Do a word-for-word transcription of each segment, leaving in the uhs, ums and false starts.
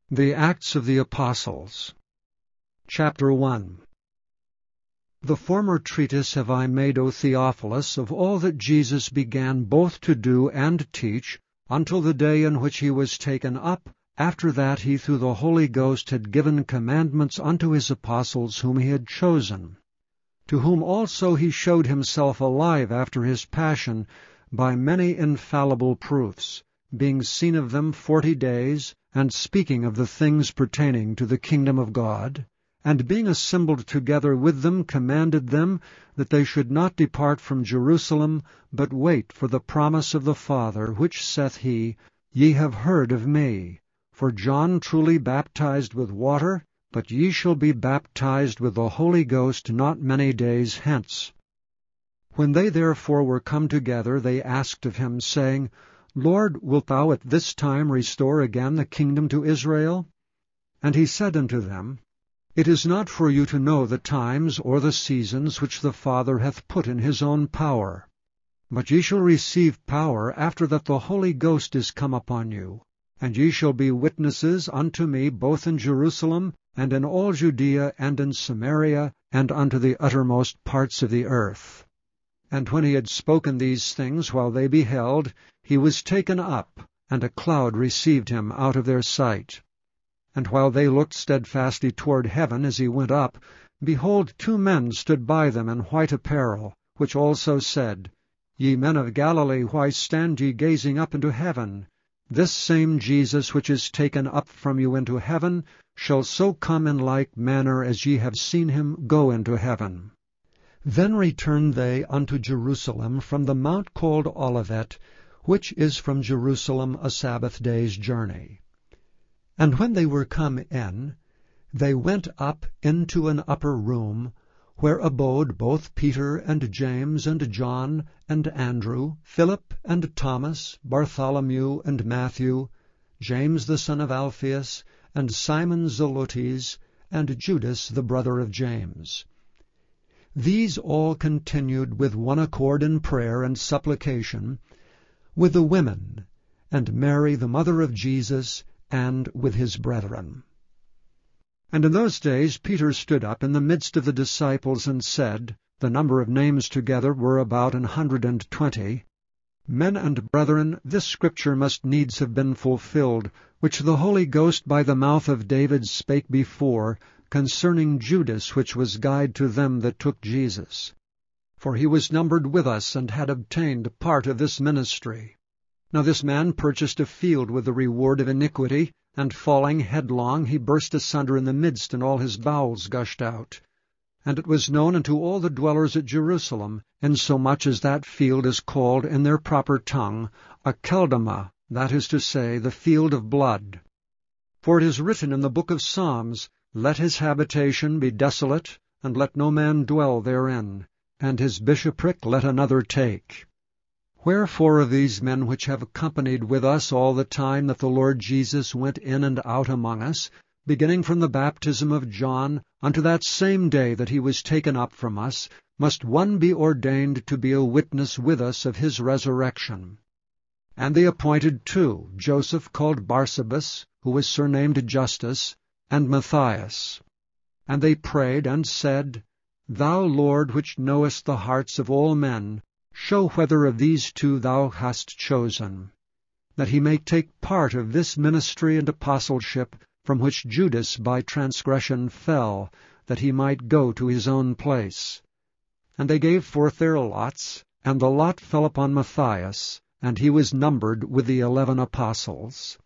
The Acts of the Apostles, Chapter one. The former treatise have I made, O Theophilus, of all that Jesus began both to do and teach, until the day in which he was taken up, after that he through the Holy Ghost had given commandments unto his apostles whom he had chosen, to whom also he showed himself alive after his passion by many infallible proofs, being seen of them forty days, and speaking of the things pertaining to the kingdom of God, and being assembled together with them commanded them that they should not depart from Jerusalem, but wait for the promise of the Father, which saith he, Ye have heard of me. For John truly baptized with water, but ye shall be baptized with the Holy Ghost not many days hence. When they therefore were come together, they asked of him, saying, Lord, wilt thou at this time restore again the kingdom to Israel? And he said unto them, It is not for you to know the times or the seasons which the Father hath put in his own power. But ye shall receive power after that the Holy Ghost is come upon you. And ye shall be witnesses unto me both in Jerusalem, and in all Judea, and in Samaria, and unto the uttermost parts of the earth. And when he had spoken these things while they beheld, he was taken up, and a cloud received him out of their sight. And while they looked steadfastly toward heaven as he went up, behold, two men stood by them in white apparel, which also said, Ye men of Galilee, why stand ye gazing up into heaven? This same Jesus which is taken up from you into heaven shall so come in like manner as ye have seen him go into heaven. Then returned they unto Jerusalem from the mount called Olivet, which is from Jerusalem a Sabbath day's journey. And when they were come in, they went up into an upper room, where abode both Peter and James and John and Andrew, Philip and Thomas, Bartholomew and Matthew, James the son of Alphaeus, and Simon Zelotes, and Judas the brother of James. These all continued with one accord in prayer and supplication, with the women, and Mary the mother of Jesus, and with his brethren. And in those days Peter stood up in the midst of the disciples, and said, the number of names together were about an hundred and twenty, Men and brethren, this scripture must needs have been fulfilled, which the Holy Ghost by the mouth of David spake before, concerning Judas, which was guide to them that took Jesus. For he was numbered with us, and had obtained part of this ministry. Now this man purchased a field with the reward of iniquity, and falling headlong he burst asunder in the midst, and all his bowels gushed out. And it was known unto all the dwellers at Jerusalem, insomuch as that field is called in their proper tongue Akeldama, that is to say, the field of blood. For it is written in the book of Psalms, Let his habitation be desolate, and let no man dwell therein, and his bishopric let another take. Wherefore of these men which have accompanied with us all the time that the Lord Jesus went in and out among us, beginning from the baptism of John unto that same day that he was taken up from us, must one be ordained to be a witness with us of his resurrection. And they appointed two, Joseph called Barsabas, who was surnamed Justus, and Matthias. And they prayed and said, Thou, Lord, which knowest the hearts of all men, show whether of these two thou hast chosen, that he may take part of this ministry and apostleship, from which Judas by transgression fell, that he might go to his own place. And they gave forth their lots, and the lot fell upon Matthias, and he was numbered with the eleven apostles.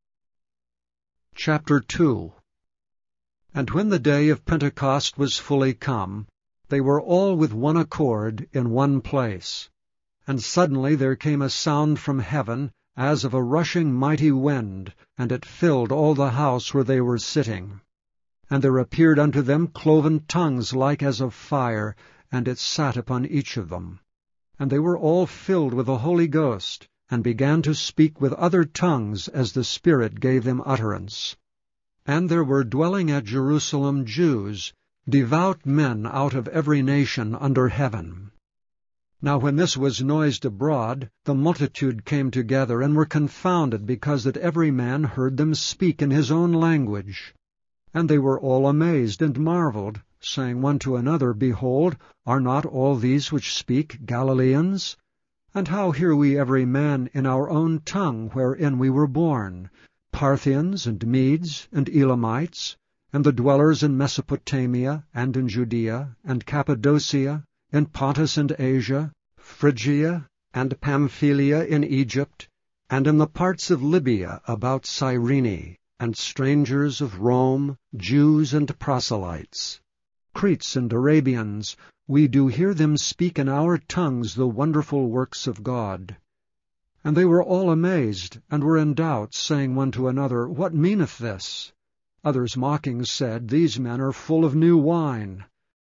Chapter two. And when the day of Pentecost was fully come, they were all with one accord in one place. And suddenly there came a sound from heaven, as of a rushing mighty wind, and it filled all the house where they were sitting. And there appeared unto them cloven tongues like as of fire, and it sat upon each of them. And they were all filled with the Holy Ghost, and began to speak with other tongues as the Spirit gave them utterance. And there were dwelling at Jerusalem Jews, devout men out of every nation under heaven. Now when this was noised abroad, the multitude came together, and were confounded, because that every man heard them speak in his own language. And they were all amazed and marveled, saying one to another, Behold, are not all these which speak Galileans? And how hear we every man in our own tongue wherein we were born, Parthians, and Medes, and Elamites, and the dwellers in Mesopotamia, and in Judea, and Cappadocia, in Pontus and Asia, Phrygia, and Pamphylia in Egypt, and in the parts of Libya about Cyrene, and strangers of Rome, Jews and proselytes, Cretes and Arabians, we do hear them speak in our tongues the wonderful works of God. And they were all amazed, and were in doubt, saying one to another, What meaneth this? Others mocking said, These men are full of new wine.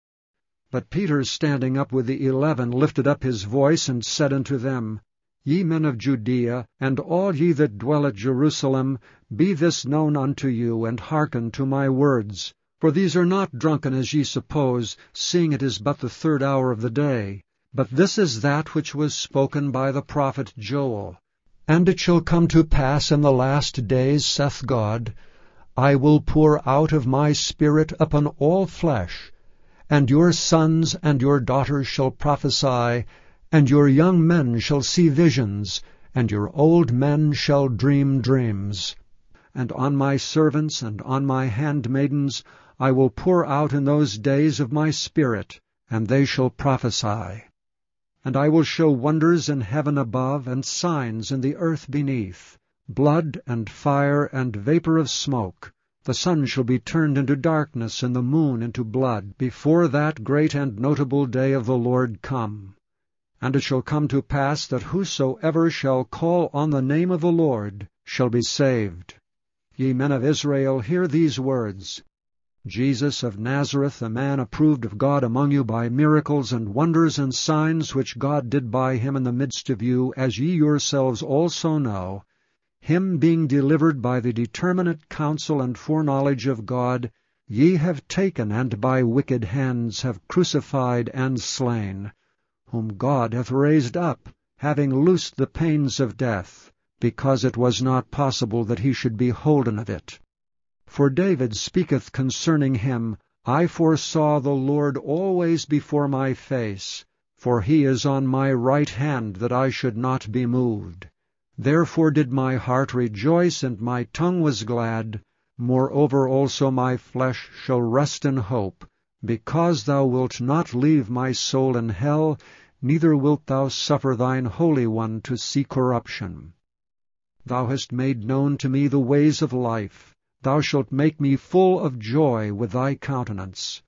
But Peter, standing up with the eleven, lifted up his voice, and said unto them, Ye men of Judea, and all ye that dwell at Jerusalem, be this known unto you, and hearken to my words. For these are not drunken as ye suppose, seeing it is but the third hour of the day. But this is that which was spoken by the prophet Joel. And it shall come to pass in the last days, saith God, I will pour out of my Spirit upon all flesh, and your sons and your daughters shall prophesy, and your young men shall see visions, and your old men shall dream dreams. And on my servants and on my handmaidens I will pour out in those days of my Spirit, and they shall prophesy. And I will show wonders in heaven above, and signs in the earth beneath, blood and fire and vapor of smoke. The sun shall be turned into darkness, and the moon into blood, before that great and notable day of the Lord come. And it shall come to pass that whosoever shall call on the name of the Lord shall be saved. Ye men of Israel, hear these words. Jesus of Nazareth, a man approved of God among you by miracles and wonders and signs which God did by him in the midst of you, as ye yourselves also know, him being delivered by the determinate counsel and foreknowledge of God, ye have taken, and by wicked hands have crucified and slain, whom God hath raised up, having loosed the pains of death, because it was not possible that he should be holden of it. For David speaketh concerning him, I foresaw the Lord always before my face, for he is on my right hand, that I should not be moved. Therefore did my heart rejoice, and my tongue was glad. Moreover also my flesh shall rest in hope, because thou wilt not leave my soul in hell, neither wilt thou suffer thine Holy One to see corruption. Thou hast made known to me the ways of life. Thou shalt make me full of joy with thy countenance.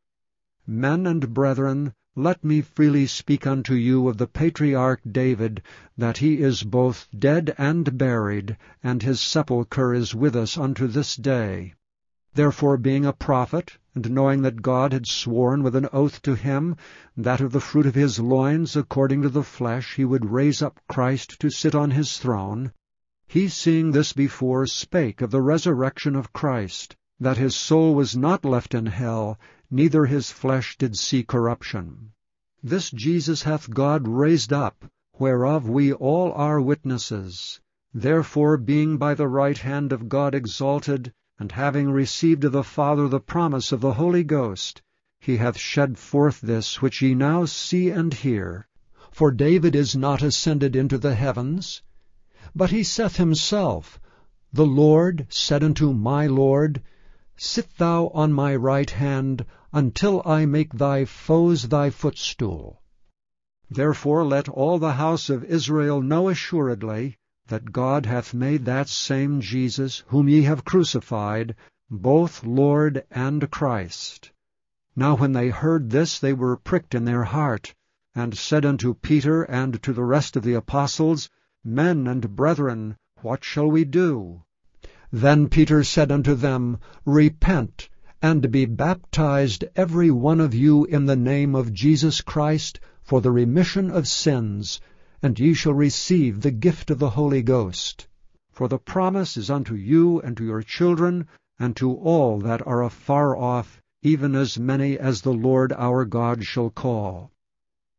Men and brethren, let me freely speak unto you of the patriarch David, that he is both dead and buried, and his sepulchre is with us unto this day. Therefore, being a prophet, and knowing that God had sworn with an oath to him, that of the fruit of his loins, according to the flesh, he would raise up Christ to sit on his throne, he, seeing this before, spake of the resurrection of Christ, that his soul was not left in hell, neither his flesh did see corruption. This Jesus hath God raised up, whereof we all are witnesses. Therefore, being by the right hand of God exalted, and having received of the Father the promise of the Holy Ghost, he hath shed forth this which ye now see and hear. For David is not ascended into the heavens, but he saith himself, The Lord said unto my Lord, Sit thou on my right hand, until I make thy foes thy footstool. Therefore let all the house of Israel know assuredly, that God hath made that same Jesus, whom ye have crucified, both Lord and Christ. Now when they heard this, they were pricked in their heart, and said unto Peter and to the rest of the apostles, Men and brethren, what shall we do? Then Peter said unto them, Repent, and be baptized every one of you in the name of Jesus Christ, for the remission of sins, and ye shall receive the gift of the Holy Ghost. For the promise is unto you and to your children, and to all that are afar off, even as many as the Lord our God shall call.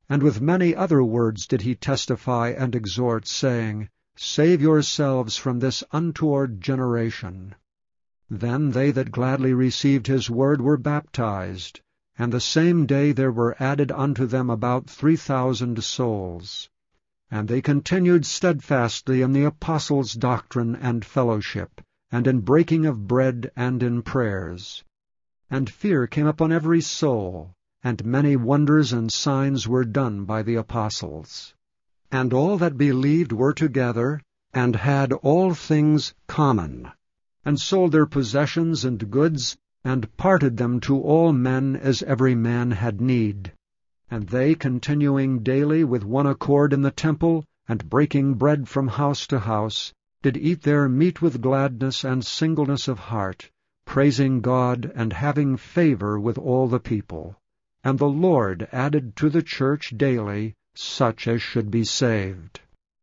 And with many other words did he testify and exhort, saying, Save yourselves from this untoward generation. Then they that gladly received his word were baptized, and the same day there were added unto them about three thousand souls. And they continued steadfastly in the apostles' doctrine and fellowship, and in breaking of bread and in prayers. And fear came upon every soul, and many wonders and signs were done by the apostles. And all that believed were together, and had all things common, and sold their possessions and goods, and parted them to all men as every man had need. And they, continuing daily with one accord in the temple, and breaking bread from house to house, did eat their meat with gladness and singleness of heart, praising God, and having favor with all the people. And the Lord added to the church daily such as should be saved.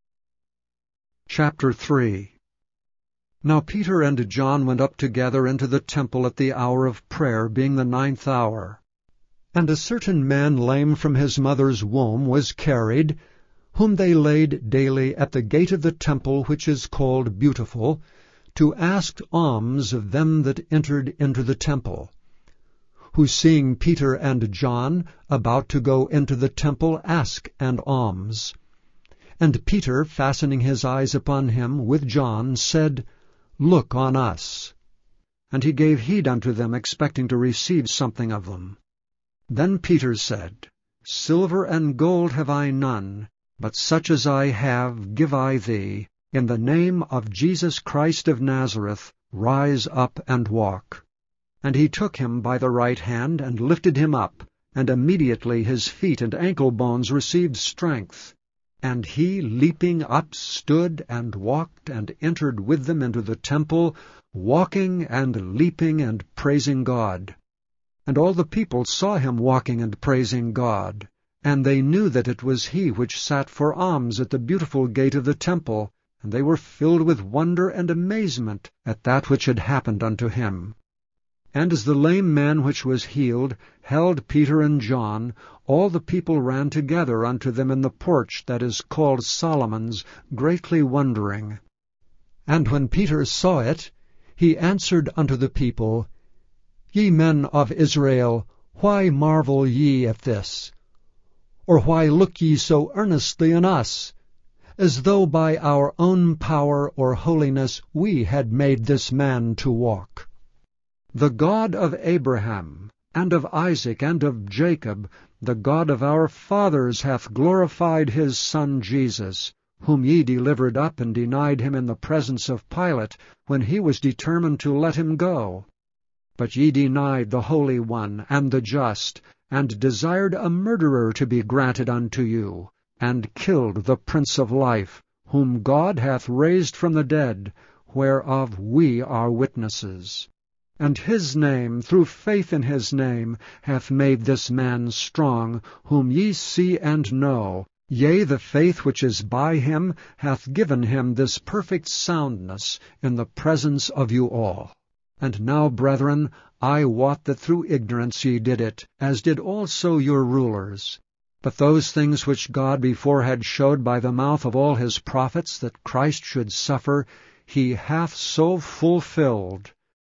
Chapter three. Now Peter and John went up together into the temple at the hour of prayer, being the ninth hour. And a certain man lame from his mother's womb was carried, whom they laid daily at the gate of the temple, which is called Beautiful, to ask alms of them that entered into the temple. Who, seeing Peter and John about to go into the temple, asked an alms. And Peter, fastening his eyes upon him with John, said, Look on us. And he gave heed unto them, expecting to receive something of them. Then Peter said, Silver and gold have I none, but such as I have give I thee. In the name of Jesus Christ of Nazareth, rise up and walk. And he took him by the right hand, and lifted him up, and immediately his feet and ankle bones received strength. And he, leaping up, stood and walked, and entered with them into the temple, walking and leaping and praising God. And all the people saw him walking and praising God, and they knew that it was he which sat for alms at the Beautiful gate of the temple, and they were filled with wonder and amazement at that which had happened unto him. And as the lame man which was healed held Peter and John, all the people ran together unto them in the porch that is called Solomon's, greatly wondering. And when Peter saw it, he answered unto the people, Ye men of Israel, why marvel ye at this? Or why look ye so earnestly on us, as though by our own power or holiness we had made this man to walk? The God of Abraham, and of Isaac, and of Jacob, the God of our fathers, hath glorified his Son Jesus, whom ye delivered up and denied him in the presence of Pilate, when he was determined to let him go. But ye denied the Holy One, and the Just, and desired a murderer to be granted unto you, and killed the Prince of Life, whom God hath raised from the dead, whereof we are witnesses. And his name, through faith in his name, hath made this man strong, whom ye see and know. Yea, the faith which is by him hath given him this perfect soundness in the presence of you all. And now, brethren, I wot that through ignorance ye did it, as did also your rulers. But those things which God before had showed by the mouth of all his prophets that Christ should suffer, he hath so fulfilled.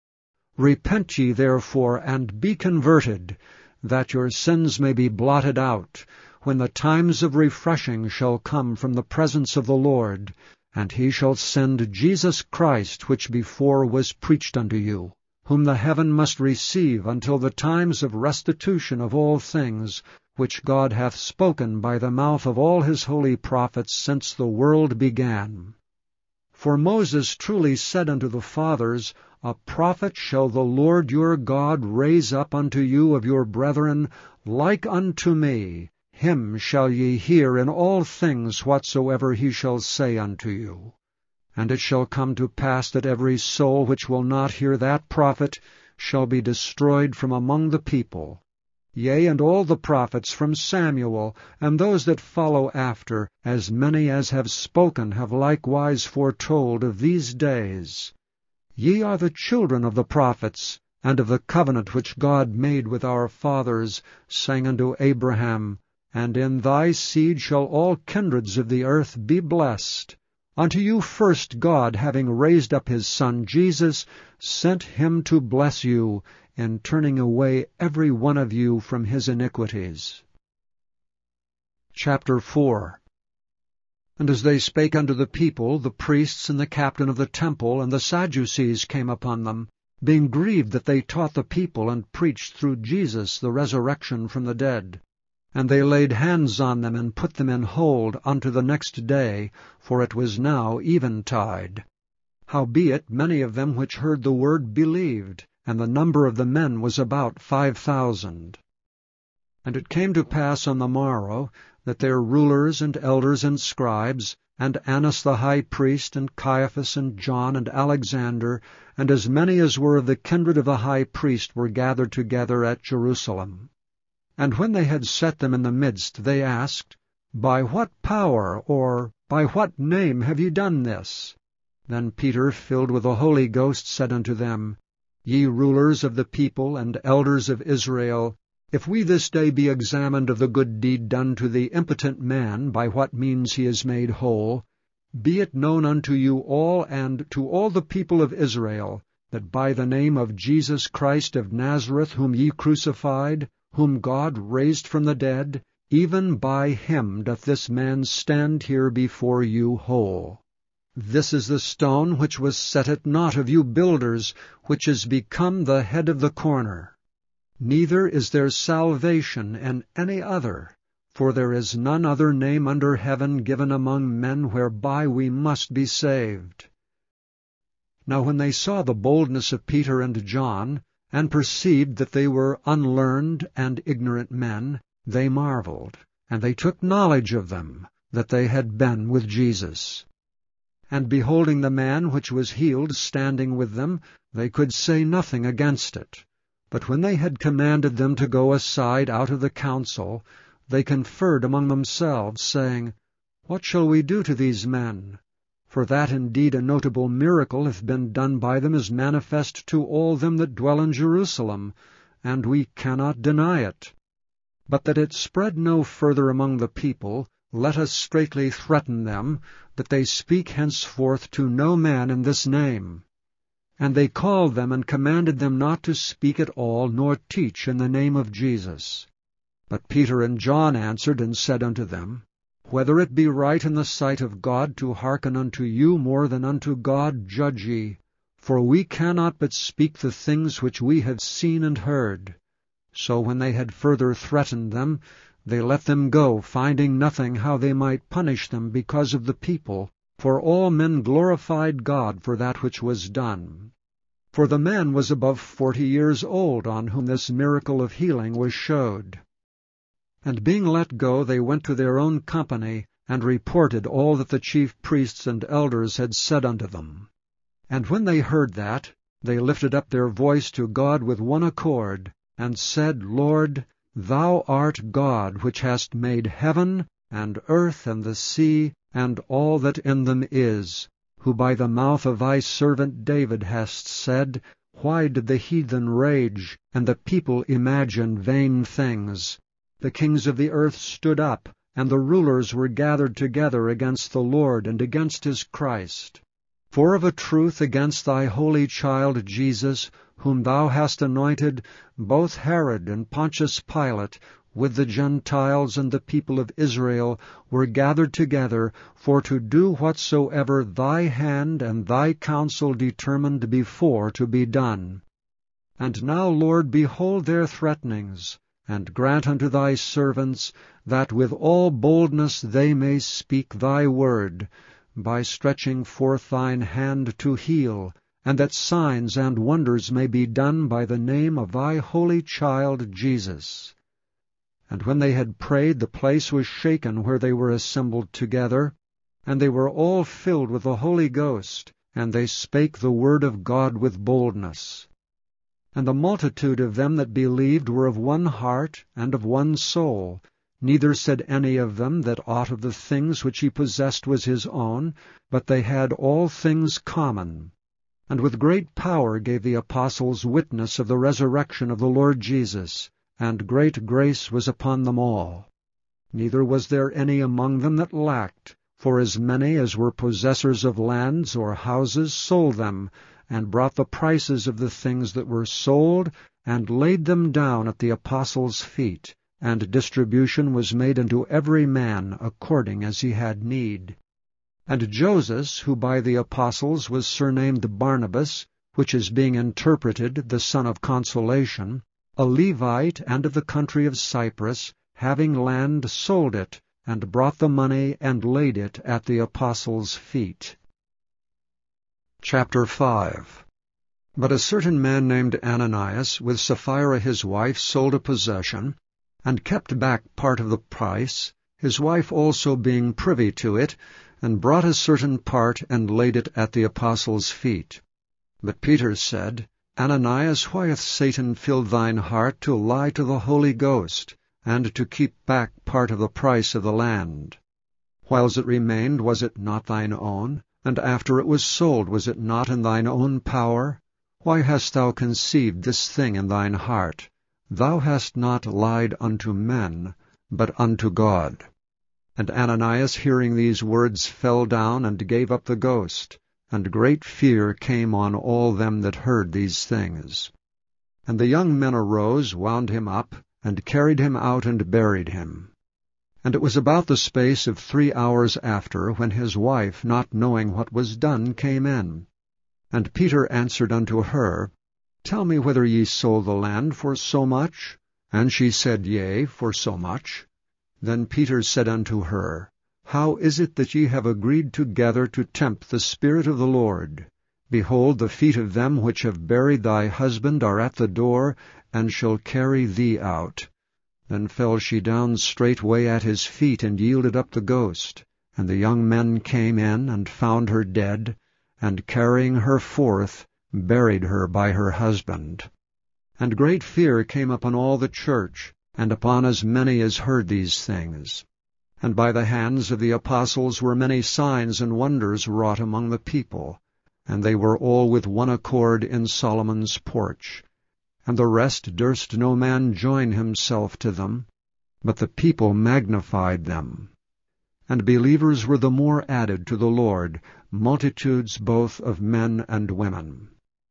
Repent ye therefore, and be converted, that your sins may be blotted out, when the times of refreshing shall come from the presence of the Lord, and he shall send Jesus Christ, which before was preached unto you, whom the heaven must receive until the times of restitution of all things, which God hath spoken by the mouth of all his holy prophets since the world began. For Moses truly said unto the fathers, A prophet shall the Lord your God raise up unto you of your brethren, like unto me. Him shall ye hear in all things whatsoever he shall say unto you. And it shall come to pass that every soul which will not hear that prophet shall be destroyed from among the people. Yea, and all the prophets from Samuel, and those that follow after, as many as have spoken, have likewise foretold of these days. Ye are the children of the prophets, and of the covenant which God made with our fathers, saying unto Abraham, and in thy seed shall all kindreds of the earth be blessed. Unto you first God, having raised up his Son Jesus, sent him to bless you, in turning away every one of you from his iniquities. Chapter four. And as they spake unto the people, the priests and the captain of the temple and the Sadducees came upon them, being grieved that they taught the people and preached through Jesus the resurrection from the dead. And they laid hands on them, and put them in hold unto the next day, for it was now eventide. Howbeit many of them which heard the word believed, and the number of the men was about five thousand. And it came to pass on the morrow, that their rulers and elders and scribes, and Annas the high priest, and Caiaphas, and John, and Alexander, and as many as were of the kindred of the high priest, were gathered together at Jerusalem. And when they had set them in the midst, they asked, By what power, or by what name have ye done this? Then Peter, filled with the Holy Ghost, said unto them, Ye rulers of the people, and elders of Israel, if we this day be examined of the good deed done to the impotent man, by what means he is made whole, be it known unto you all, and to all the people of Israel, that by the name of Jesus Christ of Nazareth, whom ye crucified, whom God raised from the dead, even by him doth this man stand here before you whole. This is the stone which was set at naught of you builders, which is become the head of the corner. Neither is there salvation in any other, for there is none other name under heaven given among men whereby we must be saved. Now when they saw the boldness of Peter and John, and perceived that they were unlearned and ignorant men, they marveled, and they took knowledge of them, that they had been with Jesus. And beholding the man which was healed standing with them, they could say nothing against it. But when they had commanded them to go aside out of the council, they conferred among themselves, saying, What shall we do to these men? For that indeed a notable miracle hath been done by them is manifest to all them that dwell in Jerusalem, and we cannot deny it. But that it spread no further among the people, let us straitly threaten them, that they speak henceforth to no man in this name. And they called them, and commanded them not to speak at all, nor teach in the name of Jesus. But Peter and John answered and said unto them, Whether it be right in the sight of God to hearken unto you more than unto God, judge ye. For we cannot but speak the things which we have seen and heard. So when they had further threatened them, they let them go, finding nothing how they might punish them because of the people, for all men glorified God for that which was done. For the man was above forty years old, on whom this miracle of healing was showed. And being let go, they went to their own company, and reported all that the chief priests and elders had said unto them. And when they heard that, they lifted up their voice to God with one accord, and said, Lord, Thou art God, which hast made heaven, and earth, and the sea, and all that in them is, who by the mouth of thy servant David hast said, Why did the heathen rage, and the people imagine vain things? The kings of the earth stood up, and the rulers were gathered together against the Lord and against his Christ. For of a truth against thy holy child Jesus, whom thou hast anointed, both Herod and Pontius Pilate, with the Gentiles and the people of Israel, were gathered together, for to do whatsoever thy hand and thy counsel determined before to be done. And now, Lord, behold their threatenings, and grant unto thy servants, that with all boldness they may speak thy word, by stretching forth thine hand to heal, and that signs and wonders may be done by the name of thy holy child Jesus. And when they had prayed, the place was shaken where they were assembled together, and they were all filled with the Holy Ghost, and they spake the word of God with boldness. And the multitude of them that believed were of one heart and of one soul. Neither said any of them that aught of the things which he possessed was his own, but they had all things common. And with great power gave the apostles witness of the resurrection of the Lord Jesus, and great grace was upon them all. neither was there any among them that lacked, for as many as were possessors of lands or houses sold them, and brought the prices of the things that were sold, and laid them down at the apostles' feet, and distribution was made unto every man according as he had need. And Joses, who by the apostles was surnamed Barnabas, which is being interpreted, the son of consolation, a Levite and of the country of Cyprus, having land, sold it, and brought the money, and laid it at the apostles' feet. Chapter five. But a certain man named Ananias, with Sapphira his wife, sold a possession, and kept back part of the price, his wife also being privy to it, and brought a certain part, and laid it at the apostles' feet. But Peter said, Ananias, why hath Satan filled thine heart to lie to the Holy Ghost, and to keep back part of the price of the land? Whiles it remained, was it not thine own? And after it was sold, was it not in thine own power? Why hast thou conceived this thing in thine heart? Thou hast not lied unto men, but unto God. And Ananias, hearing these words, fell down, and gave up the ghost. And great fear came on all them that heard these things. And the young men arose, wound him up, and carried him out, and buried him. And it was about the space of three hours after, when his wife, not knowing what was done, came in. And Peter answered unto her, Tell me whether ye sold the land for so much? And she said, Yea, for so much. Then Peter said unto her, How is it that ye have agreed together to tempt the Spirit of the Lord? Behold, the feet of them which have buried thy husband are at the door, and shall carry thee out. Then fell she down straightway at his feet, and yielded up the ghost. And the young men came in, and found her dead, and carrying her forth, buried her by her husband. And great fear came upon all the church, and upon as many as heard these things. And by the hands of the apostles were many signs and wonders wrought among the people, and they were all with one accord in Solomon's porch. And the rest durst no man join himself to them, but the people magnified them. And believers were the more added to the Lord, multitudes both of men and women.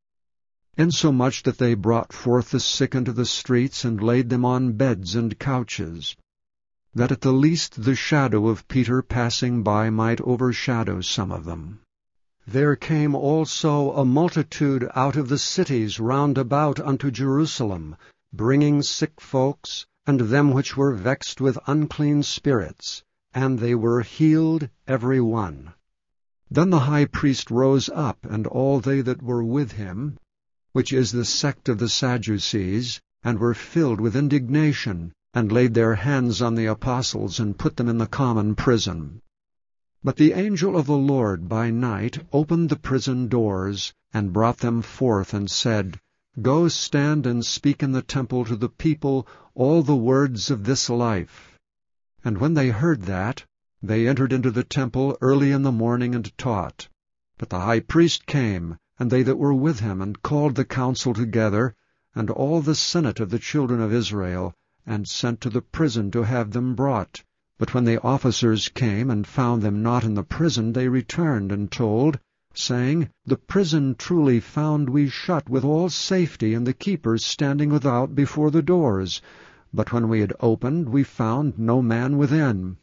Insomuch that they brought forth the sick into the streets, and laid them on beds and couches, that at the least the shadow of Peter passing by might overshadow some of them. There came also a multitude out of the cities round about unto Jerusalem, bringing sick folks, and them which were vexed with unclean spirits, and they were healed every one. Then the high priest rose up, and all they that were with him, which is the sect of the Sadducees, and were filled with indignation, and laid their hands on the apostles, and put them in the common prison. But the angel of the Lord by night opened the prison doors, and brought them forth, and said, Go stand and speak in the temple to the people all the words of this life. And when they heard that, they entered into the temple early in the morning, and taught. But the high priest came, and they that were with him, and called the council together, and all the senate of the children of Israel, and sent to the prison to have them brought. But when the officers came, and found them not in the prison, they returned, and told, saying, The prison truly found we shut with all safety, and the keepers standing without before the doors. But when we had opened, we found no man within.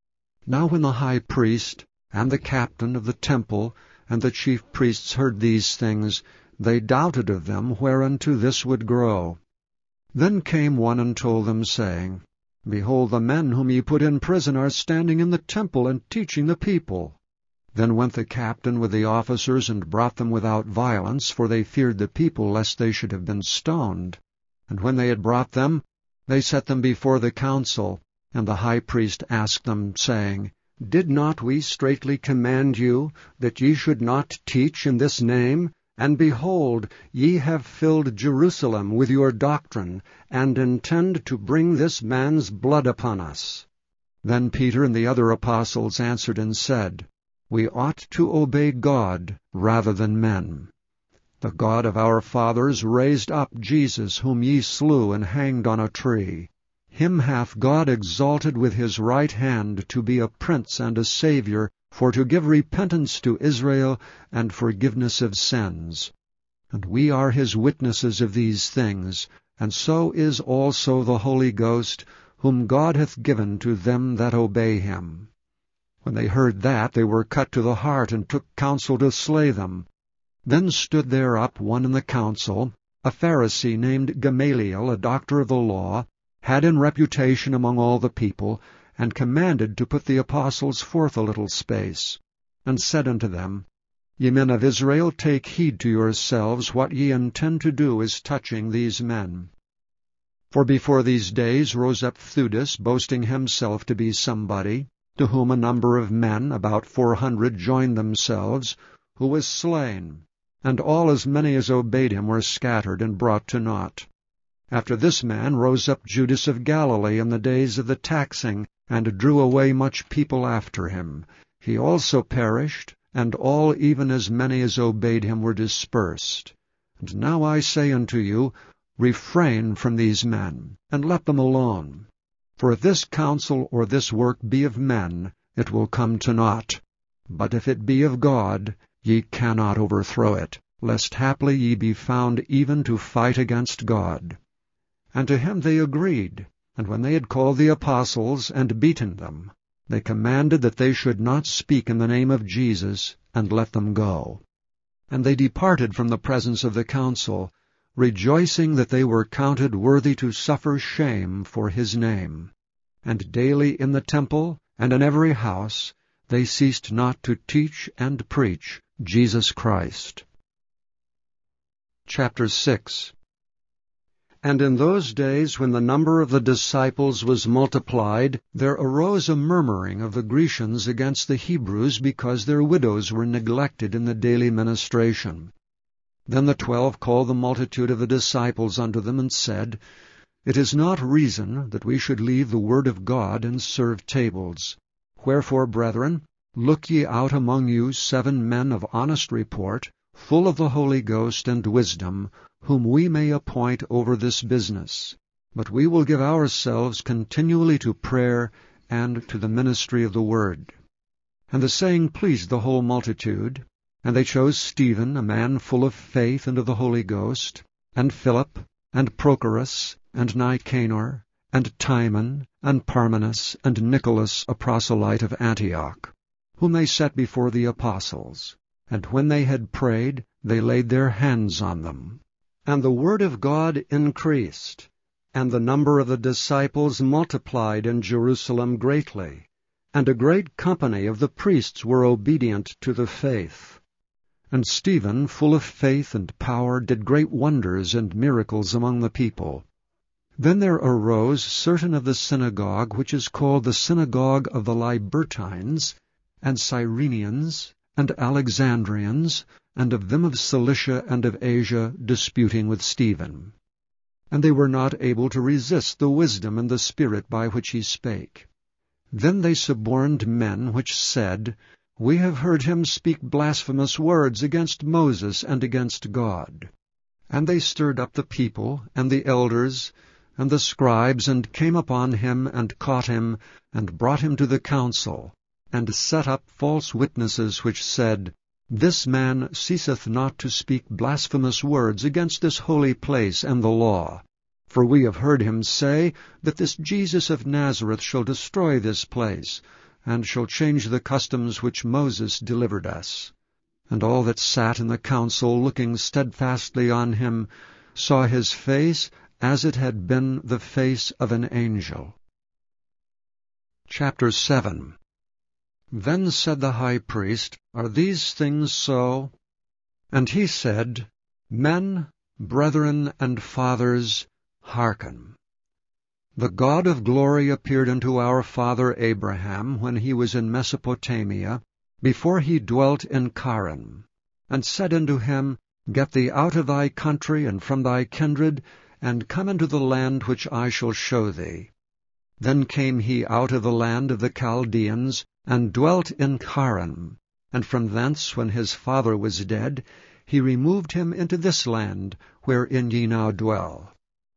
Now when the high priest, and the captain of the temple, and the chief priests heard these things, they doubted of them whereunto this would grow. Then came one and told them, saying, Behold, the men whom ye put in prison are standing in the temple, and teaching the people. Then went the captain with the officers, and brought them without violence, for they feared the people, lest they should have been stoned. And when they had brought them, they set them before the council. And the high priest asked them, saying, Did not we straitly command you, that ye should not teach in this name? And behold, ye have filled Jerusalem with your doctrine, and intend to bring this man's blood upon us. Then Peter and the other apostles answered and said, We ought to obey God rather than men. The God of our fathers raised up Jesus, whom ye slew and hanged on a tree. him hath God exalted with his right hand to be a prince and a Saviour, for to give repentance to Israel and forgiveness of sins. And we are his witnesses of these things, and so is also the Holy Ghost, whom God hath given to them that obey him. When they heard that, they were cut to the heart, and took counsel to slay them. Then stood there up one in the council, a Pharisee named Gamaliel, a doctor of the law, had in reputation among all the people, and commanded to put the apostles forth a little space, and said unto them, Ye men of Israel, take heed to yourselves what ye intend to do as touching these men. For before these days rose up Theudas, boasting himself to be somebody, to whom a number of men, about four hundred, joined themselves, who was slain, and all as many as obeyed him were scattered and brought to naught. After this man rose up Judas of Galilee in the days of the taxing, and drew away much people after him. He also perished, and all even as many as obeyed him were dispersed. And now I say unto you, refrain from these men, and let them alone. For if this counsel or this work be of men, it will come to naught. But if it be of God, ye cannot overthrow it, lest haply ye be found even to fight against God. And to him they agreed, and when they had called the apostles and beaten them, they commanded that they should not speak in the name of Jesus, and let them go. And they departed from the presence of the council, rejoicing that they were counted worthy to suffer shame for his name. And daily in the temple and in every house they ceased not to teach and preach Jesus Christ. Chapter six. And in those days, when the number of the disciples was multiplied, there arose a murmuring of the Grecians against the Hebrews, because their widows were neglected in the daily ministration. Then the twelve called the multitude of the disciples unto them, and said, It is not reason that we should leave the word of God and serve tables. Wherefore, brethren, look ye out among you seven men of honest report, full of the Holy Ghost and wisdom, whom we may appoint over this business. But we will give ourselves continually to prayer and to the ministry of the word. And the saying pleased the whole multitude. And they chose Stephen, a man full of faith and of the Holy Ghost, and Philip, and Prochorus, and Nicanor, and Timon, and Parmenas, and Nicholas, a proselyte of Antioch, whom they set before the apostles. And when they had prayed, they laid their hands on them. And the word of God increased, and the number of the disciples multiplied in Jerusalem greatly, and a great company of the priests were obedient to the faith. And Stephen, full of faith and power, did great wonders and miracles among the people. Then there arose certain of the synagogue, which is called the synagogue of the Libertines, and Cyrenians, and Alexandrians, and of them of Cilicia and of Asia, disputing with Stephen. And they were not able to resist the wisdom and the spirit by which he spake. Then they suborned men which said, We have heard him speak blasphemous words against Moses and against God. And they stirred up the people, and the elders, and the scribes, and came upon him, and caught him, and brought him to the council, and set up false witnesses which said, This man ceaseth not to speak blasphemous words against this holy place and the law. For we have heard him say that this Jesus of Nazareth shall destroy this place, and shall change the customs which Moses delivered us. And all that sat in the council, looking steadfastly on him, saw his face as it had been the face of an angel. Chapter seven. Then said the high priest, Are these things so? And he said, Men, brethren, and fathers, hearken. The God of glory appeared unto our father Abraham when he was in Mesopotamia, before he dwelt in Charan, and said unto him, Get thee out of thy country and from thy kindred, and come into the land which I shall show thee. Then came he out of the land of the Chaldeans, and dwelt in Charan, and from thence, when his father was dead, he removed him into this land, wherein ye now dwell.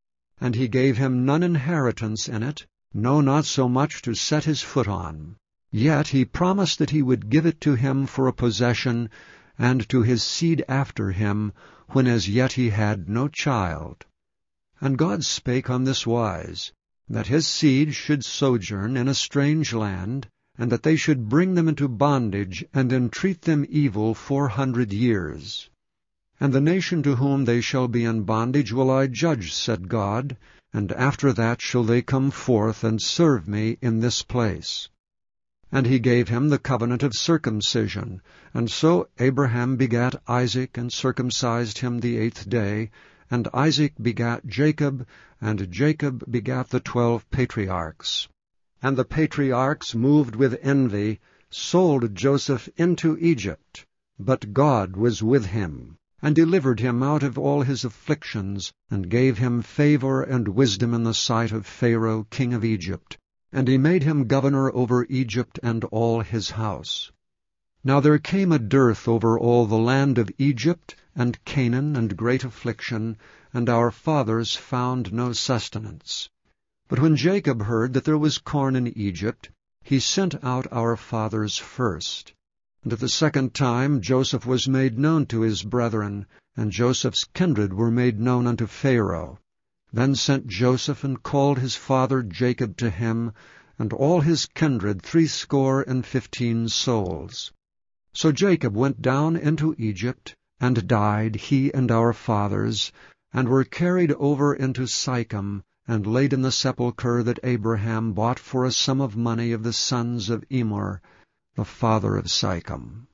and he gave him none inheritance in it, no, not so much to set his foot on. Yet he promised that he would give it to him for a possession, and to his seed after him, when as yet he had no child. And God spake on this wise, that his seed should sojourn in a strange land, and that they should bring them into bondage, and entreat them evil four hundred years. And the nation to whom they shall be in bondage will I judge, said God, and after that shall they come forth and serve me in this place. And he gave him the covenant of circumcision. And so Abraham begat Isaac, and circumcised him the eighth day. And Isaac begat Jacob, and Jacob begat the twelve patriarchs. And the patriarchs, moved with envy, sold Joseph into Egypt. But God was with him, and delivered him out of all his afflictions, and gave him favor and wisdom in the sight of Pharaoh king of Egypt. And he made him governor over Egypt and all his house. Now there came a dearth over all the land of Egypt and Canaan, and great affliction, and our fathers found no sustenance. But when Jacob heard that there was corn in Egypt, he sent out our fathers first. And at the second time Joseph was made known to his brethren, and Joseph's kindred were made known unto Pharaoh. Then sent Joseph, and called his father Jacob to him, and all his kindred threescore and fifteen souls. So Jacob went down into Egypt, and died, he and our fathers, and were carried over into Sychem, and laid in the sepulchre that Abraham bought for a sum of money of the sons of Emor, the father of Sychem.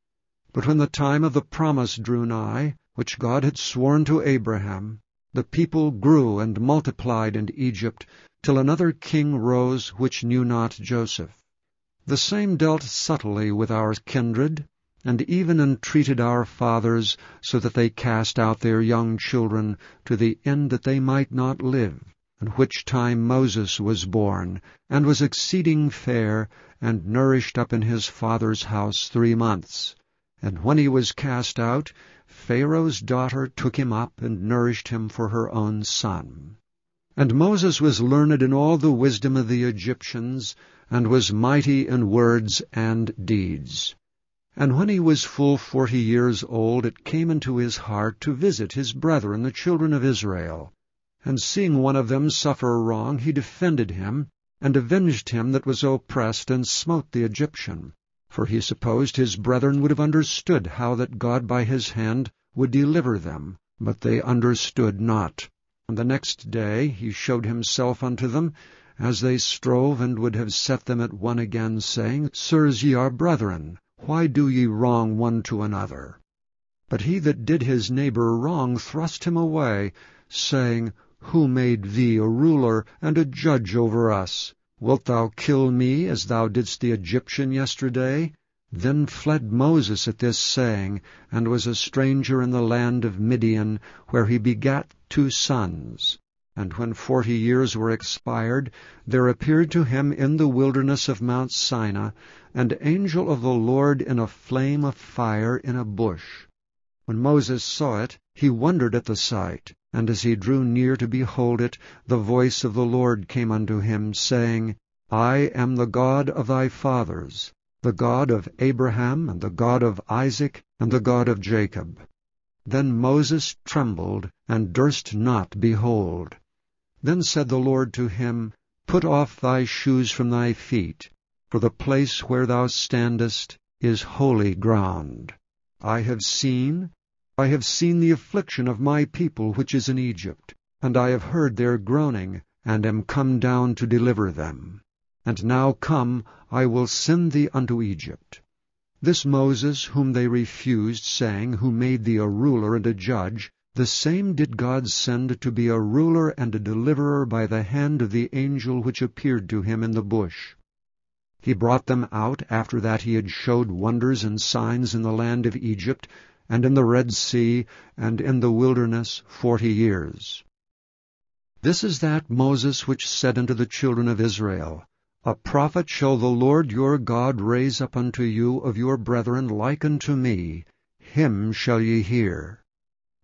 But when the time of the promise drew nigh, which God had sworn to Abraham, the people grew and multiplied in Egypt, till another king rose which knew not Joseph. The same dealt subtly with our kindred, and even entreated our fathers, so that they cast out their young children, to the end that they might not live. In which time Moses was born, and was exceeding fair, and nourished up in his father's house three months. And when he was cast out, Pharaoh's daughter took him up, and nourished him for her own son. And Moses was learned in all the wisdom of the Egyptians, and was mighty in words and deeds. And when he was full forty years old, it came into his heart to visit his brethren the children of Israel. And seeing one of them suffer wrong, he defended him, and avenged him that was oppressed, and smote the Egyptian. For he supposed his brethren would have understood how that God by his hand would deliver them, but they understood not. And the next day he showed himself unto them, as they strove and would have set them at one again, saying, Sirs, ye are brethren, why do ye wrong one to another? But he that did his neighbor wrong thrust him away, saying, Who made thee a ruler and a judge over us? Wilt thou kill me, as thou didst the Egyptian yesterday? Then fled Moses at this saying, and was a stranger in the land of Midian, where he begat two sons. And when forty years were expired, there appeared to him in the wilderness of Mount Sinai an angel of the Lord in a flame of fire in a bush. When Moses saw it, he wondered at the sight. And as he drew near to behold it, the voice of the Lord came unto him, saying, I am the God of thy fathers, the God of Abraham, and the God of Isaac, and the God of Jacob. Then Moses trembled, and durst not behold. Then said the Lord to him, Put off thy shoes from thy feet, for the place where thou standest is holy ground. I have seen, I have seen the affliction of my people which is in Egypt, and I have heard their groaning, and am come down to deliver them. And now come, I will send thee unto Egypt. This Moses, whom they refused, saying, Who made thee a ruler and a judge, the same did God send to be a ruler and a deliverer by the hand of the angel which appeared to him in the bush. He brought them out after that he had showed wonders and signs in the land of Egypt, and in the Red Sea, and in the wilderness forty years. This is that Moses which said unto the children of Israel, A prophet shall the Lord your God raise up unto you of your brethren like unto me, him shall ye hear.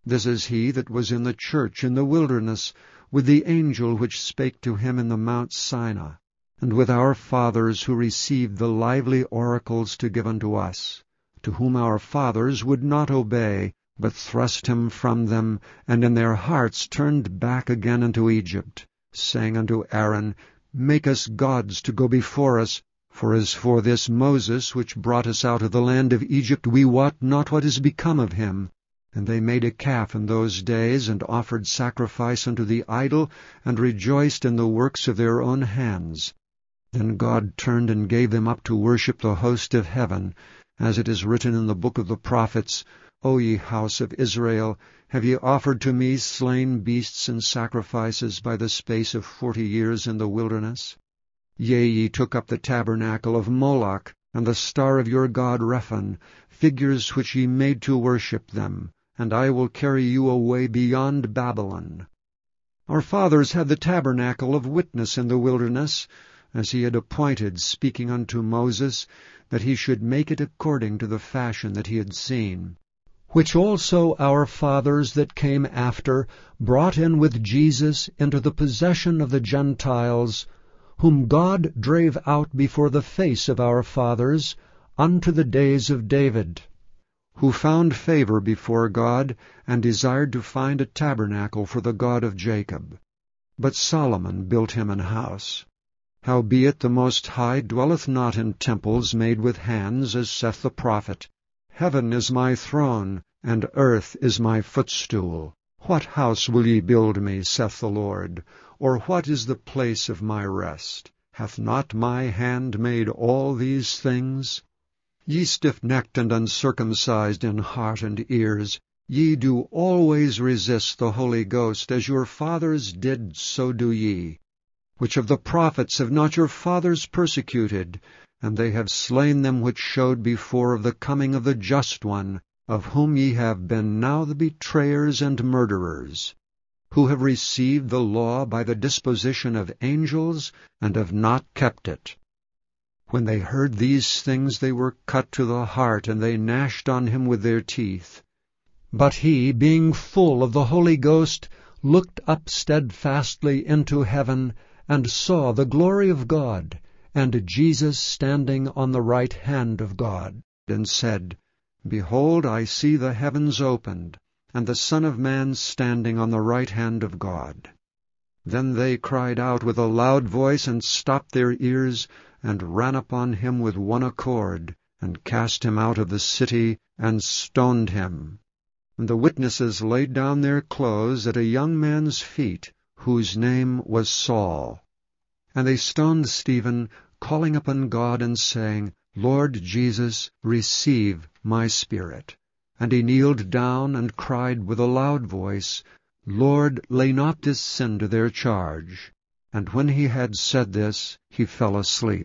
This is he that was in the church in the wilderness, with the angel which spake to him in the Mount Sinai, and with our fathers who received the lively oracles to give unto us, to whom our fathers would not obey, but thrust him from them, and in their hearts turned back again into Egypt, saying unto Aaron, Make us gods to go before us, for as for this Moses which brought us out of the land of Egypt, we wot not what is become of him. And they made a calf in those days, and offered sacrifice unto the idol, and rejoiced in the works of their own hands. Then God turned and gave them up to worship the host of heaven, as it is written in the book of the prophets, O ye house of Israel, have ye offered to me slain beasts and sacrifices by the space of forty years in the wilderness? Yea, ye took up the tabernacle of Moloch, and the star of your god Rephan, figures which ye made to worship them, and I will carry you away beyond Babylon. Our fathers had the tabernacle of witness in the wilderness, as he had appointed, speaking unto Moses, that he should make it according to the fashion that he had seen, which also our fathers that came after brought in with Jesus into the possession of the Gentiles, whom God drave out before the face of our fathers unto the days of David, who found favor before God, and desired to find a tabernacle for the God of Jacob. But Solomon built him an house. Howbeit the Most High dwelleth not in temples made with hands, as saith the prophet, Heaven is my throne, and earth is my footstool. What house will ye build me, saith the Lord? Or what is the place of my rest? Hath not my hand made all these things? Ye stiff-necked and uncircumcised in heart and ears, ye do always resist the Holy Ghost, as your fathers did, so do ye. Which of the prophets have not your fathers persecuted? And they have slain them which showed before of the coming of the Just One, of whom ye have been now the betrayers and murderers, who have received the law by the disposition of angels, and have not kept it. When they heard these things, they were cut to the heart, and they gnashed on him with their teeth. But he, being full of the Holy Ghost, looked up steadfastly into heaven, and saw the glory of God, and Jesus standing on the right hand of God, and said, Behold, I see the heavens opened, and the Son of Man standing on the right hand of God. Then they cried out with a loud voice, and stopped their ears, and ran upon him with one accord, and cast him out of the city, and stoned him. And the witnesses laid down their clothes at a young man's feet, whose name was Saul. And they stoned Stephen, calling upon God, and saying, Lord Jesus, receive my spirit. And he kneeled down, and cried with a loud voice, Lord, lay not this sin to their charge. And when he had said this, he fell asleep.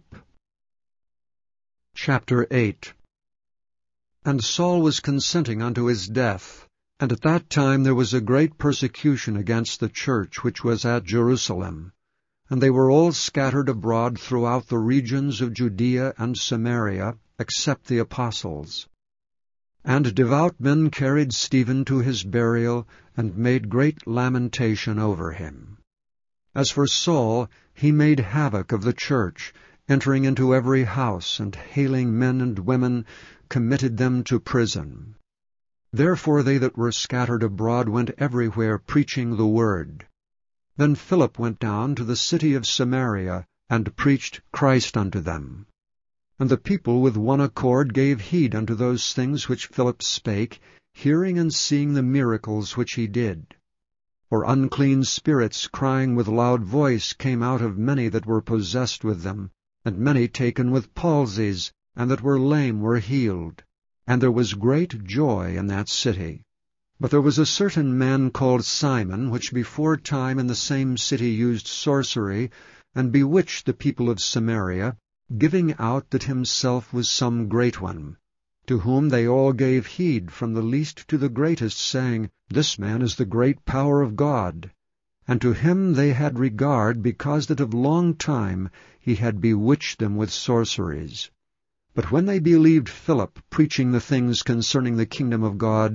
Chapter eight. And Saul was consenting unto his death. And at that time there was a great persecution against the church which was at Jerusalem. And they were all scattered abroad throughout the regions of Judea and Samaria, except the apostles. And devout men carried Stephen to his burial, and made great lamentation over him. As for Saul, he made havoc of the church, entering into every house, and hailing men and women, committed them to prison. Therefore they that were scattered abroad went everywhere preaching the word. Then Philip went down to the city of Samaria, and preached Christ unto them. And the people with one accord gave heed unto those things which Philip spake, hearing and seeing the miracles which he did. For unclean spirits, crying with loud voice, came out of many that were possessed with them, and many taken with palsies, and that were lame were healed. And there was great joy in that city. But there was a certain man called Simon, which before time in the same city used sorcery, and bewitched the people of Samaria, giving out that himself was some great one, to whom they all gave heed from the least to the greatest, saying, This man is the great power of God. And to him they had regard, because that of long time he had bewitched them with sorceries. But when they believed Philip preaching the things concerning the kingdom of God,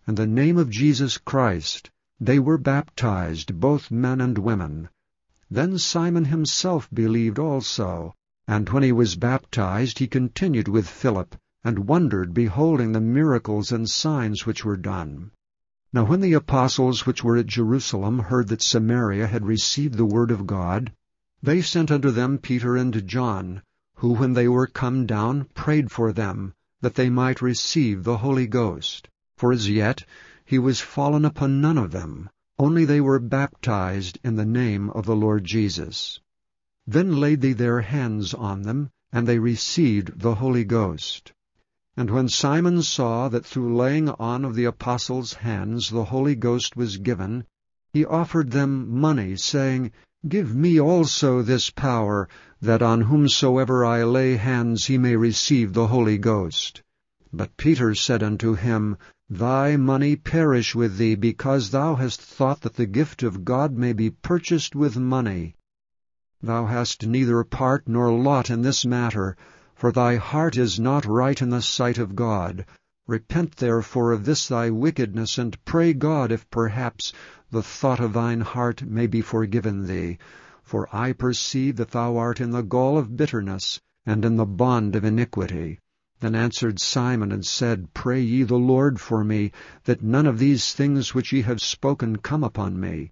and the name of Jesus Christ, they were baptized, both men and women. Then Simon himself believed also, and when he was baptized he continued with Philip, and wondered, beholding the miracles and signs which were done. Now when the apostles which were at Jerusalem heard that Samaria had received the word of God, they sent unto them Peter and John, who, when they were come down, prayed for them, that they might receive the Holy Ghost. For as yet he was fallen upon none of them, only they were baptized in the name of the Lord Jesus. Then laid they their hands on them, and they received the Holy Ghost. And when Simon saw that through laying on of the apostles' hands the Holy Ghost was given, he offered them money, saying, Give me also this power, that on whomsoever I lay hands he may receive the Holy Ghost. But Peter said unto him, Thy money perish with thee, because thou hast thought that the gift of God may be purchased with money. Thou hast neither part nor lot in this matter, for thy heart is not right in the sight of God. Repent therefore of this thy wickedness, and pray God if perhaps the thought of thine heart may be forgiven thee. For I perceive that thou art in the gall of bitterness, and in the bond of iniquity. Then answered Simon, and said, Pray ye the Lord for me, that none of these things which ye have spoken come upon me.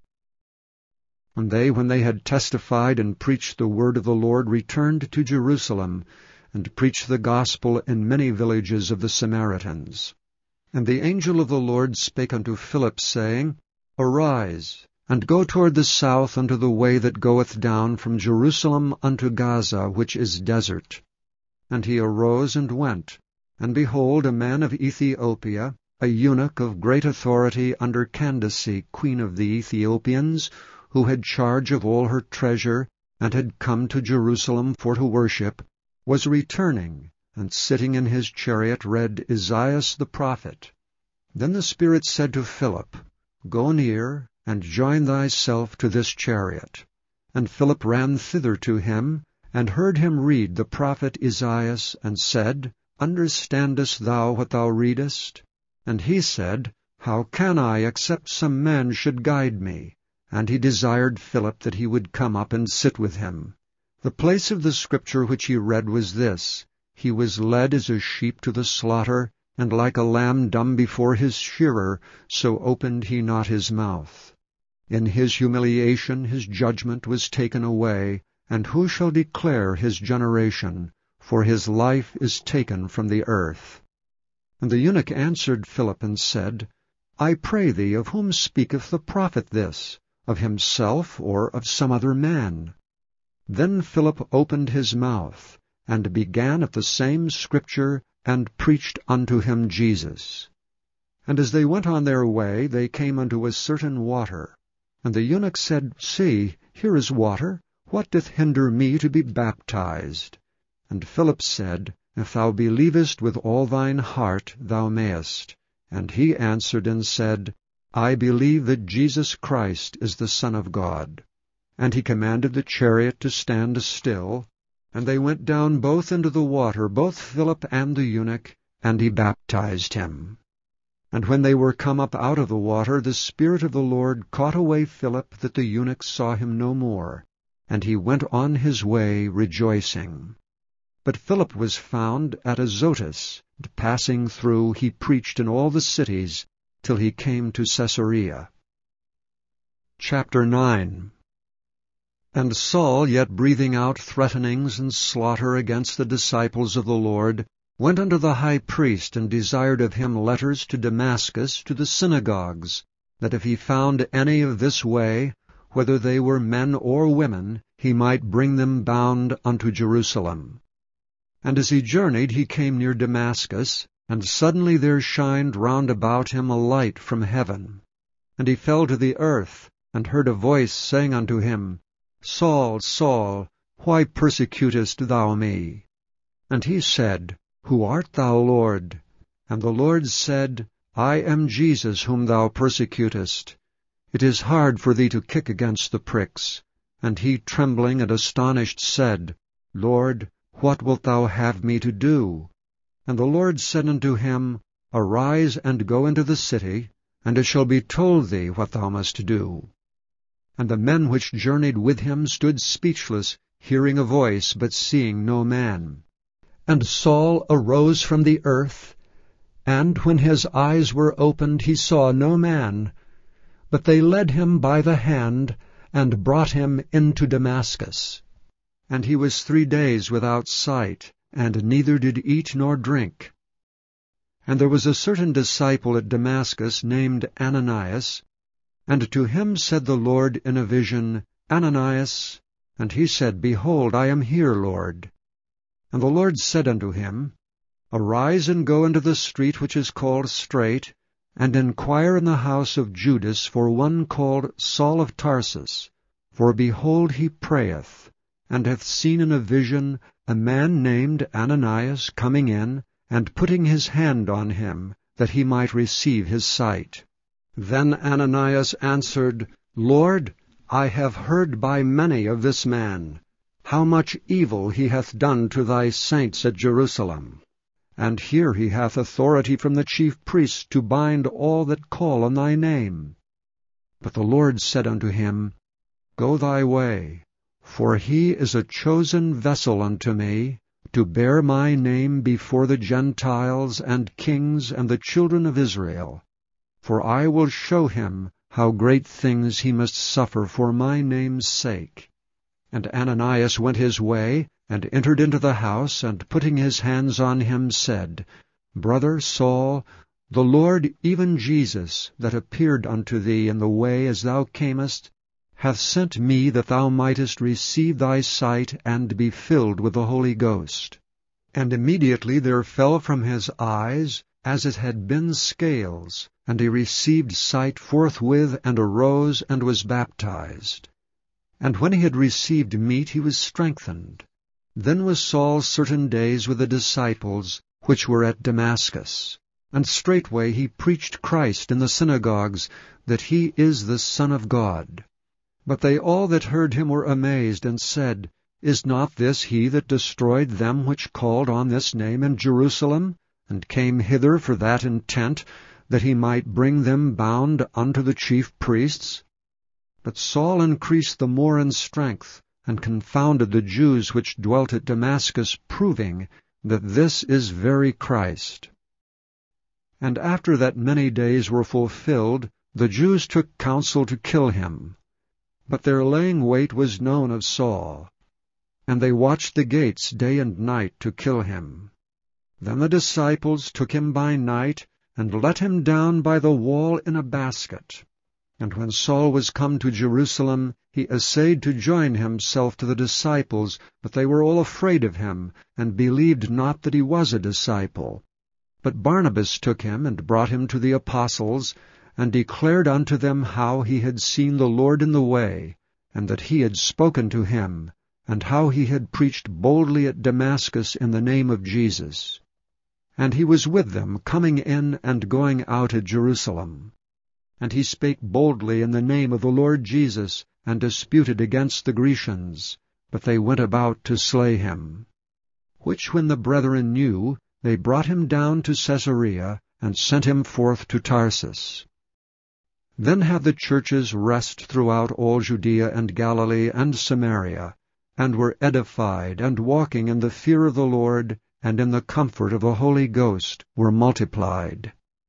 And they, when they had testified and preached the word of the Lord, returned to Jerusalem, and preached the gospel in many villages of the Samaritans. And the angel of the Lord spake unto Philip, saying, Arise, and go toward the south unto the way that goeth down from Jerusalem unto Gaza, which is desert. And he arose and went. And behold, a man of Ethiopia, a eunuch of great authority under Candace, queen of the Ethiopians, who had charge of all her treasure, and had come to Jerusalem for to worship, was returning, and sitting in his chariot read Isaiah the prophet. Then the Spirit said to Philip, Go near, and join thyself to this chariot. And Philip ran thither to him, and heard him read the prophet Isaiah, and said, Understandest thou what thou readest? And he said, How can I, except some man should guide me? And he desired Philip that he would come up and sit with him. The place of the scripture which he read was this, He was led as a sheep to the slaughter, and like a lamb dumb before his shearer, so opened he not his mouth. In his humiliation his judgment was taken away, and who shall declare his generation? For his life is taken from the earth. And the eunuch answered Philip and said, I pray thee, of whom speaketh the prophet this? Of himself, or of some other man? Then Philip opened his mouth, and began at the same scripture, and preached unto him Jesus. And as they went on their way, they came unto a certain water. And the eunuch said, See, here is water. What doth hinder me to be baptized? And Philip said, If thou believest with all thine heart, thou mayest. And he answered and said, I believe that Jesus Christ is the Son of God. And he commanded the chariot to stand still. And they went down both into the water, both Philip and the eunuch, and he baptized him. And when they were come up out of the water, the Spirit of the Lord caught away Philip, that the eunuch saw him no more. And he went on his way rejoicing. But Philip was found at Azotus, and passing through he preached in all the cities, till he came to Caesarea. Chapter nine. And Saul, yet breathing out threatenings and slaughter against the disciples of the Lord, went unto the high priest, and desired of him letters to Damascus, to the synagogues, that if he found any of this way, whether they were men or women, he might bring them bound unto Jerusalem. And as he journeyed, he came near Damascus, and suddenly there shined round about him a light from heaven. And he fell to the earth, and heard a voice saying unto him, Saul, Saul, why persecutest thou me? And he said, Who art thou, Lord? And the Lord said, I am Jesus whom thou persecutest. It is hard for thee to kick against the pricks. And he, trembling and astonished, said, Lord, what wilt thou have me to do? And the Lord said unto him, Arise and go into the city, and it shall be told thee what thou must do. And the men which journeyed with him stood speechless, hearing a voice, but seeing no man. And Saul arose from the earth, and when his eyes were opened, he saw no man. But they led him by the hand, and brought him into Damascus. And he was three days without sight, and neither did eat nor drink. And there was a certain disciple at Damascus named Ananias, and to him said the Lord in a vision, Ananias. And he said, Behold, I am here, Lord. And the Lord said unto him, Arise and go into the street which is called Straight, and inquire in the house of Judas for one called Saul of Tarsus. For behold, he prayeth, and hath seen in a vision a man named Ananias coming in, and putting his hand on him, that he might receive his sight. Then Ananias answered, Lord, I have heard by many of this man, how much evil he hath done to thy saints at Jerusalem. And here he hath authority from the chief priests to bind all that call on thy name. But the Lord said unto him, Go thy way, for he is a chosen vessel unto me, to bear my name before the Gentiles and kings and the children of Israel. For I will show him how great things he must suffer for my name's sake. And Ananias went his way, and entered into the house, and putting his hands on him said, Brother Saul, the Lord, even Jesus, that appeared unto thee in the way as thou camest, hath sent me that thou mightest receive thy sight, and be filled with the Holy Ghost. And immediately there fell from his eyes as it had been scales, and he received sight forthwith, and arose, and was baptized. And when he had received meat, he was strengthened. Then was Saul certain days with the disciples, which were at Damascus. And straightway he preached Christ in the synagogues, that he is the Son of God. But they all that heard him were amazed, and said, Is not this he that destroyed them which called on this name in Jerusalem, and came hither for that intent, that he might bring them bound unto the chief priests? But Saul increased the more in strength, and confounded the Jews which dwelt at Damascus, proving that this is very Christ. And after that many days were fulfilled, the Jews took counsel to kill him. But their laying wait was known of Saul, and they watched the gates day and night to kill him. Then the disciples took him by night, and let him down by the wall in a basket. And when Saul was come to Jerusalem, he essayed to join himself to the disciples, but they were all afraid of him, and believed not that he was a disciple. But Barnabas took him, and brought him to the apostles, and declared unto them how he had seen the Lord in the way, and that he had spoken to him, and how he had preached boldly at Damascus in the name of Jesus. And he was with them, coming in and going out at Jerusalem. And he spake boldly in the name of the Lord Jesus, and disputed against the Grecians, but they went about to slay him. Which when the brethren knew, they brought him down to Caesarea, and sent him forth to Tarsus. Then had the churches rest throughout all Judea and Galilee and Samaria, and were edified, and walking in the fear of the Lord, and in the comfort of the Holy Ghost, were multiplied.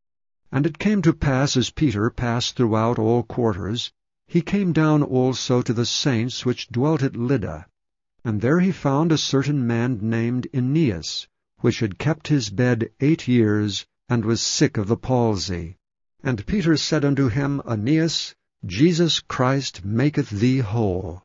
And it came to pass, as Peter passed throughout all quarters, he came down also to the saints which dwelt at Lydda. And there he found a certain man named Aeneas, which had kept his bed eight years, and was sick of the palsy. And Peter said unto him, Aeneas, Jesus Christ maketh thee whole.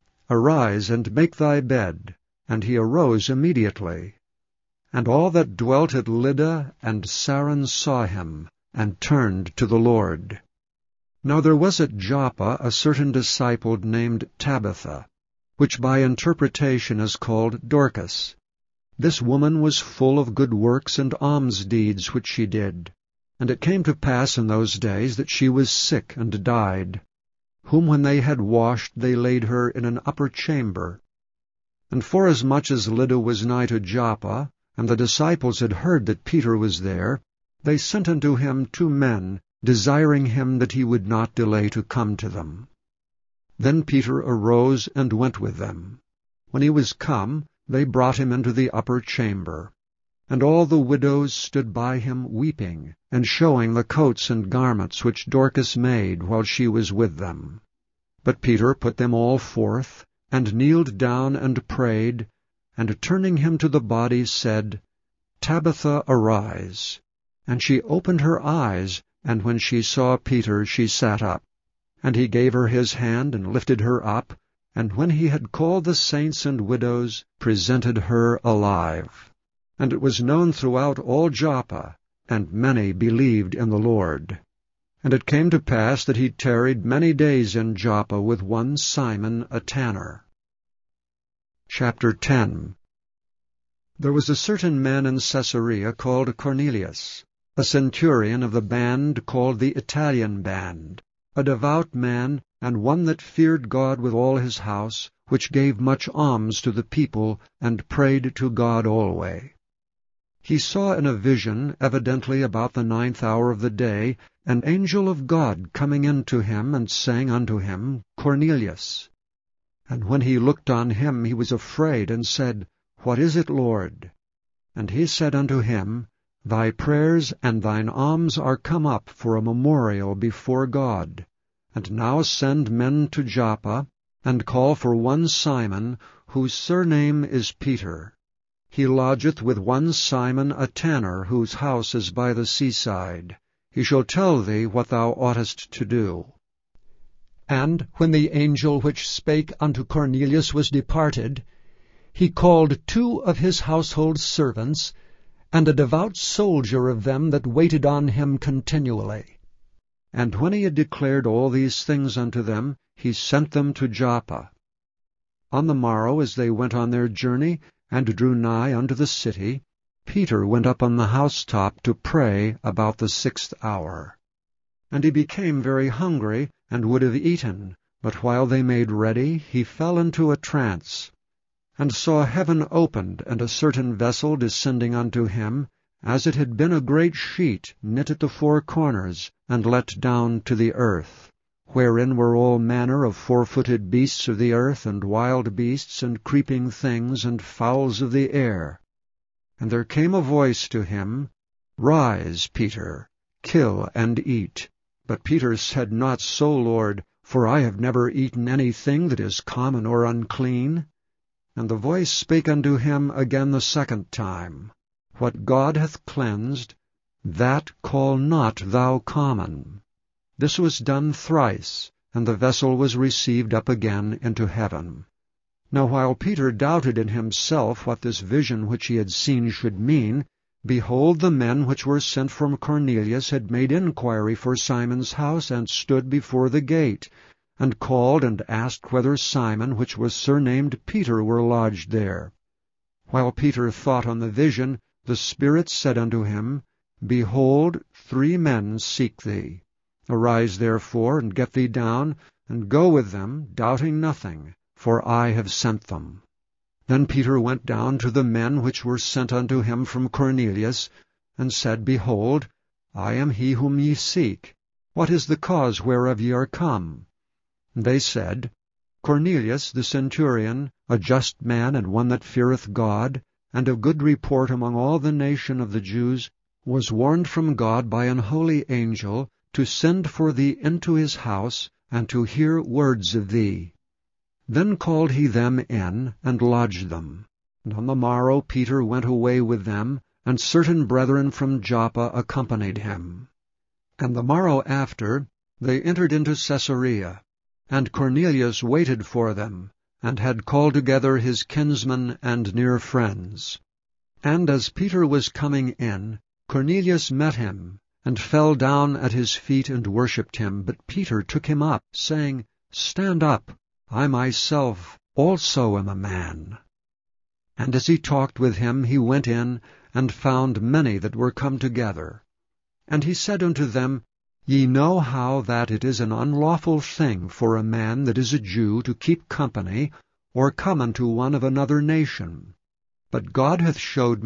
Arise, and make thy bed. And he arose immediately. And all that dwelt at Lydda and Saron saw him, and turned to the Lord. Now there was at Joppa a certain disciple named Tabitha, which by interpretation is called Dorcas. This woman was full of good works and alms deeds which she did. And it came to pass in those days that she was sick and died, whom when they had washed they laid her in an upper chamber. And forasmuch as Lydda was nigh to Joppa, and the disciples had heard that Peter was there, they sent unto him two men, desiring him that he would not delay to come to them. Then Peter arose and went with them. When he was come, they brought him into the upper chamber. And all the widows stood by him weeping, and showing the coats and garments which Dorcas made while she was with them. But Peter put them all forth, and kneeled down and prayed, and turning him to the body said, Tabitha, arise. And she opened her eyes, and when she saw Peter she sat up. And he gave her his hand, and lifted her up, and when he had called the saints and widows, presented her alive. And it was known throughout all Joppa, and many believed in the Lord. And it came to pass that he tarried many days in Joppa with one Simon a tanner. Chapter ten. There was a certain man in Caesarea called Cornelius, a centurion of the band called the Italian band, a devout man, and one that feared God with all his house, which gave much alms to the people, and prayed to God alway. He saw in a vision, evidently about the ninth hour of the day, an angel of God coming in to him, and saying unto him, Cornelius. And when he looked on him, he was afraid, and said, What is it, Lord? And he said unto him, Thy prayers and thine alms are come up for a memorial before God. And now send men to Joppa, and call for one Simon, whose surname is Peter. He lodgeth with one Simon a tanner, whose house is by the seaside. He shall tell thee what thou oughtest to do. And when the angel which spake unto Cornelius was departed, he called two of his household servants, and a devout soldier of them that waited on him continually. And when he had declared all these things unto them, he sent them to Joppa. On the morrow, as they went on their journey, and drew nigh unto the city, Peter went up on the housetop to pray about the sixth hour. And he became very hungry, and would have eaten, but while they made ready, he fell into a trance, and saw heaven opened, and a certain vessel descending unto him, as it had been a great sheet knit at the four corners, and let down to the earth, wherein were all manner of four-footed beasts of the earth, and wild beasts, and creeping things, and fowls of the air. And there came a voice to him, Rise, Peter, kill and eat. But Peter said, Not so, Lord, for I have never eaten anything that is common or unclean. And the voice spake unto him again the second time, What God hath cleansed, that call not thou common. This was done thrice, and the vessel was received up again into heaven. Now while Peter doubted in himself what this vision which he had seen should mean, behold, the men which were sent from Cornelius had made inquiry for Simon's house, and stood before the gate, and called and asked whether Simon, which was surnamed Peter, were lodged there. While Peter thought on the vision, the Spirit said unto him, Behold, three men seek thee. Arise therefore, and get thee down, and go with them, doubting nothing, for I have sent them. Then Peter went down to the men which were sent unto him from Cornelius, and said, Behold, I am he whom ye seek. What is the cause whereof ye are come? And they said, Cornelius the centurion, a just man, and one that feareth God, and of good report among all the nation of the Jews, was warned from God by an holy angel, to send for thee into his house, and to hear words of thee. Then called he them in, and lodged them. And on the morrow Peter went away with them, and certain brethren from Joppa accompanied him. And the morrow after they entered into Caesarea, and Cornelius waited for them, and had called together his kinsmen and near friends. And as Peter was coming in, Cornelius met him, and fell down at his feet and worshipped him. But Peter took him up, saying, Stand up, I myself also am a man. And as he talked with him, he went in, and found many that were come together. And he said unto them, Ye know how that it is an unlawful thing for a man that is a Jew to keep company, or come unto one of another nation. But God hath showed me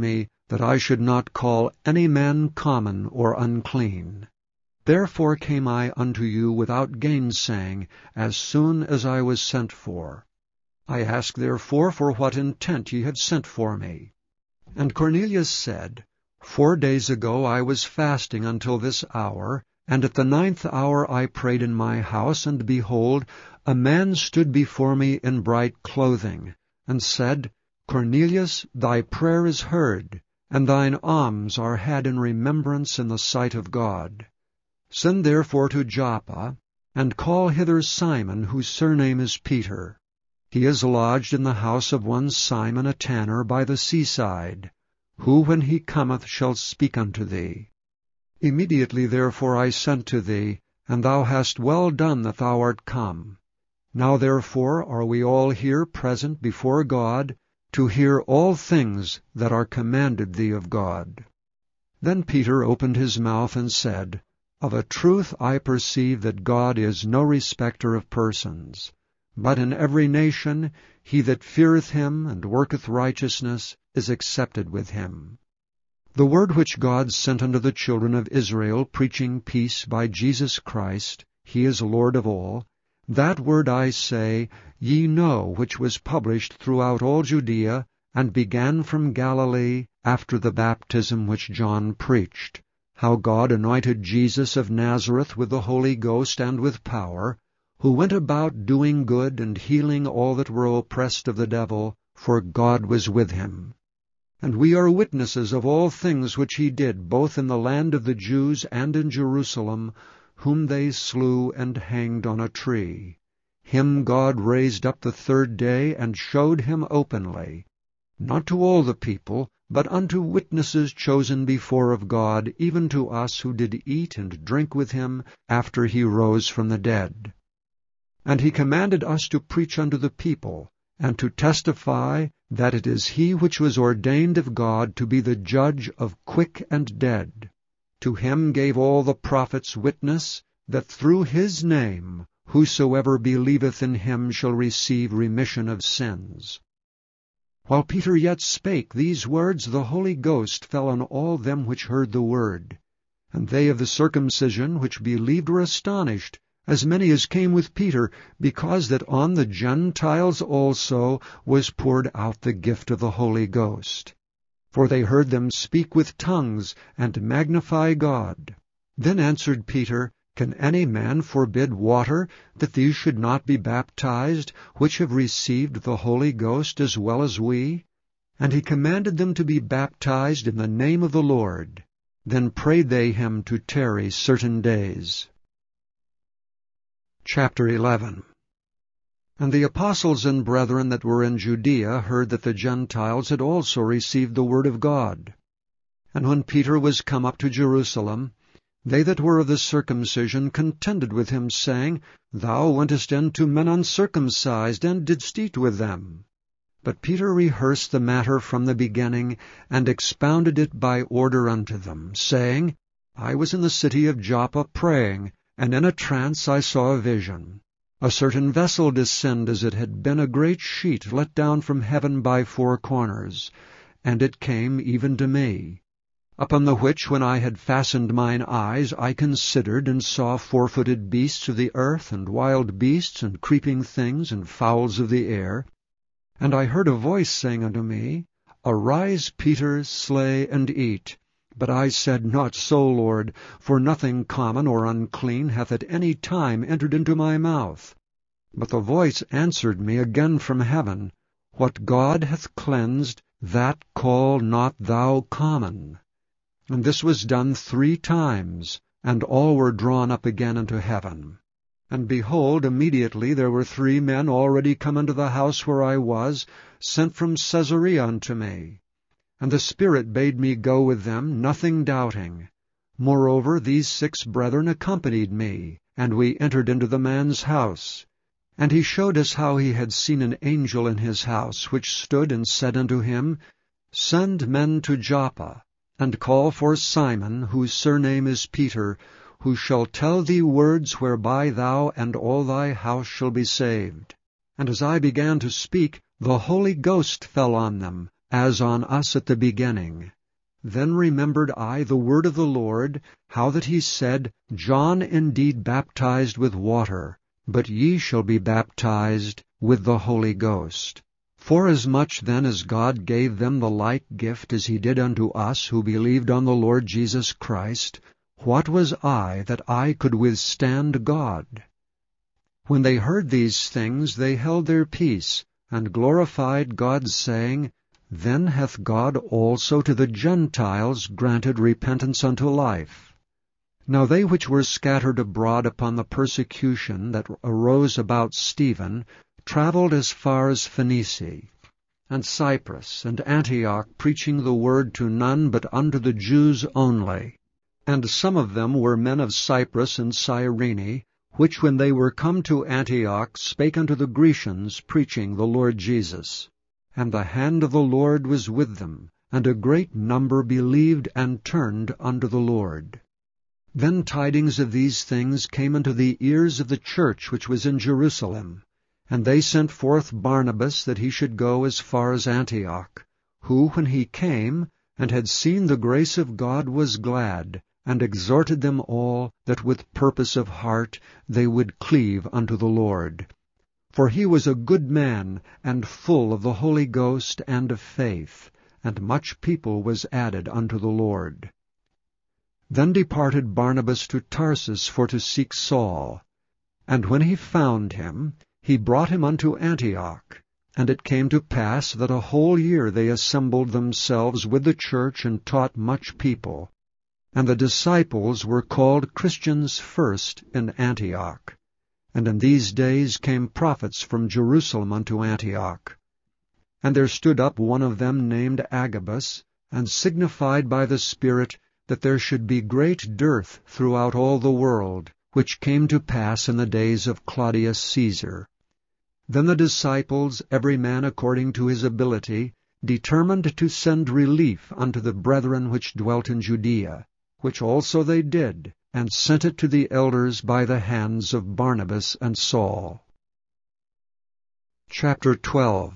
that I should not call any man common or unclean. Therefore came I unto you without gainsaying, as soon as I was sent for. I ask therefore for what intent ye have sent for me. And Cornelius said, Four days ago I was fasting until this hour, and at the ninth hour I prayed in my house, and behold, a man stood before me in bright clothing, and said, Cornelius, thy prayer is heard, and thine alms are had in remembrance in the sight of God. Send therefore to Joppa, and call hither Simon, whose surname is Peter. He is lodged in the house of one Simon a tanner by the seaside, who when he cometh shall speak unto thee. Immediately therefore I sent to thee, and thou hast well done that thou art come. Now therefore are we all here present before God, to hear all things that are commanded thee of God. Then Peter opened his mouth and said, Of a truth I perceive that God is no respecter of persons, but in every nation he that feareth him and worketh righteousness is accepted with him. The word which God sent unto the children of Israel, preaching peace by Jesus Christ, he is Lord of all, that word I say, ye know, which was published throughout all Judea, and began from Galilee, after the baptism which John preached, how God anointed Jesus of Nazareth with the Holy Ghost and with power, who went about doing good and healing all that were oppressed of the devil, for God was with him. And we are witnesses of all things which he did, both in the land of the Jews and in Jerusalem, whom they slew and hanged on a tree. Him God raised up the third day, and showed him openly, not to all the people, but unto witnesses chosen before of God, even to us who did eat and drink with him after he rose from the dead. And he commanded us to preach unto the people, and to testify that it is he which was ordained of God to be the judge of quick and dead. To him gave all the prophets witness, that through his name whosoever believeth in him shall receive remission of sins. While Peter yet spake these words, the Holy Ghost fell on all them which heard the word. And they of the circumcision which believed were astonished, as many as came with Peter, because that on the Gentiles also was poured out the gift of the Holy Ghost. For they heard them speak with tongues, and magnify God. Then answered Peter, Can any man forbid water, that these should not be baptized, which have received the Holy Ghost as well as we? And he commanded them to be baptized in the name of the Lord. Then prayed they him to tarry certain days. Chapter eleven. And the apostles and brethren that were in Judea heard that the Gentiles had also received the word of God. And when Peter was come up to Jerusalem, they that were of the circumcision contended with him, saying, Thou wentest in to men uncircumcised, and didst eat with them. But Peter rehearsed the matter from the beginning, and expounded it by order unto them, saying, I was in the city of Joppa praying, and in a trance I saw a vision. A certain vessel descend as it had been a great sheet let down from heaven by four corners, and it came even to me. Upon the which, when I had fastened mine eyes, I considered, and saw four-footed beasts of the earth, and wild beasts, and creeping things, and fowls of the air. And I heard a voice saying unto me, Arise, Peter, slay and eat. But I said, Not so, Lord, for nothing common or unclean hath at any time entered into my mouth. But the voice answered me again from heaven, What God hath cleansed, that call not thou common. And this was done three times, and all were drawn up again into heaven. And behold, immediately there were three men already come into the house where I was, sent from Caesarea unto me. And the Spirit bade me go with them, nothing doubting. Moreover, these six brethren accompanied me, and we entered into the man's house. And he showed us how he had seen an angel in his house, which stood and said unto him, Send men to Joppa, and call for Simon, whose surname is Peter, who shall tell thee words whereby thou and all thy house shall be saved. And as I began to speak, the Holy Ghost fell on them, as on us at the beginning. Then remembered I the word of the Lord, how that he said, John indeed baptized with water, but ye shall be baptized with the Holy Ghost. Forasmuch then as God gave them the like gift as he did unto us who believed on the Lord Jesus Christ, what was I that I could withstand God? When they heard these things, they held their peace, and glorified God, saying, Then hath God also to the Gentiles granted repentance unto life. Now they which were scattered abroad upon the persecution that arose about Stephen travelled as far as Phoenice, and Cyprus, and Antioch, preaching the word to none but unto the Jews only. And some of them were men of Cyprus and Cyrene, which when they were come to Antioch spake unto the Grecians, preaching the Lord Jesus. And the hand of the Lord was with them, and a great number believed and turned unto the Lord. Then tidings of these things came unto the ears of the church which was in Jerusalem. And they sent forth Barnabas that he should go as far as Antioch, who, when he came, and had seen the grace of God, was glad, and exhorted them all, that with purpose of heart they would cleave unto the Lord. For he was a good man, and full of the Holy Ghost and of faith, and much people was added unto the Lord. Then departed Barnabas to Tarsus for to seek Saul. And when he found him, he brought him unto Antioch. And it came to pass that a whole year they assembled themselves with the church, and taught much people. And the disciples were called Christians first in Antioch. And in these days came prophets from Jerusalem unto Antioch. And there stood up one of them named Agabus, and signified by the Spirit that there should be great dearth throughout all the world, which came to pass in the days of Claudius Caesar. Then the disciples, every man according to his ability, determined to send relief unto the brethren which dwelt in Judea, which also they did, and sent it to the elders by the hands of Barnabas and Saul. Chapter twelve.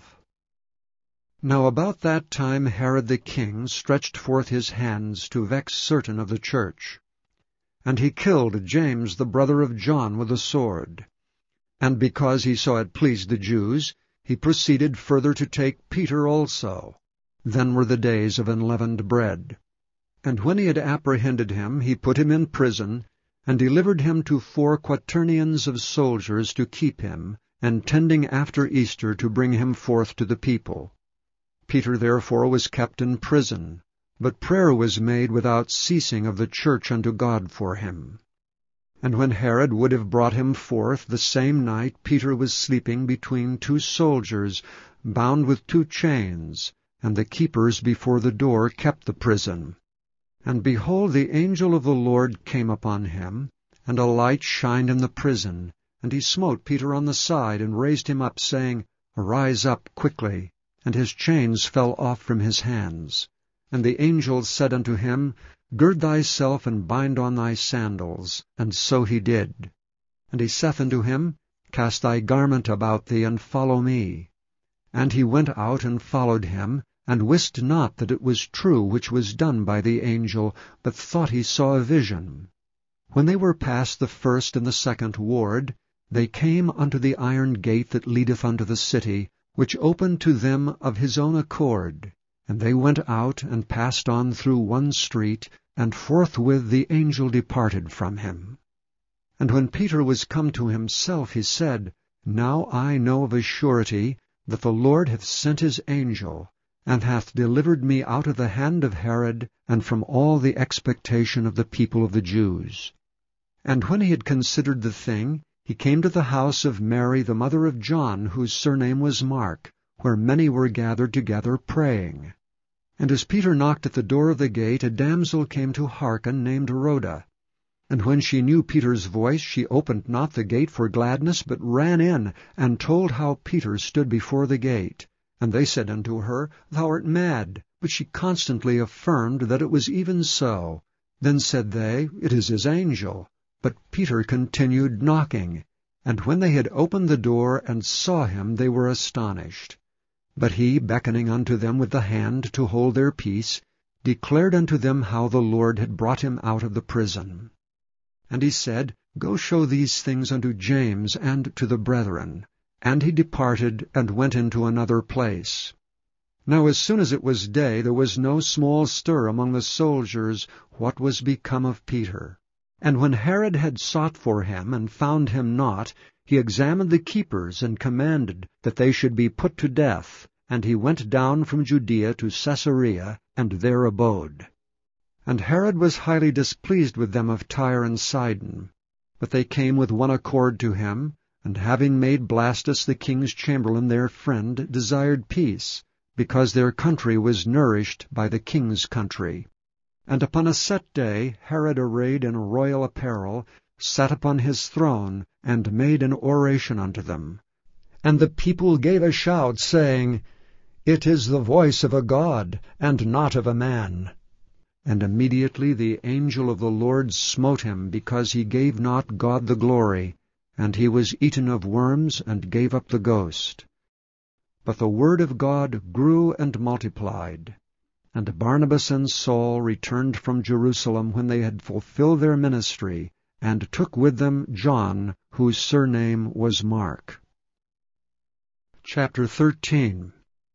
Now about that time Herod the king stretched forth his hands to vex certain of the church. And he killed James the brother of John with a sword. And because he saw it pleased the Jews, he proceeded further to take Peter also. Then were the days of unleavened bread. And when he had apprehended him, he put him in prison, and delivered him to four quaternions of soldiers to keep him, intending after Easter to bring him forth to the people. Peter therefore was kept in prison, but prayer was made without ceasing of the church unto God for him. And when Herod would have brought him forth, the same night Peter was sleeping between two soldiers, bound with two chains, and the keepers before the door kept the prison. And behold, the angel of the Lord came upon him, and a light shined in the prison, and he smote Peter on the side, and raised him up, saying, Arise up quickly. And his chains fell off from his hands. And the angel said unto him, Gird thyself, and bind on thy sandals. And so he did. And he saith unto him, Cast thy garment about thee, and follow me. And he went out and followed him, and wist not that it was true which was done by the angel, but thought he saw a vision. When they were past the first and the second ward, they came unto the iron gate that leadeth unto the city, which opened to them of his own accord. And they went out, and passed on through one street, and forthwith the angel departed from him. And when Peter was come to himself, he said, Now I know of a surety that the Lord hath sent his angel, and hath delivered me out of the hand of Herod, and from all the expectation of the people of the Jews. And when he had considered the thing, he came to the house of Mary the mother of John, whose surname was Mark, where many were gathered together praying. And as Peter knocked at the door of the gate, a damsel came to hearken, named Rhoda. And when she knew Peter's voice, she opened not the gate for gladness, but ran in, and told how Peter stood before the gate. And they said unto her, Thou art mad. But she constantly affirmed that it was even so. Then said they, It is his angel. But Peter continued knocking. And when they had opened the door and saw him, they were astonished. But he, beckoning unto them with the hand to hold their peace, declared unto them how the Lord had brought him out of the prison. And he said, Go show these things unto James and to the brethren. And he departed, and went into another place. Now as soon as it was day, there was no small stir among the soldiers what was become of Peter. And when Herod had sought for him, and found him not, he examined the keepers, and commanded that they should be put to death. And he went down from Judea to Caesarea, and there abode. And Herod was highly displeased with them of Tyre and Sidon. But they came with one accord to him, and having made Blastus the king's chamberlain their friend, desired peace, because their country was nourished by the king's country. And upon a set day Herod, arrayed in royal apparel, sat upon his throne, and made an oration unto them. And the people gave a shout, saying, It is the voice of a God, and not of a man. And immediately the angel of the Lord smote him, because he gave not God the glory, and he was eaten of worms, and gave up the ghost. But the word of God grew and multiplied. And Barnabas and Saul returned from Jerusalem when they had fulfilled their ministry, and took with them John, whose surname was Mark. Chapter thirteen.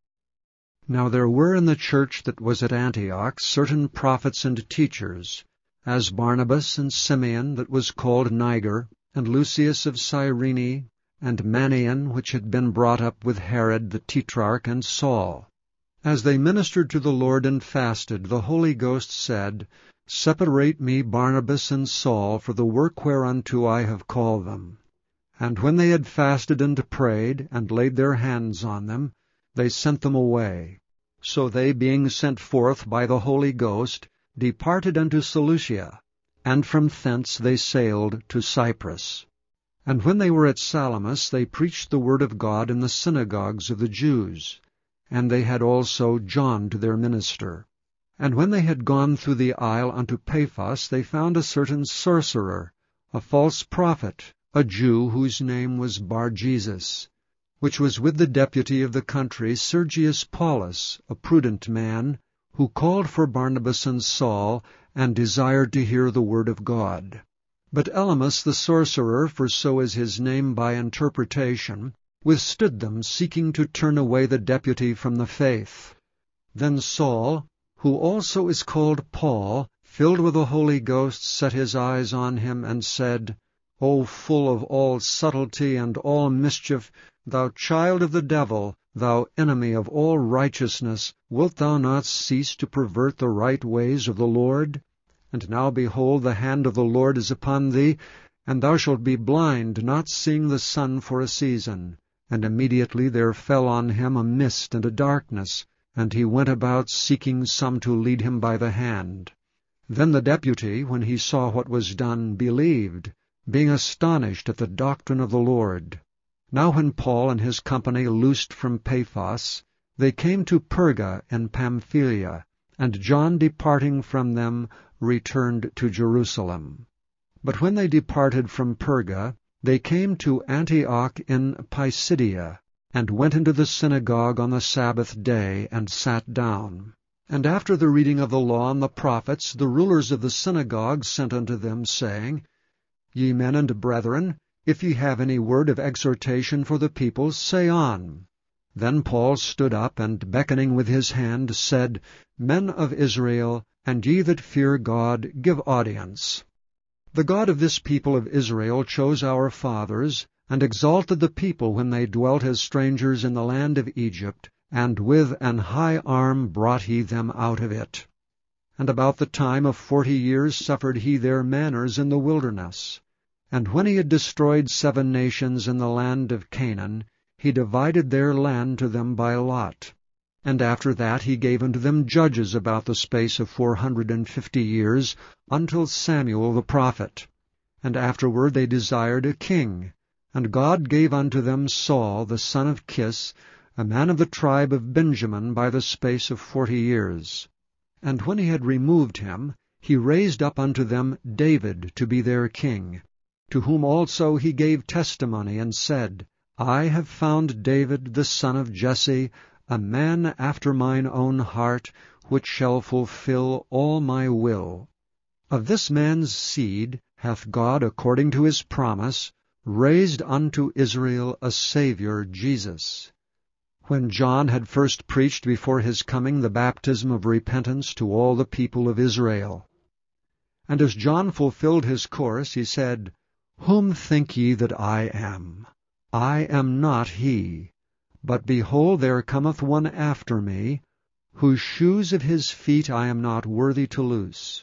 Now there were in the church that was at Antioch certain prophets and teachers, as Barnabas and Simeon that was called Niger, and Lucius of Cyrene, and Manaen, which had been brought up with Herod the Tetrarch, and Saul. As they ministered to the Lord and fasted, the Holy Ghost said, Separate me Barnabas and Saul for the work whereunto I have called them. And when they had fasted and prayed, and laid their hands on them, they sent them away. So they, being sent forth by the Holy Ghost, departed unto Seleucia, and from thence they sailed to Cyprus. And when they were at Salamis, they preached the word of God in the synagogues of the Jews. And they had also John to their minister. And when they had gone through the isle unto Paphos, they found a certain sorcerer, a false prophet, a Jew, whose name was Bar-Jesus, which was with the deputy of the country, Sergius Paulus, a prudent man, who called for Barnabas and Saul, and desired to hear the word of God. But Elymas the sorcerer, for so is his name by interpretation, withstood them, seeking to turn away the deputy from the faith. Then Saul, who also is called Paul, filled with the Holy Ghost, set his eyes on him, and said, O full of all subtlety and all mischief, thou child of the devil, thou enemy of all righteousness, wilt thou not cease to pervert the right ways of the Lord? And now behold, the hand of the Lord is upon thee, and thou shalt be blind, not seeing the sun for a season. And immediately there fell on him a mist and a darkness, and he went about seeking some to lead him by the hand. Then the deputy, when he saw what was done, believed, being astonished at the doctrine of the Lord. Now when Paul and his company loosed from Paphos, they came to Perga in Pamphylia, and John departing from them returned to Jerusalem. But when they departed from Perga, they came to Antioch in Pisidia, and went into the synagogue on the Sabbath day, and sat down. And after the reading of the law and the prophets, the rulers of the synagogue sent unto them, saying, Ye men and brethren, if ye have any word of exhortation for the people, say on. Then Paul stood up, and beckoning with his hand, said, Men of Israel, and ye that fear God, give audience. The God of this people of Israel chose our fathers, and exalted the people when they dwelt as strangers in the land of Egypt, and with an high arm brought he them out of it. And about the time of forty years suffered he their manners in the wilderness. And when he had destroyed seven nations in the land of Canaan, he divided their land to them by lot. And after that he gave unto them judges about the space of four hundred and fifty years, until Samuel the prophet. And afterward they desired a king. And God gave unto them Saul the son of Kis, a man of the tribe of Benjamin, by the space of forty years. And when he had removed him, he raised up unto them David to be their king, to whom also he gave testimony, and said, I have found David the son of Jesse, a man after mine own heart, which shall fulfill all my will. Of this man's seed hath God, according to his promise, raised unto Israel a Saviour, Jesus. When John had first preached before his coming the baptism of repentance to all the people of Israel. And as John fulfilled his course, he said, Whom think ye that I am? I am not he. But behold, there cometh one after me, whose shoes of his feet I am not worthy to loose.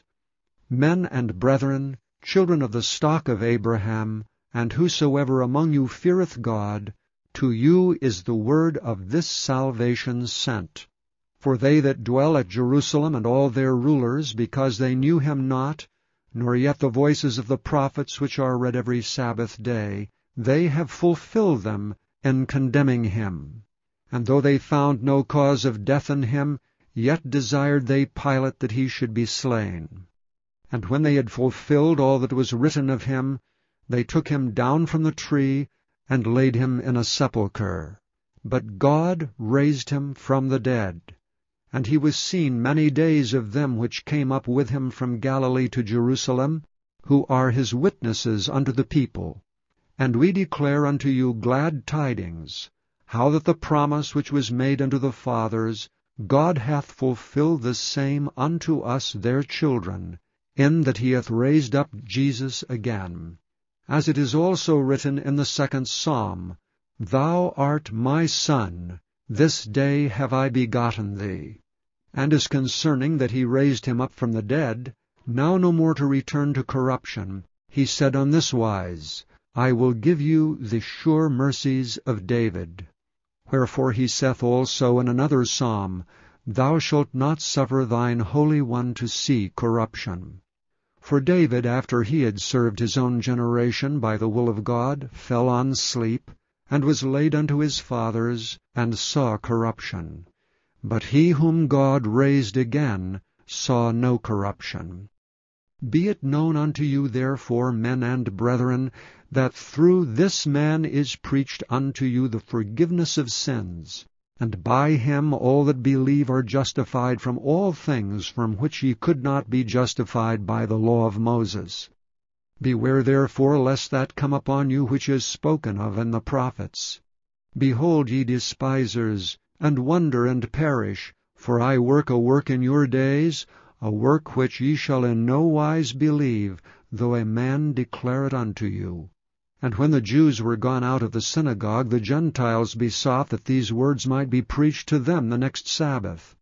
Men and brethren, children of the stock of Abraham, and whosoever among you feareth God, to you is the word of this salvation sent. For they that dwell at Jerusalem and all their rulers, because they knew him not, nor yet the voices of the prophets which are read every Sabbath day, they have fulfilled them in condemning him. And though they found no cause of death in him, yet desired they Pilate that he should be slain. And when they had fulfilled all that was written of him, they took him down from the tree, and laid him in a sepulchre. But God raised him from the dead. And he was seen many days of them which came up with him from Galilee to Jerusalem, who are his witnesses unto the people. And we declare unto you glad tidings, how that the promise which was made unto the fathers, God hath fulfilled the same unto us their children, in that he hath raised up Jesus again. As it is also written in the second psalm, Thou art my Son, this day have I begotten thee. And as concerning that he raised him up from the dead, now no more to return to corruption, he said on this wise, I will give you the sure mercies of David. Wherefore he saith also in another psalm, Thou shalt not suffer thine Holy One to see corruption. For David, after he had served his own generation by the will of God, fell on sleep, and was laid unto his fathers, and saw corruption. But he whom God raised again saw no corruption. Be it known unto you therefore, men and brethren, that through this man is preached unto you the forgiveness of sins, and by him all that believe are justified from all things from which ye could not be justified by the law of Moses. Beware therefore lest that come upon you which is spoken of in the prophets. Behold, ye despisers, and wonder and perish, for I work a work in your days, a work which ye shall in no wise believe, though a man declare it unto you. And when the Jews were gone out of the synagogue, the Gentiles besought that these words might be preached to them the next Sabbath.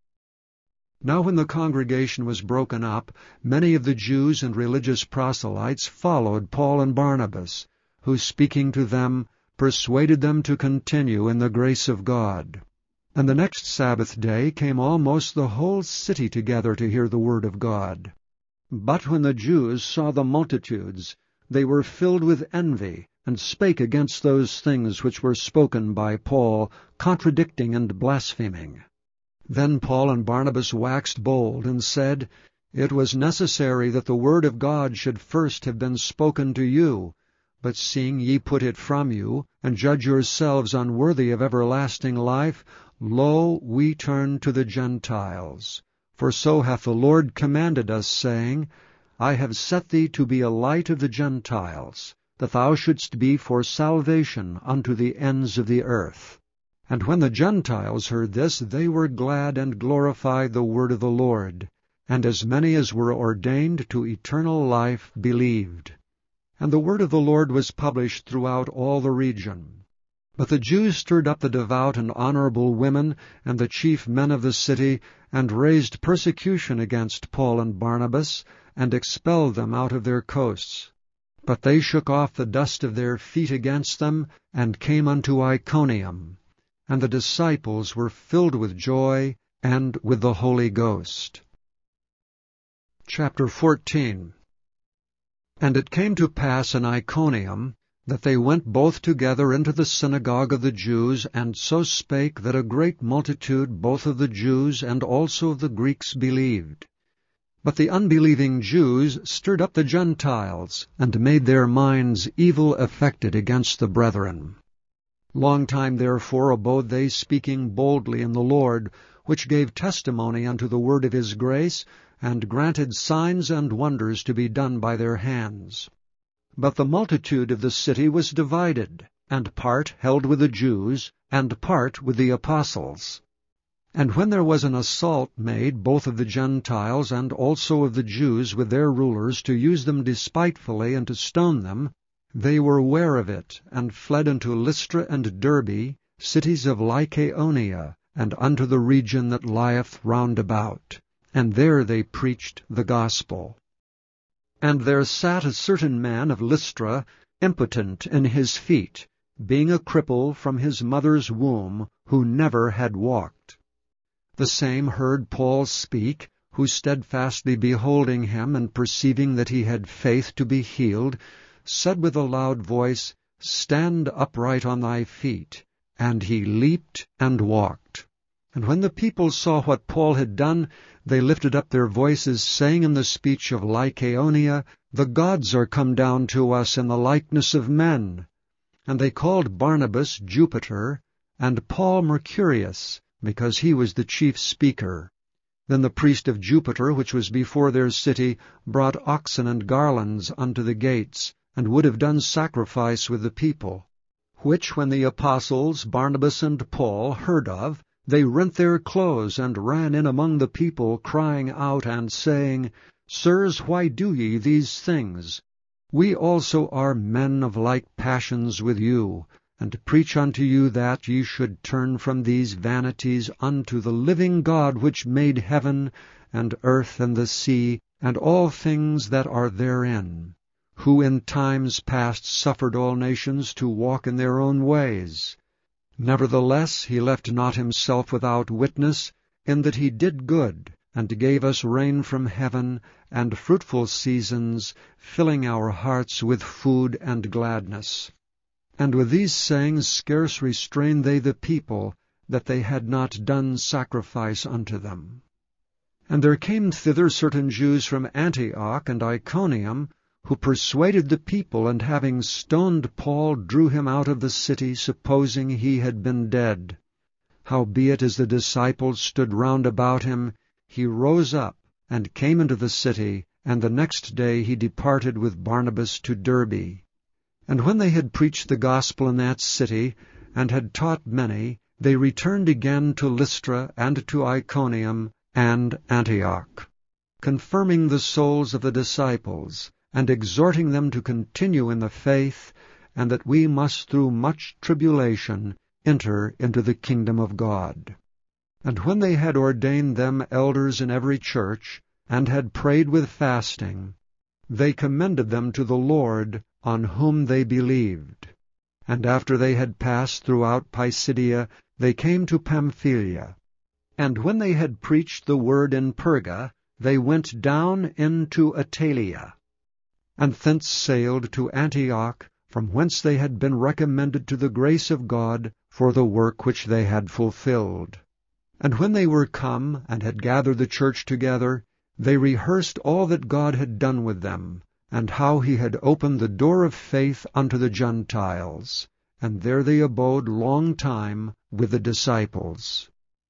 Now when the congregation was broken up, many of the Jews and religious proselytes followed Paul and Barnabas, who, speaking to them, persuaded them to continue in the grace of God. And the next Sabbath day came almost the whole city together to hear the word of God. But when the Jews saw the multitudes, they were filled with envy, and spake against those things which were spoken by Paul, contradicting and blaspheming. Then Paul and Barnabas waxed bold, and said, It was necessary that the word of God should first have been spoken to you, but seeing ye put it from you, and judge yourselves unworthy of everlasting life, lo, we turn to the Gentiles. For so hath the Lord commanded us, saying, I have set thee to be a light of the Gentiles, that thou shouldst be for salvation unto the ends of the earth. And when the Gentiles heard this, they were glad and glorified the word of the Lord. And as many as were ordained to eternal life believed. And the word of the Lord was published throughout all the region. But the Jews stirred up the devout and honorable women, and the chief men of the city, and raised persecution against Paul and Barnabas, and expelled them out of their coasts. But they shook off the dust of their feet against them, and came unto Iconium. And the disciples were filled with joy, and with the Holy Ghost. Chapter fourteen. And it came to pass in Iconium, that they went both together into the synagogue of the Jews, and so spake that a great multitude both of the Jews and also of the Greeks believed. But the unbelieving Jews stirred up the Gentiles, and made their minds evil affected against the brethren. Long time therefore abode they speaking boldly in the Lord, which gave testimony unto the word of his grace, and granted signs and wonders to be done by their hands. But the multitude of the city was divided, and part held with the Jews, and part with the apostles. And when there was an assault made both of the Gentiles and also of the Jews with their rulers to use them despitefully and to stone them, they were ware of it, and fled unto Lystra and Derbe, cities of Lycaonia, and unto the region that lieth round about. And there they preached the gospel. And there sat a certain man of Lystra, impotent in his feet, being a cripple from his mother's womb, who never had walked. The same heard Paul speak, who steadfastly beholding him, and perceiving that he had faith to be healed, said with a loud voice, Stand upright on thy feet. And he leaped and walked. And when the people saw what Paul had done, they lifted up their voices, saying in the speech of Lycaonia, The gods are come down to us in the likeness of men. And they called Barnabas Jupiter, and Paul Mercurius, because he was the chief speaker. Then the priest of Jupiter, which was before their city, brought oxen and garlands unto the gates, and would have done sacrifice with the people. Which when the apostles Barnabas and Paul heard of, they rent their clothes, and ran in among the people, crying out and saying, Sirs, why do ye these things? We also are men of like passions with you, and preach unto you that ye should turn from these vanities unto the living God, which made heaven, and earth, and the sea, and all things that are therein, who in times past suffered all nations to walk in their own ways. Nevertheless he left not himself without witness, in that he did good, and gave us rain from heaven, and fruitful seasons, filling our hearts with food and gladness. And with these sayings scarce restrained they the people, that they had not done sacrifice unto them. And there came thither certain Jews from Antioch and Iconium, who persuaded the people, and having stoned Paul, drew him out of the city, supposing he had been dead. Howbeit, as the disciples stood round about him, he rose up, and came into the city, and the next day he departed with Barnabas to Derbe. And when they had preached the gospel in that city, and had taught many, they returned again to Lystra, and to Iconium, and Antioch, confirming the souls of the disciples, and exhorting them to continue in the faith, and that we must through much tribulation enter into the kingdom of God. And when they had ordained them elders in every church, and had prayed with fasting, they commended them to the Lord, on whom they believed. And after they had passed throughout Pisidia, they came to Pamphylia. And when they had preached the word in Perga, they went down into Attalia, and thence sailed to Antioch, from whence they had been recommended to the grace of God for the work which they had fulfilled. And when they were come, and had gathered the church together, they rehearsed all that God had done with them, and how he had opened the door of faith unto the Gentiles. And there they abode long time with the disciples.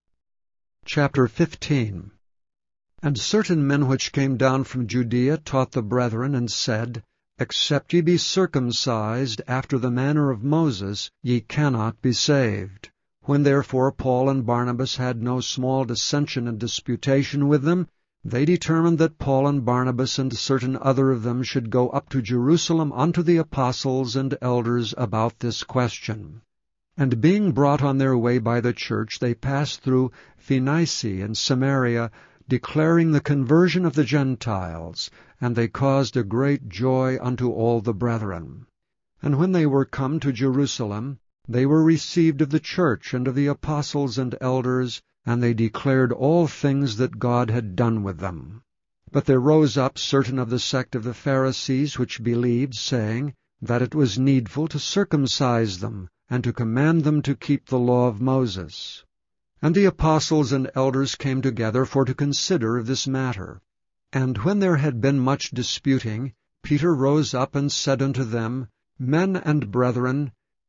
Chapter fifteen. And certain men which came down from Judea taught the brethren, and said, Except ye be circumcised after the manner of Moses, ye cannot be saved. When therefore Paul and Barnabas had no small dissension and disputation with them, they determined that Paul and Barnabas and certain other of them should go up to Jerusalem unto the apostles and elders about this question. And being brought on their way by the church, they passed through Phoenicia and Samaria, declaring the conversion of the Gentiles, and they caused a great joy unto all the brethren. And when they were come to Jerusalem, they were received of the church and of the apostles and elders, and they declared all things that God had done with them. But there rose up certain of the sect of the Pharisees which believed, saying, that it was needful to circumcise them, and to command them to keep the law of Moses. And the apostles and elders came together for to consider of this matter. And when there had been much disputing, Peter rose up and said unto them, Men and brethren,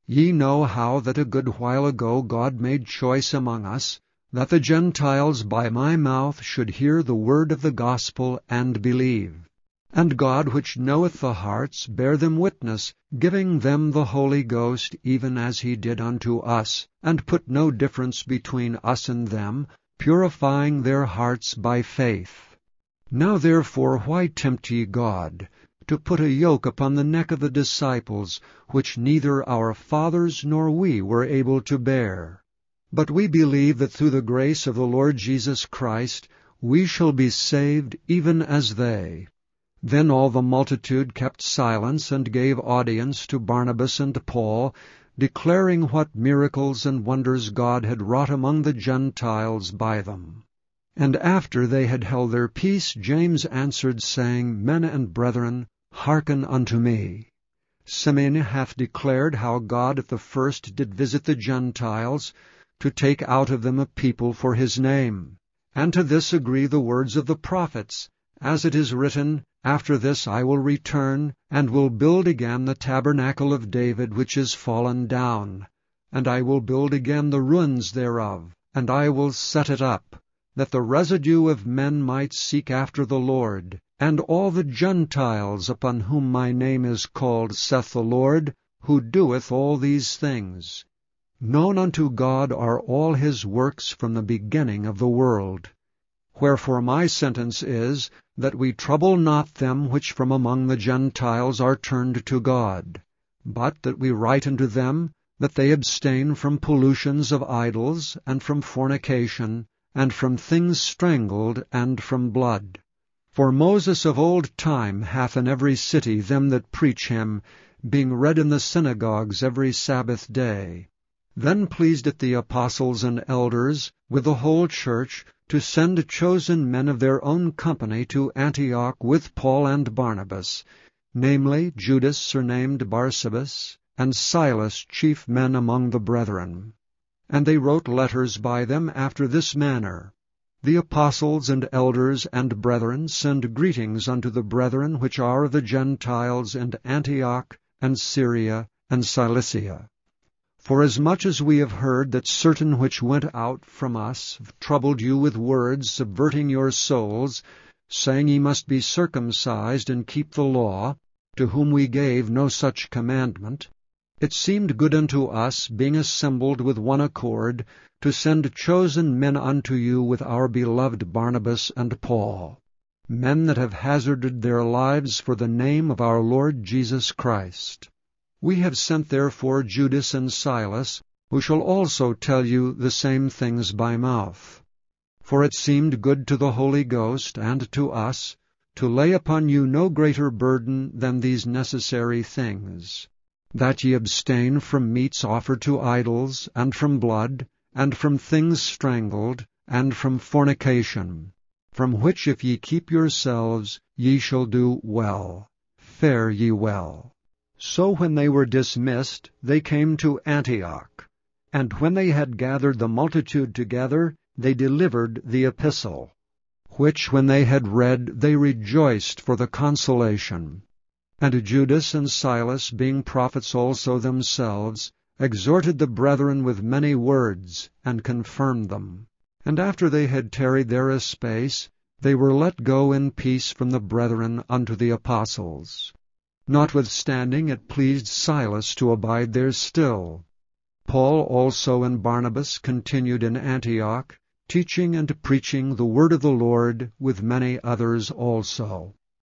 Ye know how that a good while ago God made choice among us, that the Gentiles by my mouth should hear the word of the gospel and believe. And God, which knoweth the hearts, bare them witness, giving them the Holy Ghost, even as he did unto us, and put no difference between us and them, purifying their hearts by faith. Now therefore why tempt ye God, to put a yoke upon the neck of the disciples, which neither our fathers nor we were able to bear? But we believe that through the grace of the Lord Jesus Christ we shall be saved even as they. Then all the multitude kept silence, and gave audience to Barnabas and Paul, declaring what miracles and wonders God had wrought among the Gentiles by them. And after they had held their peace, James answered, saying, Men and brethren, hearken unto me. Simeon hath declared how God at the first did visit the Gentiles, to take out of them a people for his name. And to this agree the words of the prophets, as it is written, After this I will return, and will build again the tabernacle of David which is fallen down. And I will build again the ruins thereof, and I will set it up, that the residue of men might seek after the Lord, and all the Gentiles upon whom my name is called, saith the Lord, who doeth all these things. Known unto God are all his works from the beginning of the world. Wherefore my sentence is, that we trouble not them which from among the Gentiles are turned to God, but that we write unto them, that they abstain from pollutions of idols, and from fornication, and from things strangled, and from blood. For Moses of old time hath in every city them that preach him, being read in the synagogues every Sabbath day. Then pleased it the apostles and elders, with the whole church, to send chosen men of their own company to Antioch with Paul and Barnabas, namely Judas surnamed Barsabas, and Silas, chief men among the brethren. And they wrote letters by them after this manner. The apostles and elders and brethren send greetings unto the brethren which are of the Gentiles in Antioch and Syria and Cilicia. Forasmuch as we have heard that certain which went out from us troubled you with words, subverting your souls, saying ye must be circumcised and keep the law, to whom we gave no such commandment, it seemed good unto us, being assembled with one accord, to send chosen men unto you with our beloved Barnabas and Paul, men that have hazarded their lives for the name of our Lord Jesus Christ. We have sent therefore Judas and Silas, who shall also tell you the same things by mouth. For it seemed good to the Holy Ghost and to us to lay upon you no greater burden than these necessary things, that ye abstain from meats offered to idols, and from blood, and from things strangled, and from fornication, from which if ye keep yourselves, ye shall do well. Fare ye well. So when they were dismissed, they came to Antioch. And when they had gathered the multitude together, they delivered the epistle, which when they had read, they rejoiced for the consolation. And Judas and Silas, being prophets also themselves, exhorted the brethren with many words, and confirmed them. And after they had tarried there a space, they were let go in peace from the brethren unto the apostles. Notwithstanding it pleased Silas to abide there still. Paul also and Barnabas continued in Antioch, teaching and preaching the word of the Lord with many others also.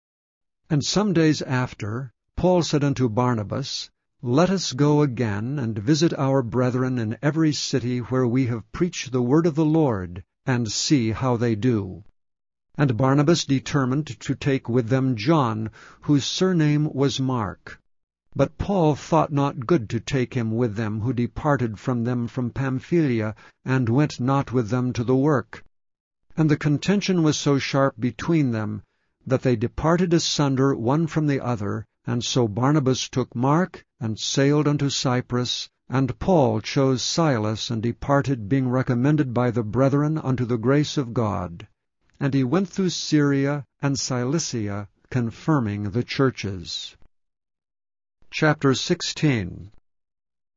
And some days after, Paul said unto Barnabas, Let us go again and visit our brethren in every city where we have preached the word of the Lord, and see how they do. And Barnabas determined to take with them John, whose surname was Mark. But Paul thought not good to take him with them, who departed from them from Pamphylia, and went not with them to the work. And the contention was so sharp between them, that they departed asunder one from the other, and so Barnabas took Mark, and sailed unto Cyprus, and Paul chose Silas, and departed, being recommended by the brethren unto the grace of God. And he went through Syria and Cilicia, confirming the churches. Chapter sixteen.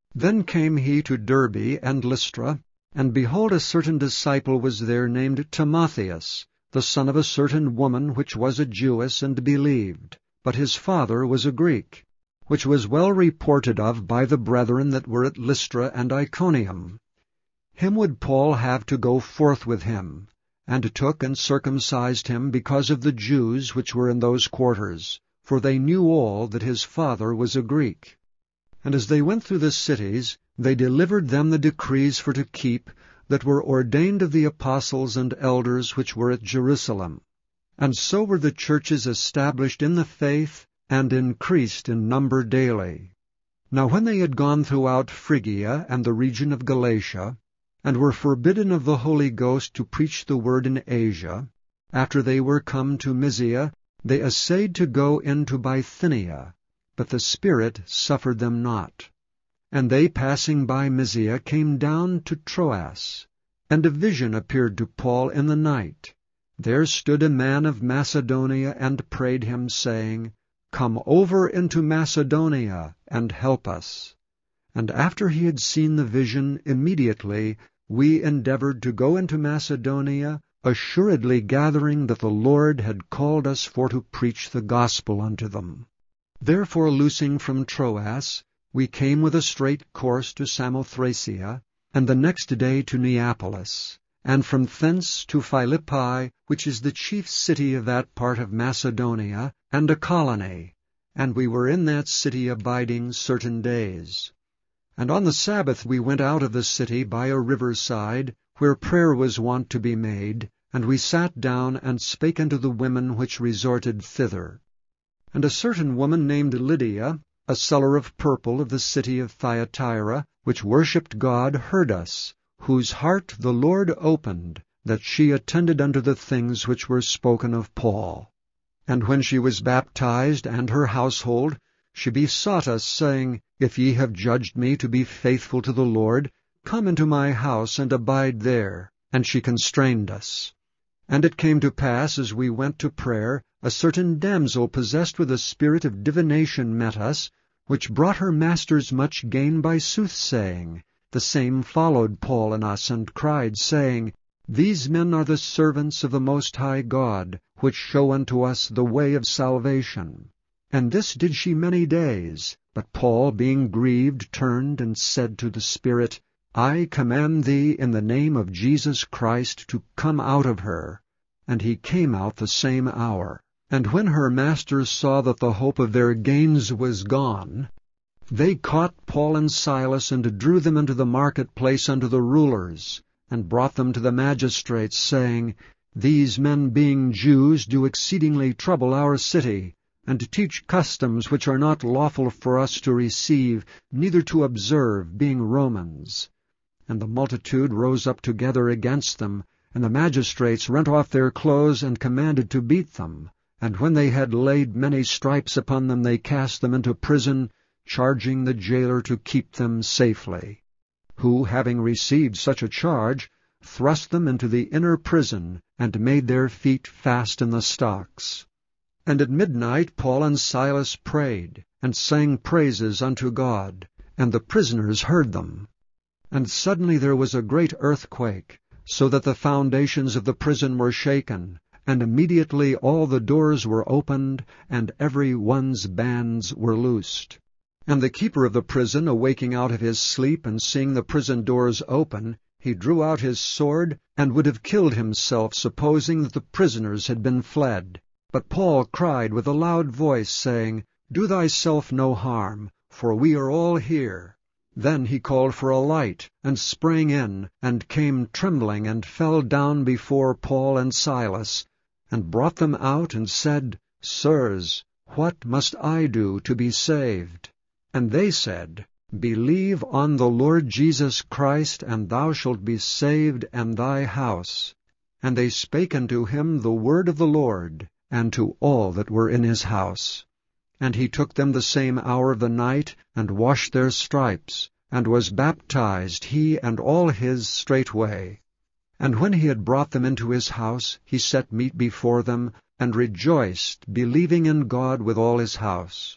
Then came he to Derbe and Lystra, and behold, a certain disciple was there named Timotheus, the son of a certain woman which was a Jewess and believed, but his father was a Greek, which was well reported of by the brethren that were at Lystra and Iconium. Him would Paul have to go forth with him, and took and circumcised him because of the Jews which were in those quarters, for they knew all that his father was a Greek. And as they went through the cities, they delivered them the decrees for to keep, that were ordained of the apostles and elders which were at Jerusalem. And so were the churches established in the faith, and increased in number daily. Now when they had gone throughout Phrygia and the region of Galatia, and were forbidden of the Holy Ghost to preach the word in Asia, after they were come to Mysia, they essayed to go into Bithynia, but the Spirit suffered them not. And they, passing by Mysia, came down to Troas. And a vision appeared to Paul in the night. There stood a man of Macedonia, and prayed him, saying, Come over into Macedonia, and help us. And after he had seen the vision, immediately we endeavored to go into Macedonia, assuredly gathering that the Lord had called us for to preach the gospel unto them. Therefore, loosing from Troas, we came with a straight course to Samothracia, and the next day to Neapolis, and from thence to Philippi, which is the chief city of that part of Macedonia, and a colony, and we were in that city abiding certain days. And on the Sabbath we went out of the city by a river side, where prayer was wont to be made, and we sat down and spake unto the women which resorted thither. And a certain woman named Lydia, a seller of purple of the city of Thyatira, which worshipped God, heard us, whose heart the Lord opened, that she attended unto the things which were spoken of Paul. And when she was baptized, and her household, she besought us, saying, If ye have judged me to be faithful to the Lord, come into my house, and abide there. And she constrained us. And it came to pass, as we went to prayer, a certain damsel possessed with a spirit of divination met us, which brought her masters much gain by soothsaying. The same followed Paul and us, and cried, saying, These men are the servants of the Most High God, which show unto us the way of salvation. And this did she many days. But Paul, being grieved, turned and said to the Spirit, I command thee in the name of Jesus Christ to come out of her. And he came out the same hour. And when her masters saw that the hope of their gains was gone, they caught Paul and Silas, and drew them into the marketplace unto the rulers, and brought them to the magistrates, saying, These men, being Jews, do exceedingly trouble our city, and teach customs which are not lawful for us to receive, neither to observe, being Romans. And the multitude rose up together against them, and the magistrates rent off their clothes, and commanded to beat them. And when they had laid many stripes upon them, they cast them into prison, charging the jailer to keep them safely, who, having received such a charge, thrust them into the inner prison, and made their feet fast in the stocks. And at midnight Paul and Silas prayed, and sang praises unto God, and the prisoners heard them. And suddenly there was a great earthquake, so that the foundations of the prison were shaken, and immediately all the doors were opened, and every one's bands were loosed. And the keeper of the prison, awaking out of his sleep, and seeing the prison doors open, he drew out his sword, and would have killed himself, supposing that the prisoners had been fled. But Paul cried with a loud voice, saying, Do thyself no harm, for we are all here. Then he called for a light, and sprang in, and came trembling, and fell down before Paul and Silas, and brought them out, and said, Sirs, what must I do to be saved? And they said, Believe on the Lord Jesus Christ, and thou shalt be saved, and thy house. And they spake unto him the word of the Lord, and to all that were in his house. And he took them the same hour of the night, and washed their stripes, and was baptized, he and all his straightway. And when he had brought them into his house, he set meat before them, and rejoiced, believing in God with all his house.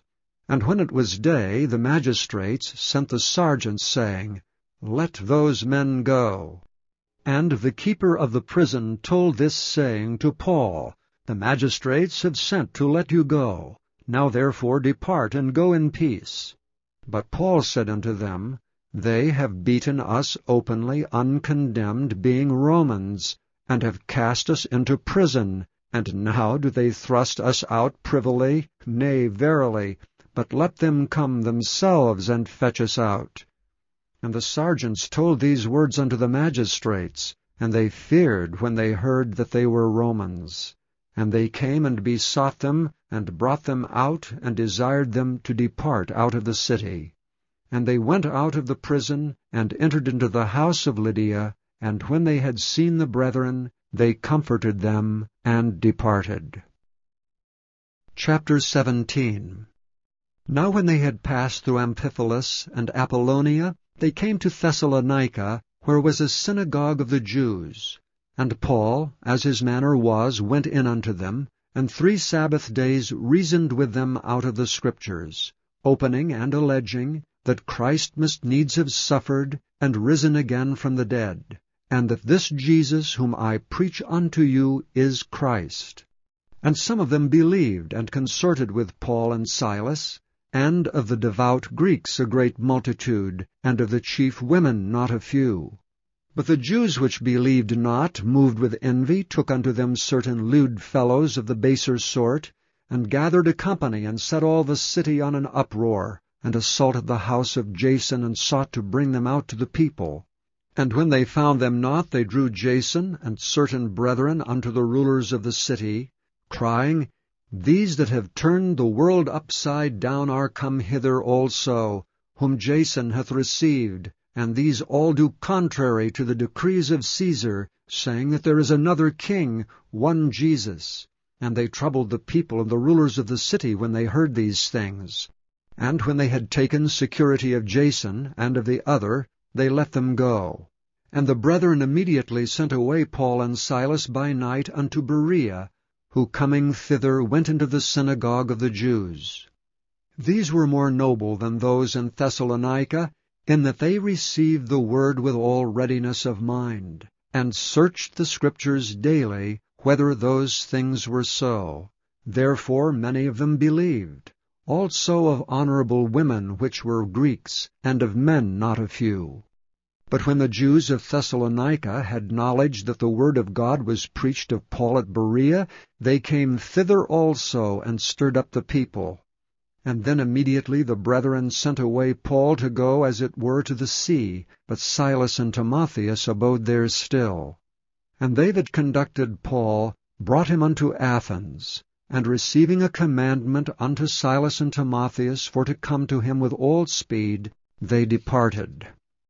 And when it was day, the magistrates sent the sergeants, saying, Let those men go. And the keeper of the prison told this saying to Paul, The magistrates have sent to let you go. Now therefore depart, and go in peace. But Paul said unto them, They have beaten us openly, uncondemned, being Romans, and have cast us into prison. And now do they thrust us out privily? Nay, verily, but let them come themselves and fetch us out. And the sergeants told these words unto the magistrates, and they feared when they heard that they were Romans. And they came and besought them, and brought them out, and desired them to depart out of the city. And they went out of the prison, and entered into the house of Lydia, and when they had seen the brethren, they comforted them, and departed. Chapter seventeen. Now when they had passed through Amphipolis and Apollonia, they came to Thessalonica, where was a synagogue of the Jews. And Paul, as his manner was, went in unto them, and three Sabbath days reasoned with them out of the Scriptures, opening and alleging that Christ must needs have suffered, and risen again from the dead, and that this Jesus whom I preach unto you is Christ. And some of them believed, and consorted with Paul and Silas, and of the devout Greeks a great multitude, and of the chief women not a few. But the Jews which believed not, moved with envy, took unto them certain lewd fellows of the baser sort, and gathered a company, and set all the city on an uproar, and assaulted the house of Jason, and sought to bring them out to the people. And when they found them not, they drew Jason and certain brethren unto the rulers of the city, crying, These that have turned the world upside down are come hither also, whom Jason hath received, and these all do contrary to the decrees of Caesar, saying that there is another king, one Jesus. And they troubled the people and the rulers of the city when they heard these things. And when they had taken security of Jason and of the other, they let them go. And the brethren immediately sent away Paul and Silas by night unto Berea, who coming thither went into the synagogue of the Jews. These were more noble than those in Thessalonica, in that they received the word with all readiness of mind, and searched the Scriptures daily, whether those things were so. Therefore many of them believed, also of honorable women which were Greeks, and of men not a few. But when the Jews of Thessalonica had knowledge that the word of God was preached of Paul at Berea, they came thither also, and stirred up the people. And then immediately the brethren sent away Paul to go as it were to the sea, but Silas and Timotheus abode there still. And they that conducted Paul brought him unto Athens, and receiving a commandment unto Silas and Timotheus for to come to him with all speed, they departed.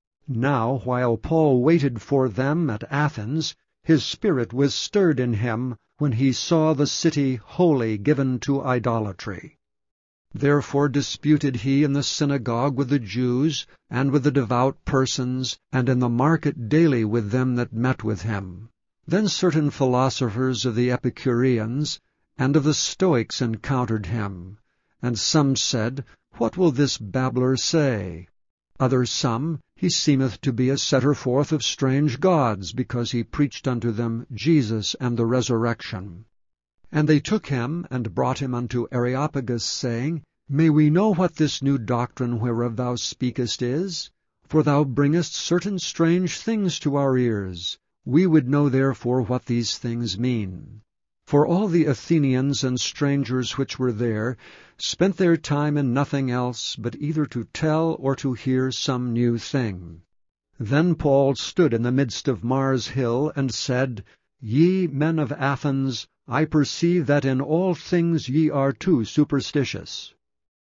Now while Paul waited for them at Athens, his spirit was stirred in him when he saw the city wholly given to idolatry. Therefore disputed he in the synagogue with the Jews, and with the devout persons, and in the market daily with them that met with him. Then certain philosophers of the Epicureans and of the Stoics encountered him. And some said, What will this babbler say? Others some, He seemeth to be a setter forth of strange gods, because he preached unto them Jesus and the resurrection. And they took him, and brought him unto Areopagus, saying, May we know what this new doctrine whereof thou speakest is? For thou bringest certain strange things to our ears. We would know therefore what these things mean. For all the Athenians and strangers which were there spent their time in nothing else, but either to tell or to hear some new thing. Then Paul stood in the midst of Mars Hill, and said, Ye men of Athens, I perceive that in all things ye are too superstitious.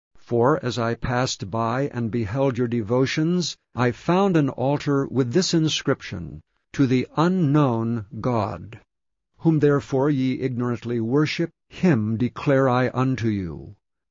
For as I passed by and beheld your devotions, I found an altar with this inscription, To the unknown God. Whom therefore ye ignorantly worship, him declare I unto you.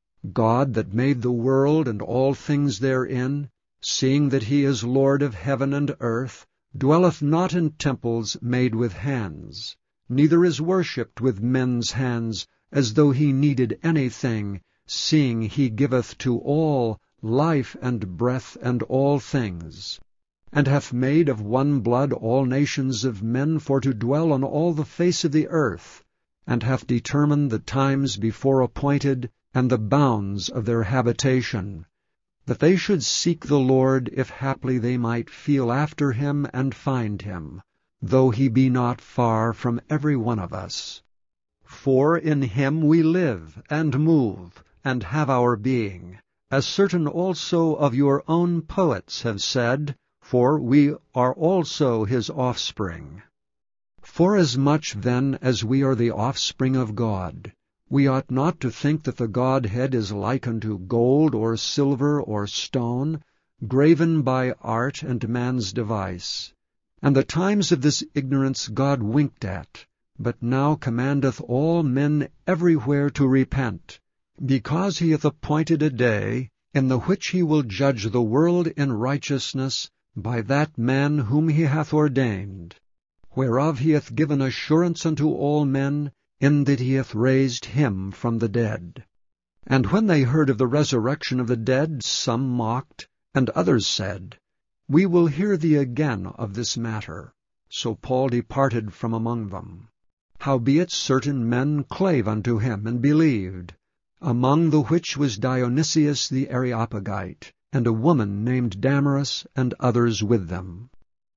God that made the world and all things therein, seeing that he is Lord of heaven and earth, dwelleth not in temples made with hands, neither is worshipped with men's hands, as though he needed anything, seeing he giveth to all life and breath and all things, and hath made of one blood all nations of men for to dwell on all the face of the earth, and hath determined the times before appointed, and the bounds of their habitation, that they should seek the Lord, if haply they might feel after him and find him, though he be not far from every one of us. For in him we live, and move, and have our being, as certain also of your own poets have said, for we are also his offspring. Forasmuch then as we are the offspring of God, we ought not to think that the Godhead is like unto gold or silver or stone, graven by art and man's device. And the times of this ignorance God winked at, but now commandeth all men everywhere to repent, because he hath appointed a day, in the which he will judge the world in righteousness by that man whom he hath ordained, whereof he hath given assurance unto all men, in that he hath raised him from the dead. And when they heard of the resurrection of the dead, some mocked, and others said, We will hear thee again of this matter. So Paul departed from among them. Howbeit certain men clave unto him, and believed, among the which was Dionysius the Areopagite, and a woman named Damaris, and others with them.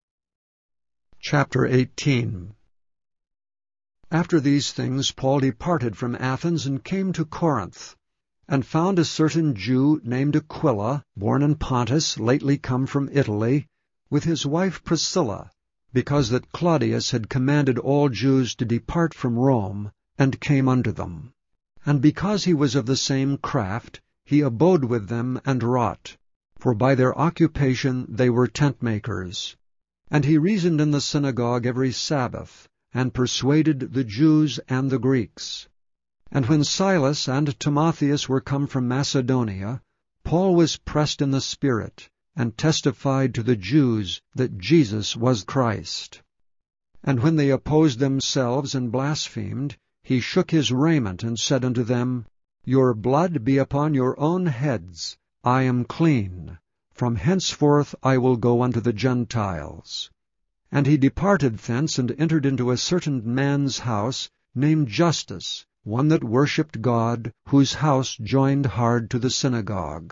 Chapter eighteen. After these things Paul departed from Athens, and came to Corinth, and found a certain Jew named Aquila, born in Pontus, lately come from Italy, with his wife Priscilla, because that Claudius had commanded all Jews to depart from Rome, and came unto them. And because he was of the same craft, he abode with them and wrought, for by their occupation they were tent-makers. And he reasoned in the synagogue every Sabbath, and persuaded the Jews and the Greeks. And when Silas and Timotheus were come from Macedonia, Paul was pressed in the Spirit, and testified to the Jews that Jesus was Christ. And when they opposed themselves and blasphemed, he shook his raiment, and said unto them, Your blood be upon your own heads, I am clean. From henceforth I will go unto the Gentiles. And he departed thence, and entered into a certain man's house, named Justus, one that worshipped God, whose house joined hard to the synagogue.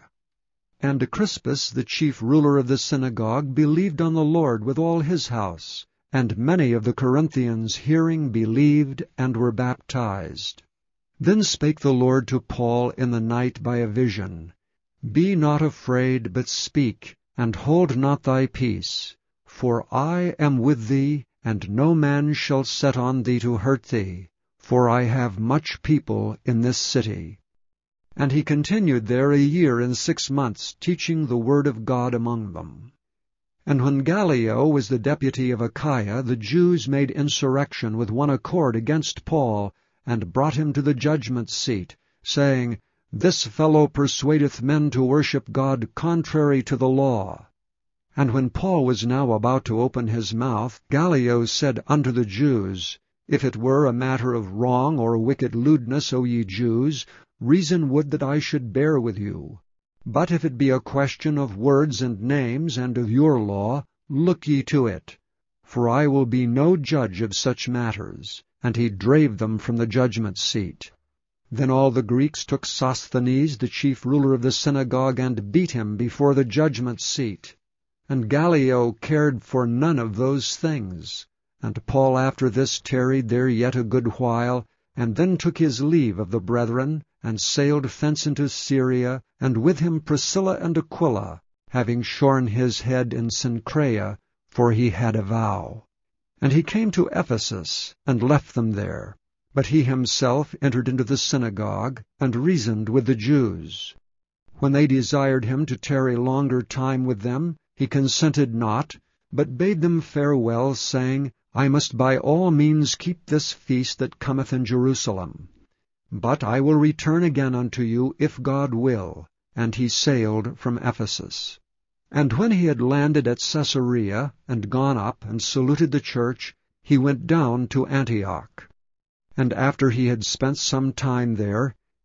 And Crispus, the chief ruler of the synagogue, believed on the Lord with all his house, and many of the Corinthians hearing believed, and were baptized. Then spake the Lord to Paul in the night by a vision, Be not afraid, but speak, and hold not thy peace. For I am with thee, and no man shall set on thee to hurt thee, for I have much people in this city. And he continued there a year and six months, teaching the word of God among them. And when Gallio was the deputy of Achaia, the Jews made insurrection with one accord against Paul, and brought him to the judgment seat, saying, This fellow persuadeth men to worship God contrary to the law. And when Paul was now about to open his mouth, Gallio said unto the Jews, If it were a matter of wrong or wicked lewdness, O ye Jews, reason would that I should bear with you. But if it be a question of words and names, and of your law, look ye to it. For I will be no judge of such matters. And he drave them from the judgment seat. Then all the Greeks took Sosthenes, the chief ruler of the synagogue, and beat him before the judgment seat. And Gallio cared for none of those things. And Paul after this tarried there yet a good while, and then took his leave of the brethren, and sailed thence into Syria, and with him Priscilla and Aquila, having shorn his head in Cenchrea, for he had a vow. And he came to Ephesus, and left them there. But he himself entered into the synagogue, and reasoned with the Jews. When they desired him to tarry longer time with them, he consented not, but bade them farewell, saying, I must by all means keep this feast that cometh in Jerusalem. But I will return again unto you, if God will. And he sailed from Ephesus. And when he had landed at Caesarea, and gone up, and saluted the church, he went down to Antioch. And after he had spent some time there,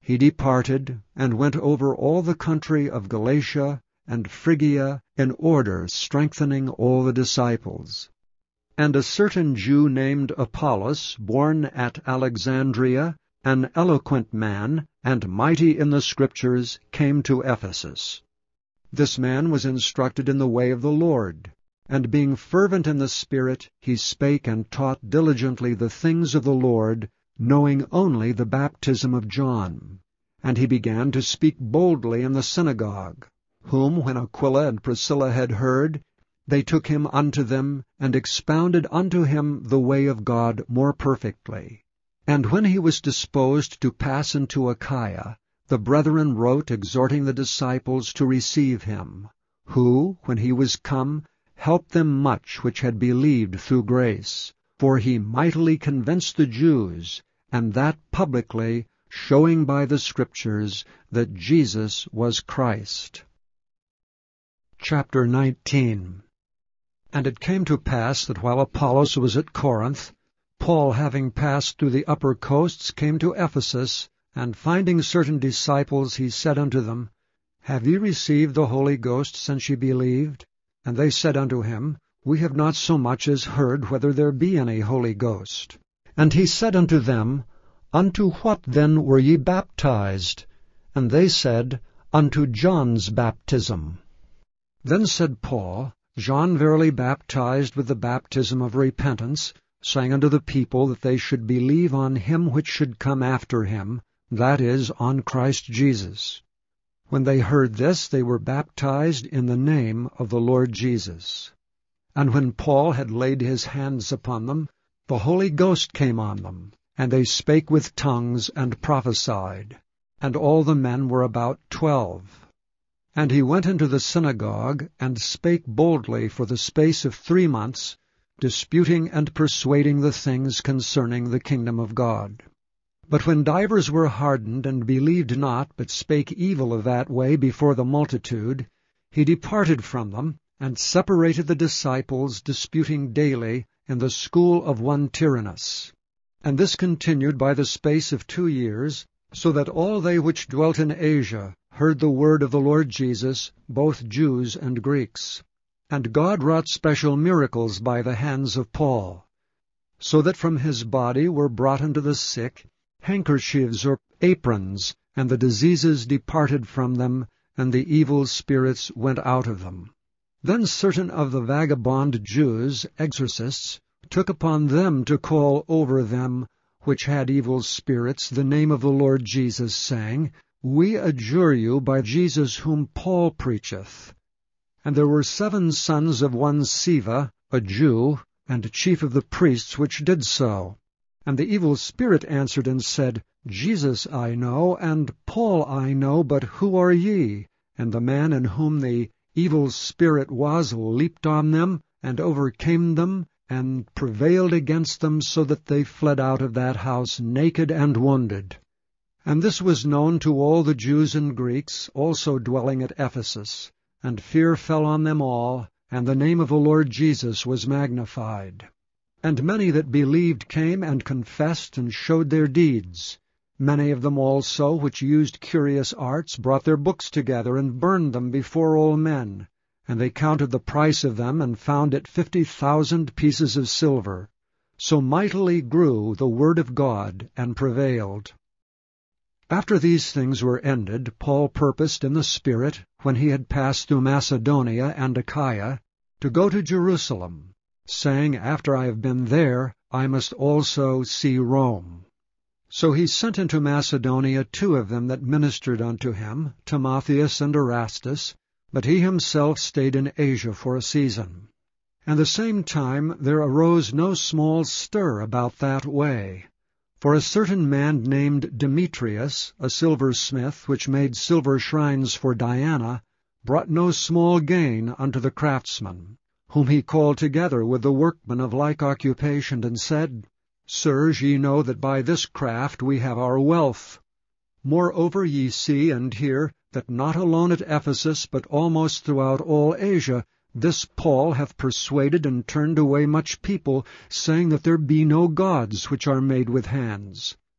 he departed, and went over all the country of Galatia and Phrygia in order, strengthening all the disciples. And a certain Jew named Apollos, born at Alexandria, an eloquent man, and mighty in the Scriptures, came to Ephesus. This man was instructed in the way of the Lord, and being fervent in the Spirit, he spake and taught diligently the things of the Lord, knowing only the baptism of John. And he began to speak boldly in the synagogue, whom when Aquila and Priscilla had heard, they took him unto them, and expounded unto him the way of God more perfectly. And when he was disposed to pass into Achaia, the brethren wrote, exhorting the disciples to receive him, who, when he was come, helped them much which had believed through grace. For he mightily convinced the Jews, and that publicly, showing by the Scriptures that Jesus was Christ. Chapter nineteen. And it came to pass that while Apollos was at Corinth, Paul, having passed through the upper coasts, came to Ephesus, and finding certain disciples, he said unto them, Have ye received the Holy Ghost since ye believed? And they said unto him, We have not so much as heard whether there be any Holy Ghost. And he said unto them, Unto what then were ye baptized? And they said, Unto John's baptism. Then said Paul, John verily baptized with the baptism of repentance, saying unto the people that they should believe on him which should come after him, that is, on Christ Jesus. When they heard this, they were baptized in the name of the Lord Jesus. And when Paul had laid his hands upon them, the Holy Ghost came on them, and they spake with tongues and prophesied. And all the men were about twelve. And he went into the synagogue, and spake boldly for the space of three months, disputing and persuading the things concerning the kingdom of God. But when divers were hardened, and believed not, but spake evil of that way before the multitude, he departed from them, and separated the disciples, disputing daily in the school of one Tyrannus. And this continued by the space of two years, so that all they which dwelt in Asia heard the word of the Lord Jesus, both Jews and Greeks. And God wrought special miracles by the hands of Paul, so that from his body were brought unto the sick handkerchiefs or aprons, and the diseases departed from them, and the evil spirits went out of them. Then certain of the vagabond Jews, exorcists, took upon them to call over them which had evil spirits the name of the Lord Jesus, saying, We adjure you by Jesus whom Paul preacheth. And there were seven sons of one Sceva, a Jew, and chief of the priests, which did so. And the evil spirit answered and said, Jesus I know, and Paul I know, but who are ye? And the man in whom the evil spirit was leaped on them, and overcame them, and prevailed against them, so that they fled out of that house naked and wounded. And this was known to all the Jews and Greeks, also dwelling at Ephesus. And fear fell on them all, and the name of the Lord Jesus was magnified. And many that believed came and confessed and showed their deeds. Many of them also, which used curious arts, brought their books together, and burned them before all men. And they counted the price of them, and found it fifty thousand pieces of silver. So mightily grew the word of God, and prevailed. After these things were ended, Paul purposed in the Spirit, when he had passed through Macedonia and Achaia, to go to Jerusalem, saying, After I have been there, I must also see Rome. So he sent into Macedonia two of them that ministered unto him, Timotheus and Erastus, but he himself stayed in Asia for a season. And the same time there arose no small stir about that way. For a certain man named Demetrius, a silversmith, which made silver shrines for Diana, brought no small gain unto the craftsmen, whom he called together with the workmen of like occupation, and said, Sirs, ye know that by this craft we have our wealth. Moreover ye see and hear that not alone at Ephesus, but almost throughout all Asia, this Paul hath persuaded and turned away much people, saying that there be no gods which are made with hands.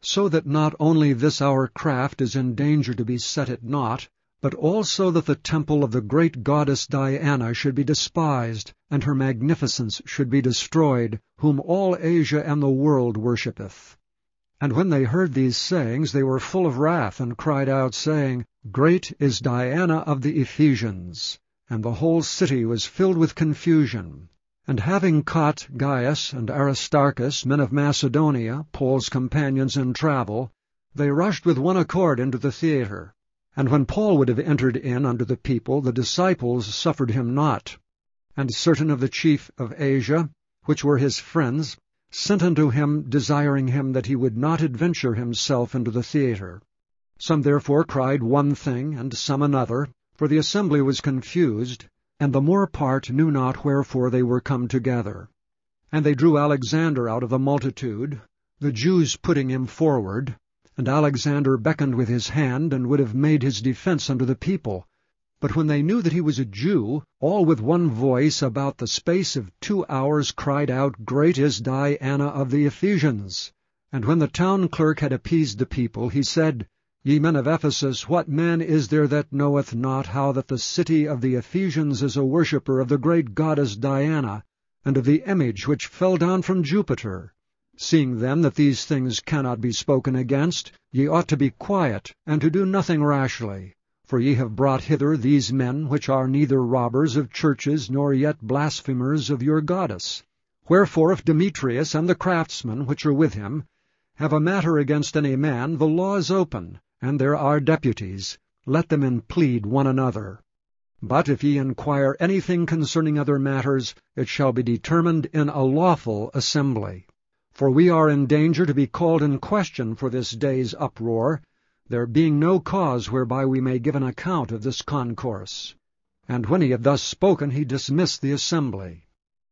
so that not only this our craft is in danger to be set at naught, but also that the temple of the great goddess Diana should be despised, and her magnificence should be destroyed, whom all Asia and the world worshippeth. And when they heard these sayings, they were full of wrath, and cried out, saying, Great is Diana of the Ephesians. And the whole city was filled with confusion. And having caught Gaius and Aristarchus, men of Macedonia, Paul's companions in travel, they rushed with one accord into the theatre. And when Paul would have entered in unto the people, the disciples suffered him not. And certain of the chief of Asia, which were his friends, sent unto him, desiring him that he would not adventure himself into the theatre. Some therefore cried one thing, and some another, for the assembly was confused, and the more part knew not wherefore they were come together. And they drew Alexander out of the multitude, the Jews putting him forward, and Alexander beckoned with his hand, and would have made his defence unto the people. But when they knew that he was a Jew, all with one voice about the space of two hours cried out, Great is Diana of the Ephesians. And when the town clerk had appeased the people, he said, Ye men of Ephesus, what man is there that knoweth not how that the city of the Ephesians is a worshipper of the great goddess Diana, and of the image which fell down from Jupiter? Seeing then that these things cannot be spoken against, ye ought to be quiet, and to do nothing rashly. For ye have brought hither these men, which are neither robbers of churches, nor yet blasphemers of your goddess. Wherefore if Demetrius and the craftsmen, which are with him, have a matter against any man, the law is open, and there are deputies. Let them implead one another. But if ye inquire anything concerning other matters, it shall be determined in a lawful assembly. For we are in danger to be called in question for this day's uproar, there being no cause whereby we may give an account of this concourse. And when he had thus spoken, he dismissed the assembly.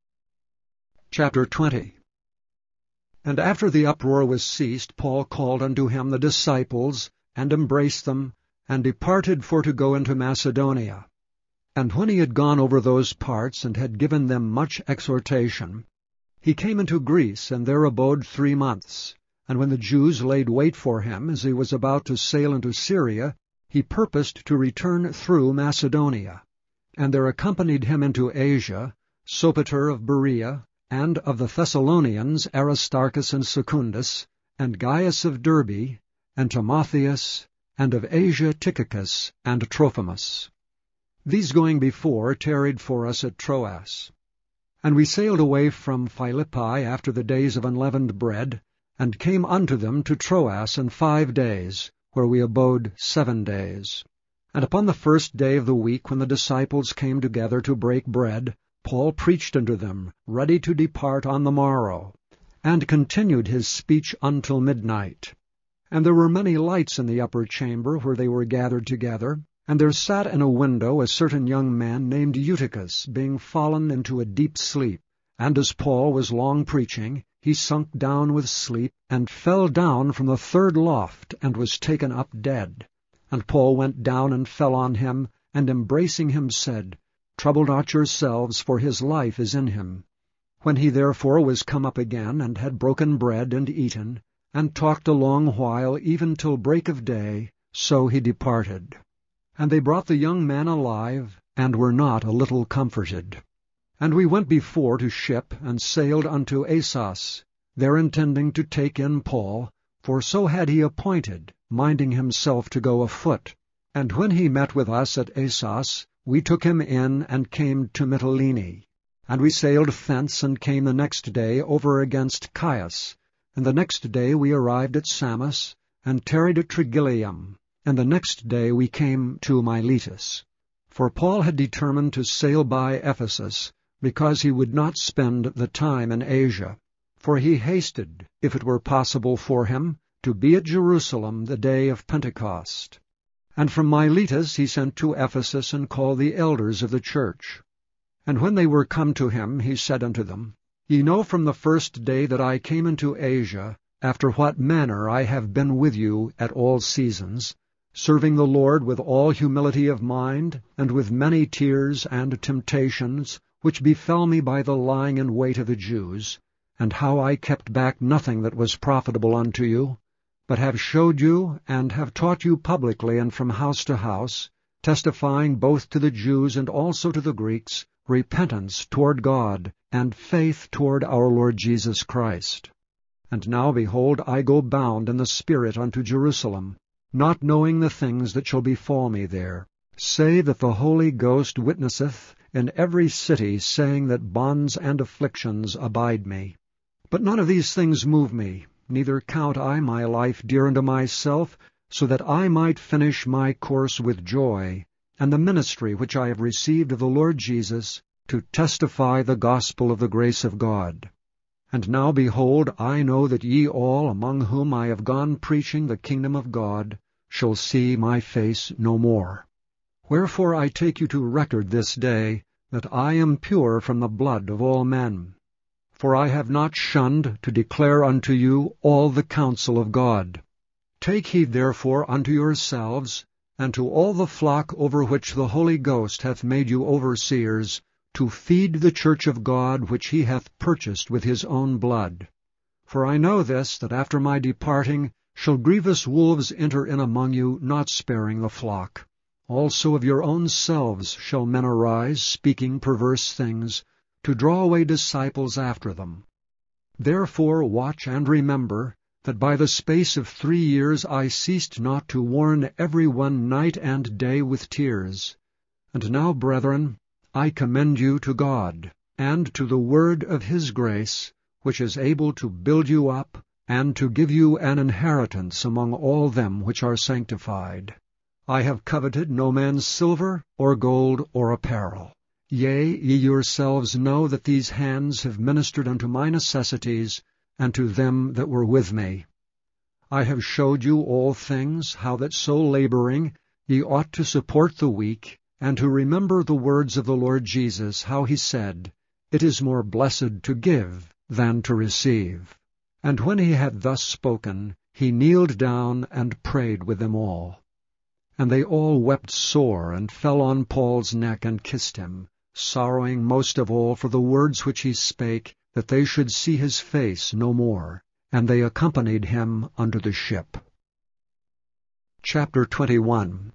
Chapter twenty. And after the uproar was ceased, Paul called unto him the disciples, and embraced them, and departed for to go into Macedonia. And when he had gone over those parts, and had given them much exhortation, he came into Greece, and there abode three months. And when the Jews laid wait for him, as he was about to sail into Syria, he purposed to return through Macedonia. And there accompanied him into Asia Sopater of Berea, and of the Thessalonians Aristarchus and Secundus, and Gaius of Derbe, and Timotheus, and of Asia Tychicus and Trophimus. These going before tarried for us at Troas. And we sailed away from Philippi after the days of unleavened bread, and came unto them to Troas in five days, where we abode seven days. And upon the first day of the week, when the disciples came together to break bread, Paul preached unto them, ready to depart on the morrow, and continued his speech until midnight. And there were many lights in the upper chamber where they were gathered together, and there sat in a window a certain young man named Eutychus, being fallen into a deep sleep. And as Paul was long preaching, he sunk down with sleep, and fell down from the third loft, and was taken up dead. And Paul went down and fell on him, and embracing him said, Trouble not yourselves, for his life is in him. When he therefore was come up again, and had broken bread and eaten, and talked a long while, even till break of day, so he departed. And they brought the young man alive, and were not a little comforted. And we went before to ship, and sailed unto Assos, there intending to take in Paul, for so had he appointed, minding himself to go afoot. And when he met with us at Assos, we took him in, and came to Mytilene. And we sailed thence, and came the next day over against Chios. And the next day we arrived at Samos, and tarried at Trogyllium. And the next day we came to Miletus. For Paul had determined to sail by Ephesus, because he would not spend the time in Asia. For he hasted, if it were possible for him, to be at Jerusalem the day of Pentecost. And from Miletus he sent to Ephesus, and called the elders of the church. And when they were come to him, he said unto them, Ye know from the first day that I came into Asia, after what manner I have been with you at all seasons, serving the Lord with all humility of mind, and with many tears and temptations, which befell me by the lying in wait of the Jews, and how I kept back nothing that was profitable unto you, but have showed you, and have taught you publicly and from house to house, testifying both to the Jews and also to the Greeks, repentance toward God, and faith toward our Lord Jesus Christ. And now, behold, I go bound in the Spirit unto Jerusalem, not knowing the things that shall befall me there, save that the Holy Ghost witnesseth in every city, saying that bonds and afflictions abide me. But none of these things move me, neither count I my life dear unto myself, so that I might finish my course with joy, and the ministry which I have received of the Lord Jesus, to testify the gospel of the grace of God. And now, behold, I know that ye all, among whom I have gone preaching the kingdom of God, shall see my face no more. Wherefore I take you to record this day, that I am pure from the blood of all men. For I have not shunned to declare unto you all the counsel of God. Take heed therefore unto yourselves, and to all the flock over which the Holy Ghost hath made you overseers, to feed the church of God which he hath purchased with his own blood. For I know this, that after my departing shall grievous wolves enter in among you, not sparing the flock. Also of your own selves shall men arise, speaking perverse things, to draw away disciples after them. Therefore watch and remember, that by the space of three years I ceased not to warn every one night and day with tears. And now, brethren, I commend you to God, and to the word of his grace, which is able to build you up, and to give you an inheritance among all them which are sanctified. I have coveted no man's silver, or gold, or apparel. Yea, ye yourselves know that these hands have ministered unto my necessities, and to them that were with me. I have showed you all things, how that so laboring ye ought to support the weak, and to remember the words of the Lord Jesus, how he said, It is more blessed to give than to receive. And when he had thus spoken, he kneeled down and prayed with them all. And they all wept sore, and fell on Paul's neck and kissed him, sorrowing most of all for the words which he spake, that they should see his face no more. And they accompanied him unto the ship. Chapter twenty-one.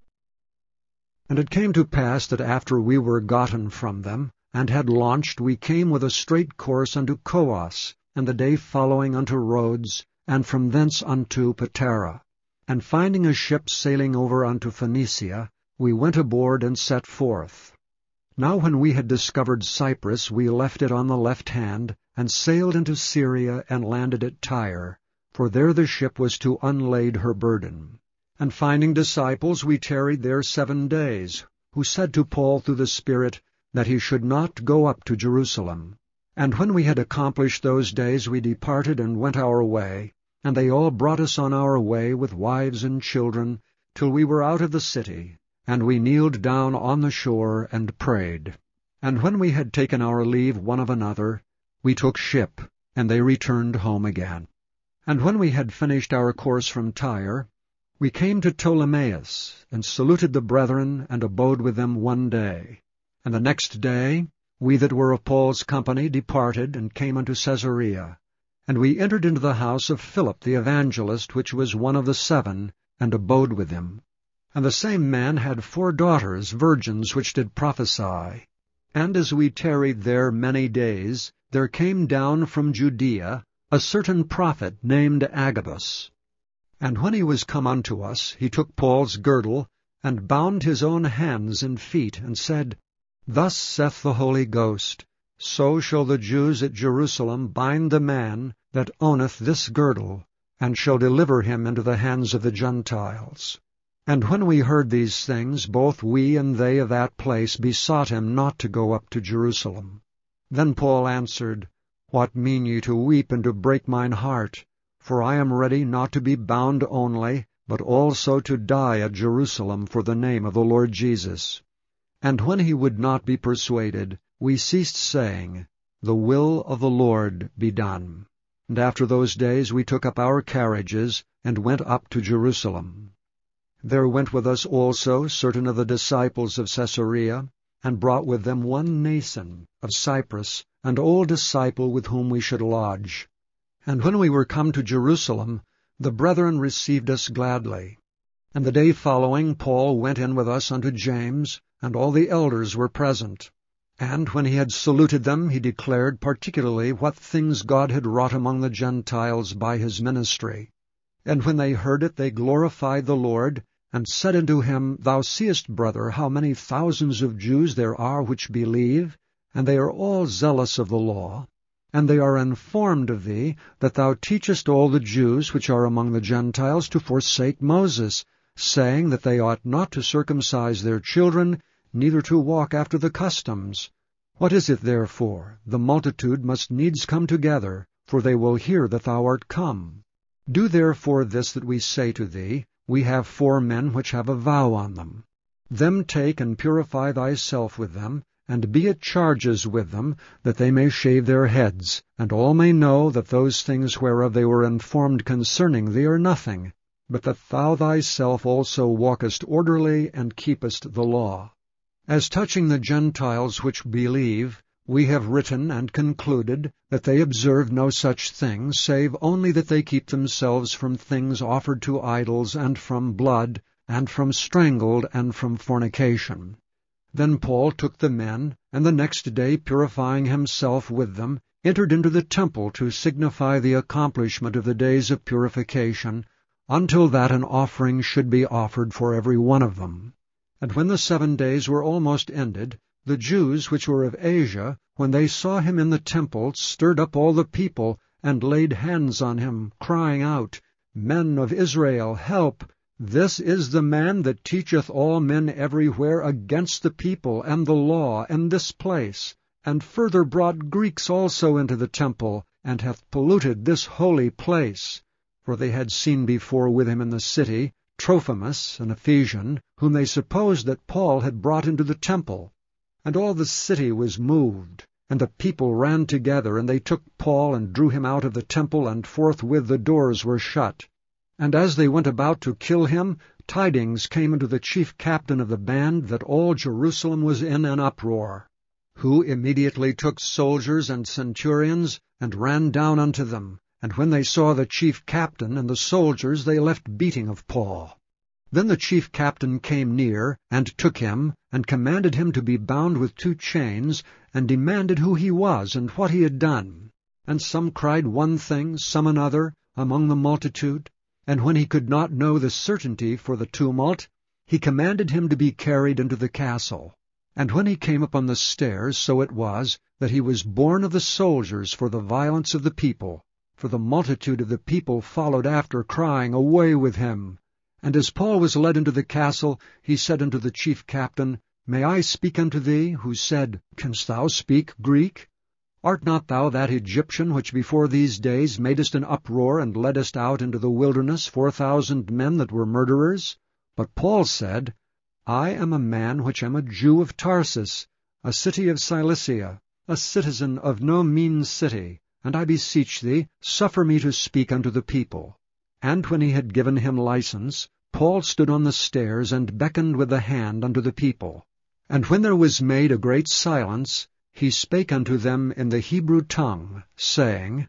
And it came to pass that after we were gotten from them, and had launched, we came with a straight course unto Coos, and the day following unto Rhodes, and from thence unto Patara. And finding a ship sailing over unto Phoenicia, we went aboard and set forth. Now when we had discovered Cyprus, we left it on the left hand, and sailed into Syria, and landed at Tyre, for there the ship was to unlade her burden. And finding disciples, we tarried there seven days, who said to Paul through the Spirit, that he should not go up to Jerusalem. And when we had accomplished those days, we departed and went our way, and they all brought us on our way with wives and children, till we were out of the city, and we kneeled down on the shore and prayed. And when we had taken our leave one of another, we took ship, and they returned home again. And when we had finished our course from Tyre, we came to Ptolemais, and saluted the brethren, and abode with them one day. And the next day we that were of Paul's company departed, and came unto Caesarea. And we entered into the house of Philip the evangelist, which was one of the seven, and abode with him. And the same man had four daughters, virgins, which did prophesy. And as we tarried there many days, there came down from Judea a certain prophet named Agabus. And when he was come unto us, he took Paul's girdle, and bound his own hands and feet, and said, Thus saith the Holy Ghost, So shall the Jews at Jerusalem bind the man that owneth this girdle, and shall deliver him into the hands of the Gentiles. And when we heard these things, both we and they of that place besought him not to go up to Jerusalem. Then Paul answered, What mean ye to weep and to break mine heart? For I am ready not to be bound only, but also to die at Jerusalem for the name of the Lord Jesus. And when he would not be persuaded, we ceased saying, The will of the Lord be done. And after those days we took up our carriages, and went up to Jerusalem. There went with us also certain of the disciples of Caesarea, and brought with them one Nason of Cyprus, an old disciple with whom we should lodge. And when we were come to Jerusalem, the brethren received us gladly. And the day following Paul went in with us unto James, and all the elders were present. And when he had saluted them, he declared particularly what things God had wrought among the Gentiles by his ministry. And when they heard it, they glorified the Lord, and said unto him, Thou seest, brother, how many thousands of Jews there are which believe, and they are all zealous of the law. And they are informed of thee, that thou teachest all the Jews which are among the Gentiles to forsake Moses, saying that they ought not to circumcise their children, neither to walk after the customs. What is it therefore? The multitude must needs come together, for they will hear that thou art come. Do therefore this that we say to thee. We have four men which have a vow on them. Them take and purify thyself with them, and be at charges with them, that they may shave their heads, and all may know that those things whereof they were informed concerning thee are nothing, but that thou thyself also walkest orderly, and keepest the law. As touching the Gentiles which believe, we have written and concluded that they observe no such thing, save only that they keep themselves from things offered to idols, and from blood, and from strangled, and from fornication. Then Paul took the men, and the next day, purifying himself with them, entered into the temple to signify the accomplishment of the days of purification, until that an offering should be offered for every one of them. And when the seven days were almost ended, the Jews which were of Asia, when they saw him in the temple, stirred up all the people, and laid hands on him, crying out, Men of Israel, help! This is the man that teacheth all men everywhere against the people, and the law, and this place, and further brought Greeks also into the temple, and hath polluted this holy place. For they had seen before with him in the city Trophimus, an Ephesian, whom they supposed that Paul had brought into the temple. And all the city was moved, and the people ran together, and they took Paul and drew him out of the temple, and forthwith the doors were shut. And as they went about to kill him, tidings came unto the chief captain of the band that all Jerusalem was in an uproar, who immediately took soldiers and centurions, and ran down unto them. And when they saw the chief captain and the soldiers, they left beating of Paul. Then the chief captain came near, and took him, and commanded him to be bound with two chains, and demanded who he was, and what he had done. And some cried one thing, some another, among the multitude. And when he could not know the certainty for the tumult, he commanded him to be carried into the castle. And when he came upon the stairs, so it was, that he was borne of the soldiers for the violence of the people. For the multitude of the people followed after, crying, Away with him! And as Paul was led into the castle, he said unto the chief captain, May I speak unto thee? Who said, Canst thou speak Greek? Art not thou that Egyptian which before these days madest an uproar, and leddest out into the wilderness four thousand men that were murderers? But Paul said, I am a man which am a Jew of Tarsus, a city of Cilicia, a citizen of no mean city. And I beseech thee, suffer me to speak unto the people. And when he had given him license, Paul stood on the stairs, and beckoned with the hand unto the people. And when there was made a great silence, he spake unto them in the Hebrew tongue, saying,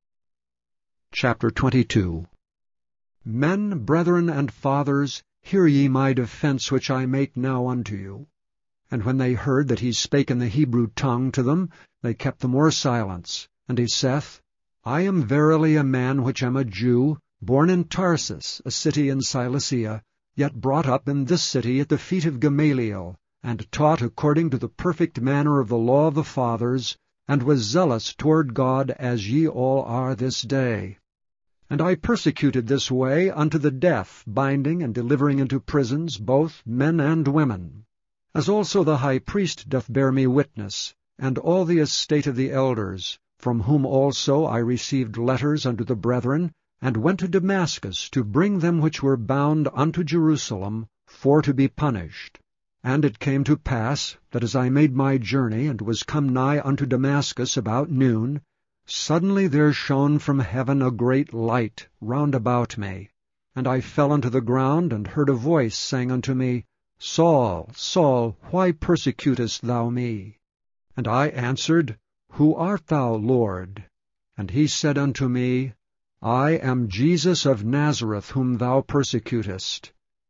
Chapter twenty-two. Men, brethren, and fathers, hear ye my defence which I make now unto you. And when they heard that he spake in the Hebrew tongue to them, they kept the more silence. And he saith, I am verily a man which am a Jew, born in Tarsus, a city in Cilicia, yet brought up in this city at the feet of Gamaliel, and taught according to the perfect manner of the law of the fathers, and was zealous toward God as ye all are this day. And I persecuted this way unto the death, binding and delivering into prisons both men and women. As also the high priest doth bear me witness, and all the estate of the elders, from whom also I received letters unto the brethren, and went to Damascus to bring them which were bound unto Jerusalem, for to be punished. And it came to pass, that as I made my journey, and was come nigh unto Damascus about noon, suddenly there shone from heaven a great light round about me. And I fell unto the ground, and heard a voice saying unto me, Saul, Saul, why persecutest thou me? And I answered, Who art thou, Lord? And he said unto me, I am Jesus of Nazareth, whom thou persecutest.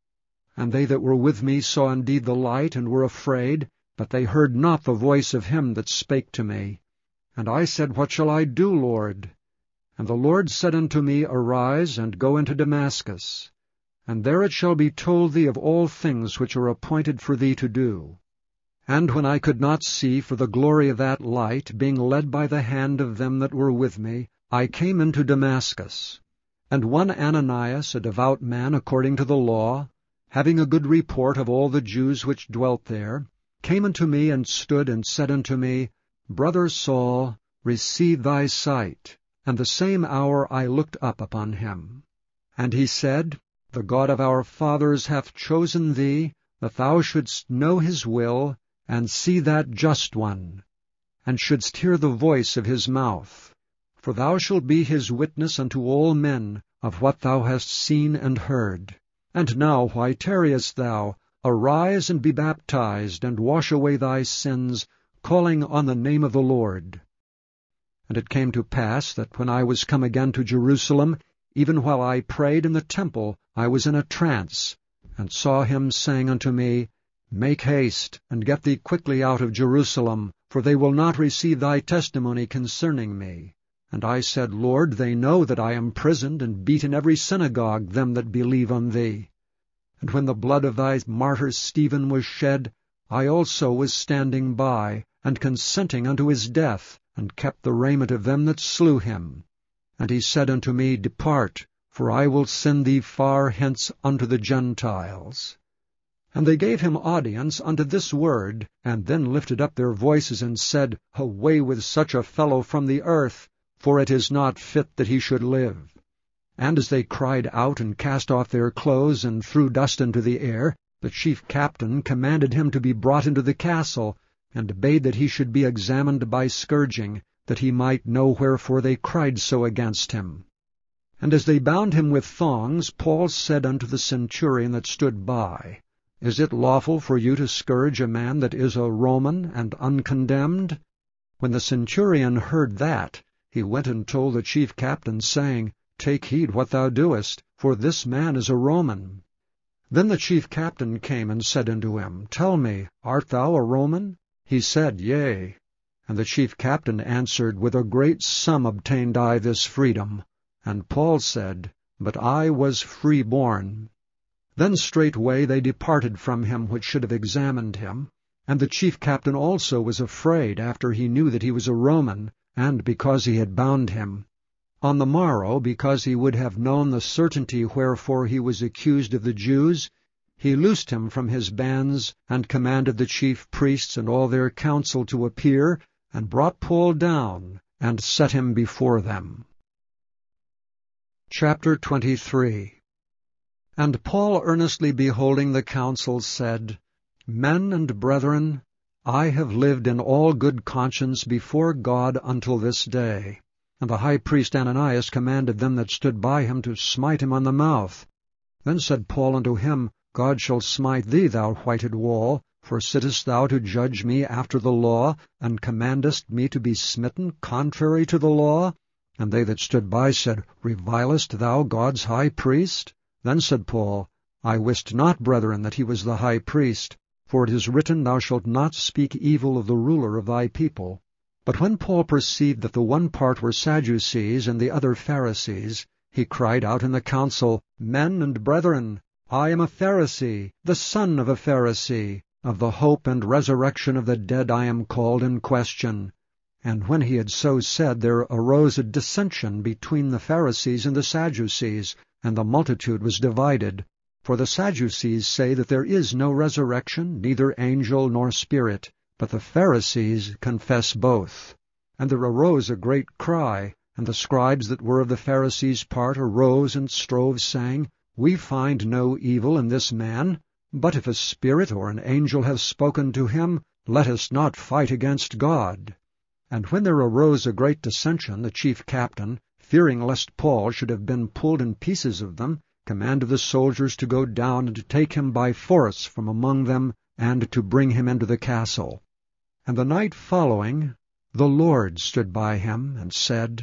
And they that were with me saw indeed the light, and were afraid, but they heard not the voice of him that spake to me. And I said, What shall I do, Lord? And the Lord said unto me, Arise, and go into Damascus, and there it shall be told thee of all things which are appointed for thee to do. And when I could not see for the glory of that light, being led by the hand of them that were with me, I came into Damascus. And one Ananias, a devout man according to the law, having a good report of all the Jews which dwelt there, came unto me, and stood, and said unto me, Brother Saul, receive thy sight. And the same hour I looked up upon him. And he said, The God of our fathers hath chosen thee, that thou shouldst know his will, and see that just one, and shouldst hear the voice of his mouth. For thou shalt be his witness unto all men of what thou hast seen and heard. And now why tarriest thou? Arise and be baptized, and wash away thy sins, calling on the name of the Lord. And it came to pass that when I was come again to Jerusalem, even while I prayed in the temple, I was in a trance, and saw him saying unto me, Make haste, and get thee quickly out of Jerusalem, for they will not receive thy testimony concerning me. And I said, Lord, they know that I am prisoned and beat in every synagogue them that believe on thee. And when the blood of thy martyr Stephen was shed, I also was standing by, and consenting unto his death, and kept the raiment of them that slew him. And he said unto me, Depart, for I will send thee far hence unto the Gentiles. And they gave him audience unto this word, and then lifted up their voices, and said, Away with such a fellow from the earth, for it is not fit that he should live. And as they cried out, and cast off their clothes, and threw dust into the air, the chief captain commanded him to be brought into the castle, and bade that he should be examined by scourging, that he might know wherefore they cried so against him. And as they bound him with thongs, Paul said unto the centurion that stood by, Is it lawful for you to scourge a man that is a Roman and uncondemned? When the centurion heard that, he went and told the chief captain, saying, Take heed what thou doest, for this man is a Roman. Then the chief captain came and said unto him, Tell me, art thou a Roman? He said, Yea. And the chief captain answered, With a great sum obtained I this freedom. And Paul said, But I was free-born. Then straightway they departed from him which should have examined him. And the chief captain also was afraid, after he knew that he was a Roman, and because he had bound him. On the morrow, because he would have known the certainty wherefore he was accused of the Jews, he loosed him from his bands, and commanded the chief priests and all their council to appear, and brought Paul down, and set him before them. Chapter twenty-three. And Paul, earnestly beholding the council, said, Men and brethren, I have lived in all good conscience before God until this day. And the high priest Ananias commanded them that stood by him to smite him on the mouth. Then said Paul unto him, God shall smite thee, thou whited wall, for sittest thou to judge me after the law, and commandest me to be smitten contrary to the law? And they that stood by said, Revilest thou God's high priest? Then said Paul, I wist not, brethren, that he was the high priest, for it is written, Thou shalt not speak evil of the ruler of thy people. But when Paul perceived that the one part were Sadducees and the other Pharisees, he cried out in the council, Men and brethren, I am a Pharisee, the son of a Pharisee. Of the hope and resurrection of the dead I am called in question. And when he had so said, there arose a dissension between the Pharisees and the Sadducees, and the multitude was divided. For the Sadducees say that there is no resurrection, neither angel nor spirit, but the Pharisees confess both. And there arose a great cry, and the scribes that were of the Pharisees' part arose and strove, saying, We find no evil in this man, but if a spirit or an angel have spoken to him, let us not fight against God. And when there arose a great dissension, the chief captain, fearing lest Paul should have been pulled in pieces of them, commanded the soldiers to go down and to take him by force from among them, and to bring him into the castle. And the night following, the Lord stood by him, and said,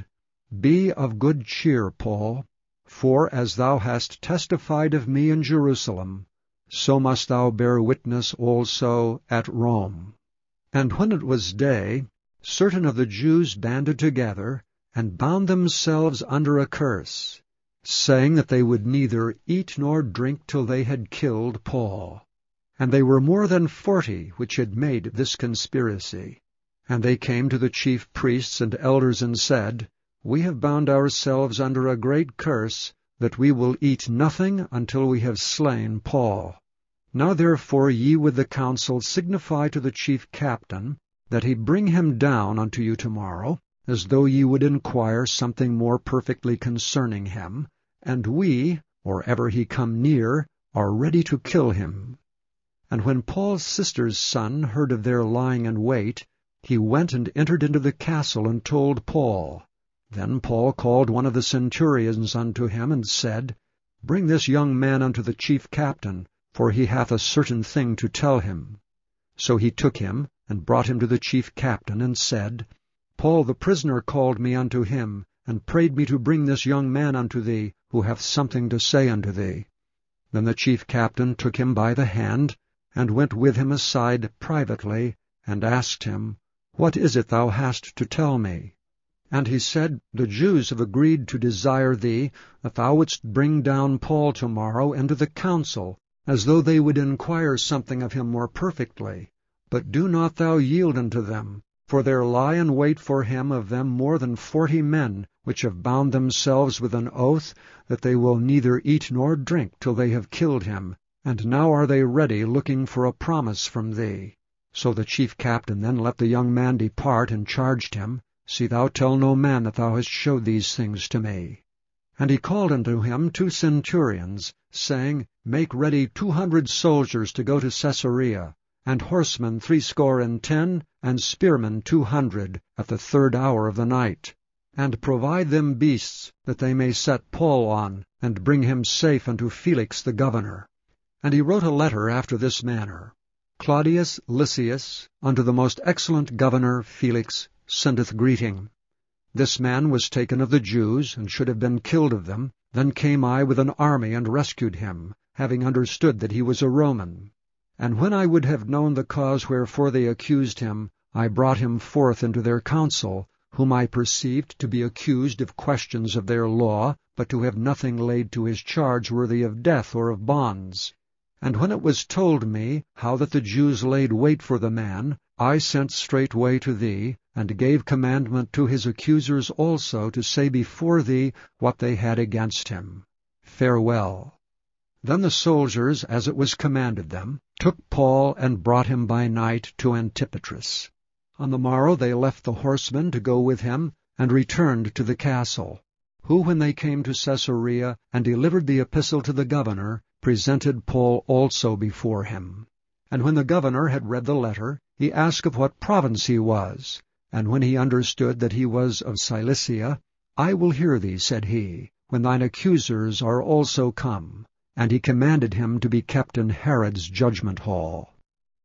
Be of good cheer, Paul, for as thou hast testified of me in Jerusalem, so must thou bear witness also at Rome. And when it was day, certain of the Jews banded together, and bound themselves under a curse, saying that they would neither eat nor drink till they had killed Paul. And they were more than forty which had made this conspiracy. And they came to the chief priests and elders, and said, We have bound ourselves under a great curse, that we will eat nothing until we have slain Paul. Now therefore ye with the council signify to the chief captain, that he bring him down unto you tomorrow, as though ye would inquire something more perfectly concerning him, and we, or ever he come near, are ready to kill him. And when Paul's sister's son heard of their lying in wait, he went and entered into the castle, and told Paul. Then Paul called one of the centurions unto him, and said, Bring this young man unto the chief captain, for he hath a certain thing to tell him. So he took him, and brought him to the chief captain, and said, Paul the prisoner called me unto him, and prayed me to bring this young man unto thee, who hath something to say unto thee. Then the chief captain took him by the hand, and went with him aside privately, and asked him, What is it thou hast to tell me? And he said, The Jews have agreed to desire thee, that thou wouldst bring down Paul tomorrow into the council, as though they would inquire something of him more perfectly. But do not thou yield unto them, for there lie in wait for him of them more than forty men, which have bound themselves with an oath, that they will neither eat nor drink till they have killed him, and now are they ready, looking for a promise from thee. So the chief captain then let the young man depart, and charged him, See thou tell no man that thou hast showed these things to me. And he called unto him two centurions, saying, Make ready two hundred soldiers to go to Caesarea, and horsemen threescore and ten, and spearmen two hundred, at the third hour of the night. And provide them beasts, that they may set Paul on, and bring him safe unto Felix the governor. And he wrote a letter after this manner. Claudius Lysias, unto the most excellent governor Felix, sendeth greeting. This man was taken of the Jews, and should have been killed of them. Then came I with an army, and rescued him, having understood that he was a Roman. And when I would have known the cause wherefore they accused him, I brought him forth into their council, whom I perceived to be accused of questions of their law, but to have nothing laid to his charge worthy of death or of bonds. And when it was told me how that the Jews laid wait for the man, I sent straightway to thee, and gave commandment to his accusers also to say before thee what they had against him. Farewell. Then the soldiers, as it was commanded them, took Paul and brought him by night to Antipatris. On the morrow they left the horsemen to go with him, and returned to the castle, who, when they came to Caesarea, and delivered the epistle to the governor, presented Paul also before him. And when the governor had read the letter, he asked of what province he was. And when he understood that he was of Cilicia, I will hear thee, said he, when thine accusers are also come. And he commanded him to be kept in Herod's judgment hall.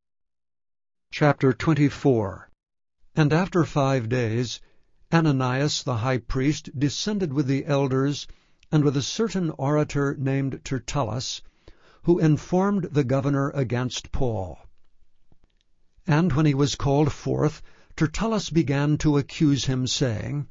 Chapter twenty-four. And after five days, Ananias the high priest descended with the elders, and with a certain orator named Tertullus, who informed the governor against Paul. And when he was called forth, Tertullus began to accuse him, saying,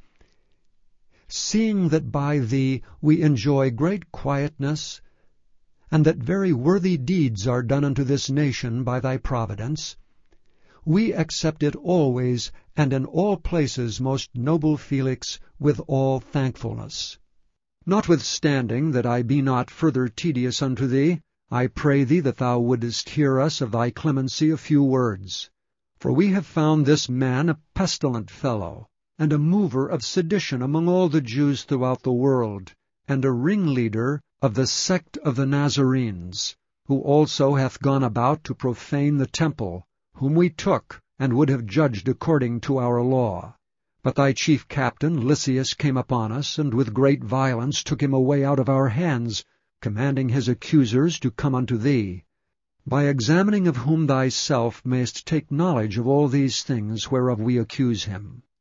Seeing that by thee we enjoy great quietness, and that very worthy deeds are done unto this nation by thy providence, we accept it always and in all places, most noble Felix, with all thankfulness. Notwithstanding that I be not further tedious unto thee, I pray thee that thou wouldest hear us of thy clemency a few words. For we have found this man a pestilent fellow, and a mover of sedition among all the Jews throughout the world, and a ringleader of the sect of the Nazarenes, who also hath gone about to profane the temple, whom we took, and would have judged according to our law. But thy chief captain Lysias came upon us, and with great violence took him away out of our hands, commanding his accusers to come unto thee, by examining of whom thyself mayst take knowledge of all these things whereof we accuse him.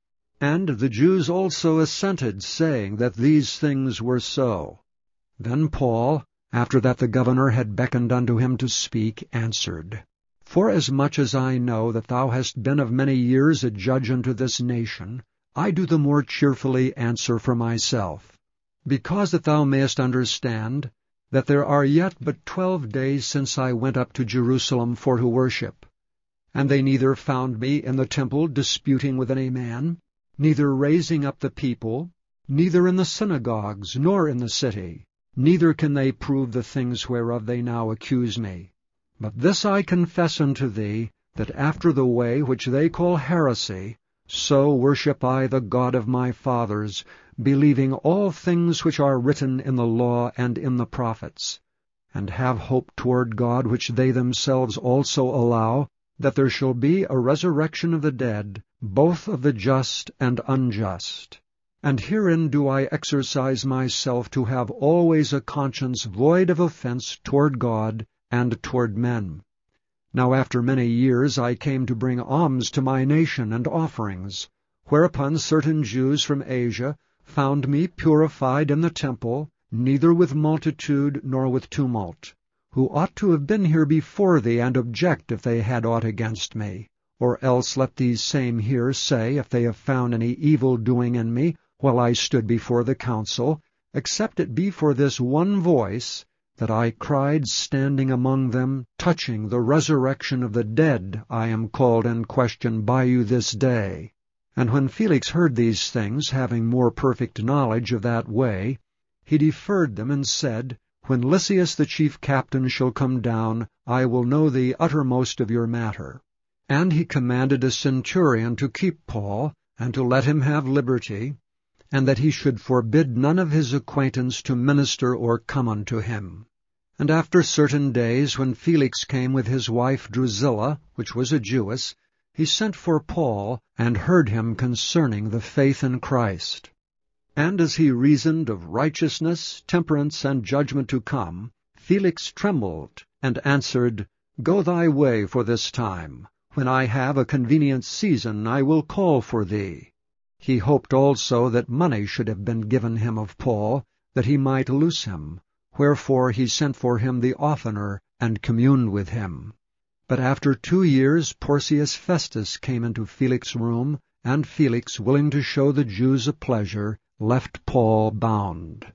And the Jews also assented, saying that these things were so. Then Paul, after that the governor had beckoned unto him to speak, answered, Forasmuch as I know that thou hast been of many years a judge unto this nation, I do the more cheerfully answer for myself, because that thou mayest understand that there are yet but twelve days since I went up to Jerusalem for to worship. And they neither found me in the temple disputing with any man, neither raising up the people, neither in the synagogues, nor in the city, neither can they prove the things whereof they now accuse me. But this I confess unto thee, that after the way which they call heresy, so worship I the God of my fathers, believing all things which are written in the law and in the prophets, and have hope toward God, which they themselves also allow, that there shall be a resurrection of the dead, both of the just and unjust. And herein do I exercise myself to have always a conscience void of offense toward God and toward men. Now after many years I came to bring alms to my nation and offerings, whereupon certain Jews from Asia found me purified in the temple, neither with multitude nor with tumult, who ought to have been here before thee, and object if they had aught against me. Or else let these same here say, if they have found any evil doing in me, while I stood before the council, except it be for this one voice, that I cried standing among them, touching the resurrection of the dead, I am called in question by you this day. And when Felix heard these things, having more perfect knowledge of that way, he deferred them, and said, When Lysias the chief captain shall come down, I will know the uttermost of your matter. And he commanded a centurion to keep Paul, and to let him have liberty, and that he should forbid none of his acquaintance to minister or come unto him. And after certain days, when Felix came with his wife Drusilla, which was a Jewess, he sent for Paul, and heard him concerning the faith in Christ. And as he reasoned of righteousness, temperance, and judgment to come, Felix trembled, and answered, Go thy way for this time. When I have a convenient season, I will call for thee. He hoped also that money should have been given him of Paul, that he might loose him. Wherefore he sent for him the oftener, and communed with him. But after two years Porcius Festus came into Felix's room, and Felix, willing to show the Jews a pleasure, left Paul bound.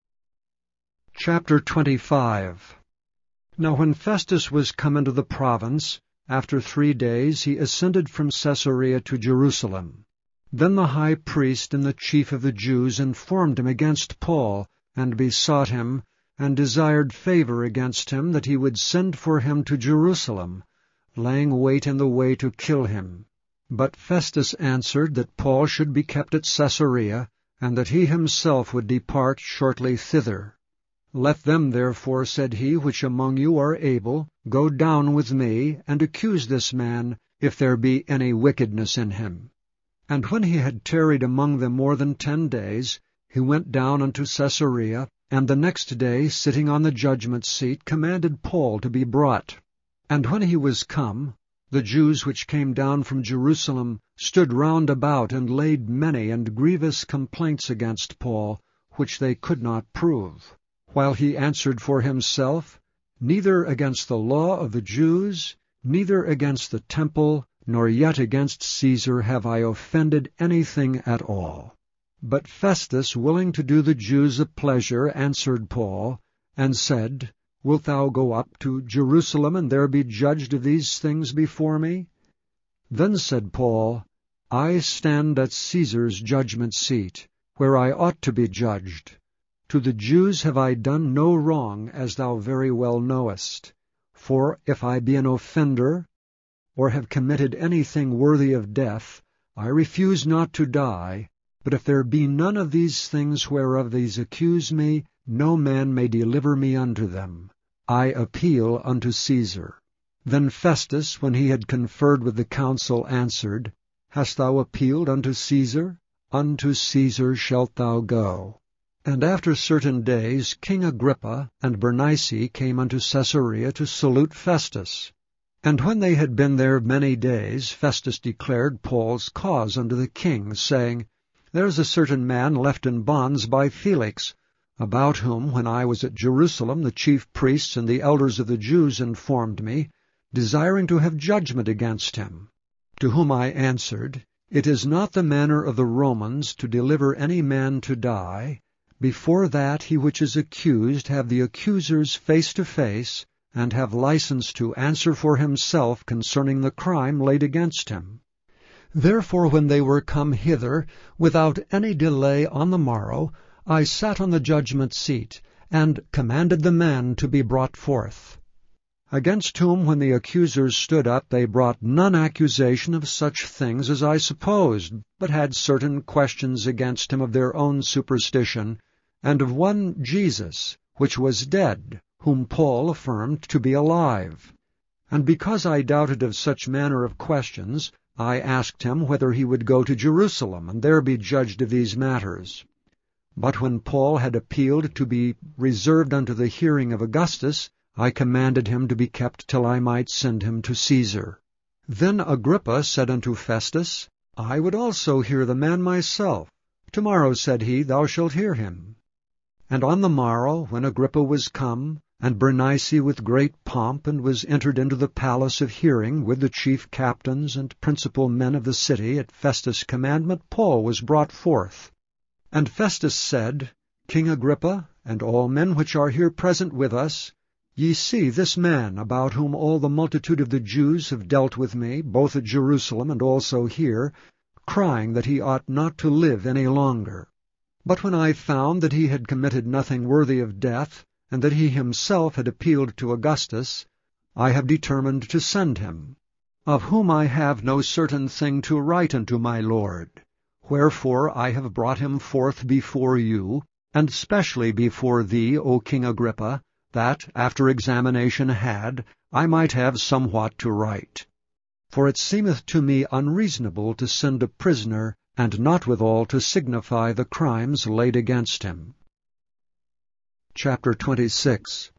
Chapter twenty-five. Now when Festus was come into the province, after three days he ascended from Caesarea to Jerusalem. Then the high priest and the chief of the Jews informed him against Paul, and besought him, and desired favor against him, that he would send for him to Jerusalem, laying wait in the way to kill him. But Festus answered that Paul should be kept at Caesarea, and that he himself would depart shortly thither. Let them therefore, said he, which among you are able, go down with me, and accuse this man, if there be any wickedness in him. And when he had tarried among them more than ten days, he went down unto Caesarea, and the next day, sitting on the judgment seat, commanded Paul to be brought. And when he was come, the Jews which came down from Jerusalem stood round about, and laid many and grievous complaints against Paul, which they could not prove. While he answered for himself, Neither against the law of the Jews, neither against the temple, nor yet against Caesar have I offended anything at all. But Festus, willing to do the Jews a pleasure, answered Paul, and said, Wilt thou go up to Jerusalem, and there be judged of these things before me? Then said Paul, I stand at Caesar's judgment seat, where I ought to be judged. To the Jews have I done no wrong, as thou very well knowest. For if I be an offender, or have committed anything worthy of death, I refuse not to die. But if there be none of these things whereof these accuse me, no man may deliver me unto them. I appeal unto Caesar. Then Festus, when he had conferred with the council, answered, Hast thou appealed unto Caesar? Unto Caesar shalt thou go. And after certain days King Agrippa and Bernice came unto Caesarea to salute Festus. And when they had been there many days, Festus declared Paul's cause unto the king, saying, There is a certain man left in bonds by Felix, about whom, when I was at Jerusalem, the chief priests and the elders of the Jews informed me, desiring to have judgment against him. To whom I answered, It is not the manner of the Romans to deliver any man to die, before that he which is accused have the accusers face to face, and have license to answer for himself concerning the crime laid against him. Therefore when they were come hither, without any delay on the morrow, I sat on the judgment seat, and commanded the man to be brought forth. Against whom when the accusers stood up, they brought none accusation of such things as I supposed, but had certain questions against him of their own superstition, and of one Jesus, which was dead, whom Paul affirmed to be alive. And because I doubted of such manner of questions, I asked him whether he would go to Jerusalem, and there be judged of these matters. But when Paul had appealed to be reserved unto the hearing of Augustus, I commanded him to be kept till I might send him to Caesar. Then Agrippa said unto Festus, I would also hear the man myself. Tomorrow, said he, thou shalt hear him. And on the morrow, when Agrippa was come, and Bernice with great pomp, and was entered into the palace of hearing with the chief captains and principal men of the city, at Festus' commandment Paul was brought forth. And Festus said, King Agrippa, and all men which are here present with us, ye see this man, about whom all the multitude of the Jews have dealt with me, both at Jerusalem and also here, crying that he ought not to live any longer. But when I found that he had committed nothing worthy of death, and that he himself had appealed to Augustus, I have determined to send him, of whom I have no certain thing to write unto my Lord. Wherefore I have brought him forth before you, and specially before thee, O King Agrippa, that, after examination had, I might have somewhat to write. For it seemeth to me unreasonable to send a prisoner, and not withal to signify the crimes laid against him. Chapter twenty-six.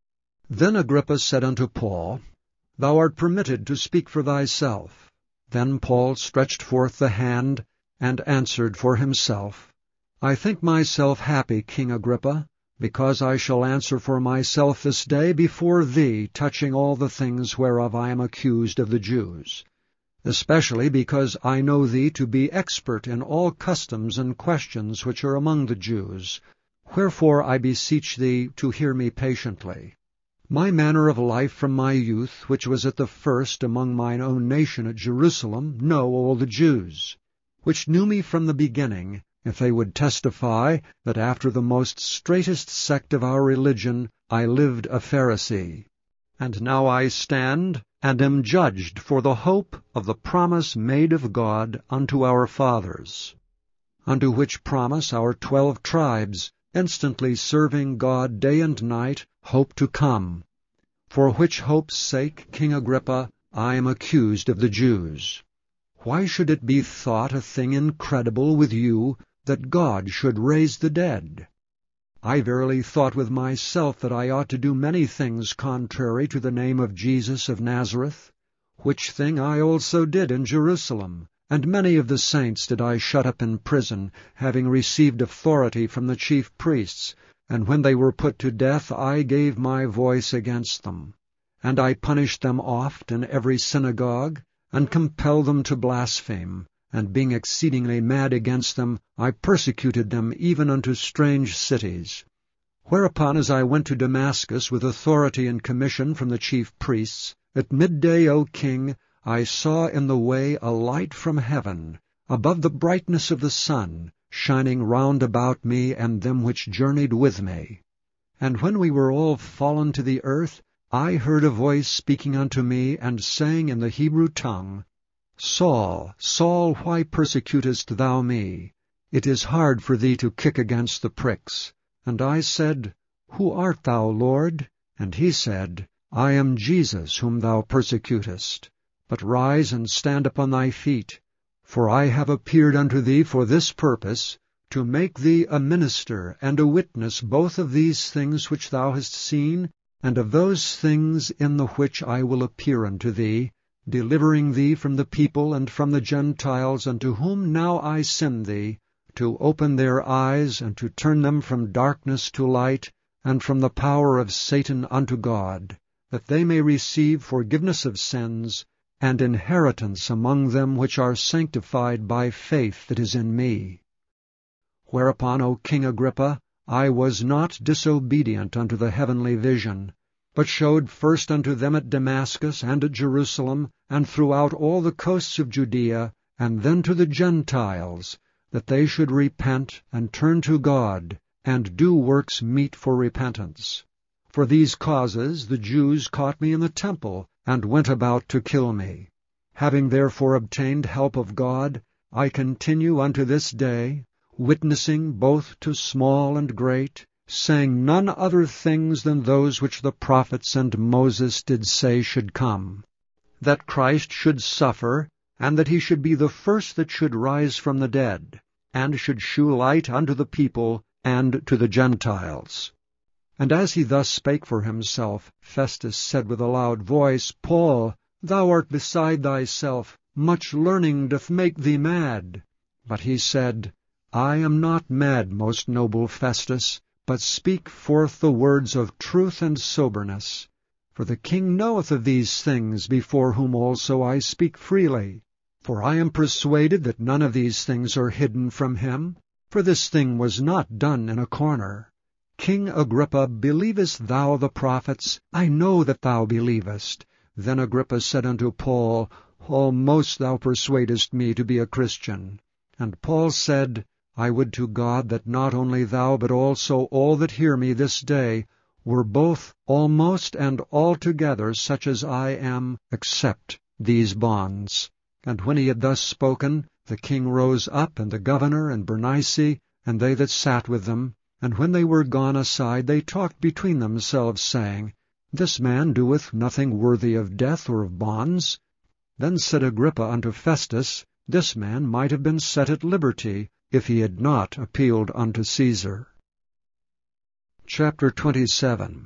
Then Agrippa said unto Paul, Thou art permitted to speak for thyself. Then Paul stretched forth the hand, and answered for himself, I think myself happy, King Agrippa, because I shall answer for myself this day before thee touching all the things whereof I am accused of the Jews, especially because I know thee to be expert in all customs and questions which are among the Jews. Wherefore I beseech thee to hear me patiently. My manner of life from my youth, which was at the first among mine own nation at Jerusalem, know all the Jews, which knew me from the beginning, if they would testify that after the most straitest sect of our religion I lived a Pharisee. And now I stand, and am judged for the hope of the promise made of God unto our fathers, unto which promise our twelve tribes, instantly serving God day and night, hope to come. For which hope's sake, King Agrippa, I am accused of the Jews. Why should it be thought a thing incredible with you, that God should raise the dead? I verily thought with myself that I ought to do many things contrary to the name of Jesus of Nazareth, which thing I also did in Jerusalem, and many of the saints did I shut up in prison, having received authority from the chief priests, and when they were put to death I gave my voice against them. And I punished them oft in every synagogue, and compelled them to blaspheme, and being exceedingly mad against them, I persecuted them even unto strange cities. Whereupon, as I went to Damascus with authority and commission from the chief priests, at midday, O king, I saw in the way a light from heaven, above the brightness of the sun, shining round about me and them which journeyed with me. And when we were all fallen to the earth, I heard a voice speaking unto me, and saying in the Hebrew tongue, Saul, Saul, why persecutest thou me? It is hard for thee to kick against the pricks. And I said, Who art thou, Lord? And he said, I am Jesus whom thou persecutest. But rise and stand upon thy feet, for I have appeared unto thee for this purpose, to make thee a minister and a witness both of these things which thou hast seen, and of those things in the which I will appear unto thee, delivering thee from the people and from the Gentiles, unto whom now I send thee, to open their eyes, and to turn them from darkness to light, and from the power of Satan unto God, that they may receive forgiveness of sins, and inheritance among them which are sanctified by faith that is in me. Whereupon, O King Agrippa, I was not disobedient unto the heavenly vision, but showed first unto them at Damascus and at Jerusalem, and throughout all the coasts of Judea, and then to the Gentiles, that they should repent and turn to God, and do works meet for repentance. For these causes the Jews caught me in the temple, and went about to kill me. Having therefore obtained help of God, I continue unto this day, witnessing both to small and great, saying none other things than those which the prophets and Moses did say should come, that Christ should suffer, and that he should be the first that should rise from the dead, and should shew light unto the people and to the Gentiles. And as he thus spake for himself, Festus said with a loud voice, Paul, thou art beside thyself, much learning doth make thee mad. But he said, I am not mad, most noble Festus, but speak forth the words of truth and soberness. For the king knoweth of these things, before whom also I speak freely. For I am persuaded that none of these things are hidden from him, for this thing was not done in a corner. King Agrippa, believest thou the prophets? I know that thou believest. Then Agrippa said unto Paul, Almost thou persuadest me to be a Christian. And Paul said, I would to God that not only thou, but also all that hear me this day, were both almost and altogether such as I am, except these bonds. And when he had thus spoken, the king rose up, and the governor, and Bernice, and they that sat with them. And when they were gone aside, they talked between themselves, saying, This man doeth nothing worthy of death or of bonds. Then said Agrippa unto Festus, This man might have been set at liberty, if he had not appealed unto Caesar. Chapter twenty-seven.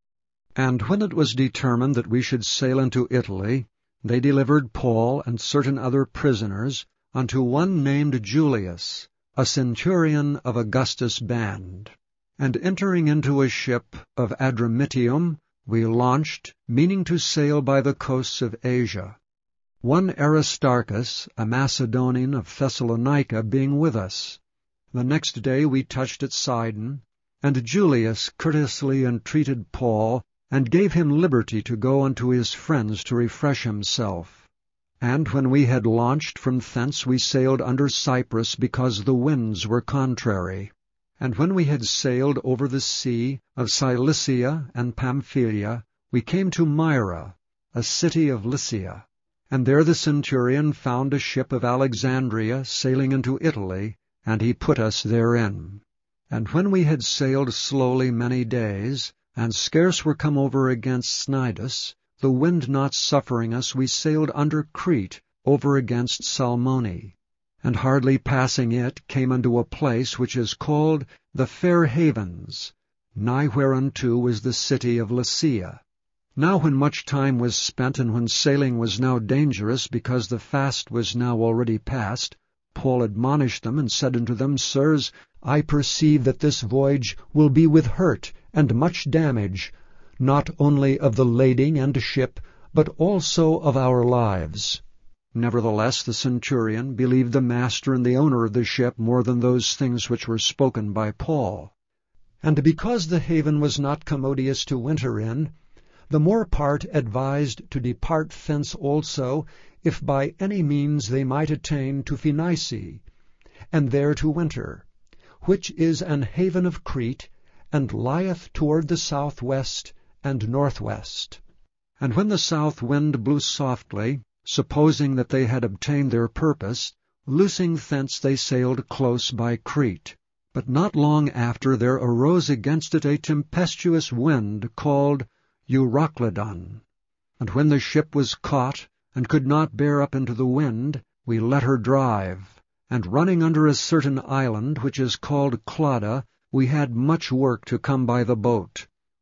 And when it was determined that we should sail into Italy, they delivered Paul and certain other prisoners unto one named Julius, a centurion of Augustus' band. And entering into a ship of Adramyttium, we launched, meaning to sail by the coasts of Asia, one Aristarchus, a Macedonian of Thessalonica, being with us. The next day we touched at Sidon, and Julius courteously entreated Paul, and gave him liberty to go unto his friends to refresh himself. And when we had launched from thence, we sailed under Cyprus, because the winds were contrary. And when we had sailed over the sea of Cilicia and Pamphylia, we came to Myra, a city of Lycia. And there the centurion found a ship of Alexandria sailing into Italy, and he put us therein. And when we had sailed slowly many days, and scarce were come over against Cnidus, the wind not suffering us, we sailed under Crete, over against Salmone, and hardly passing it, came unto a place which is called the Fair Havens, nigh whereunto was the city of Lasea. Now when much time was spent, and when sailing was now dangerous, because the fast was now already past, Paul admonished them, and said unto them, Sirs, I perceive that this voyage will be with hurt and much damage, not only of the lading and ship, but also of our lives. Nevertheless the centurion believed the master and the owner of the ship more than those things which were spoken by Paul. And because the haven was not commodious to winter in, the more part advised to depart thence also, if by any means they might attain to Phoenice, and there to winter, which is an haven of Crete, and lieth toward the southwest and northwest. And when the south wind blew softly, supposing that they had obtained their purpose, loosing thence they sailed close by Crete. But not long after there arose against it a tempestuous wind, called Euroclydon. And when the ship was caught, and could not bear up into the wind, we let her drive. And running under a certain island, which is called Clauda, we had much work to come by the boat.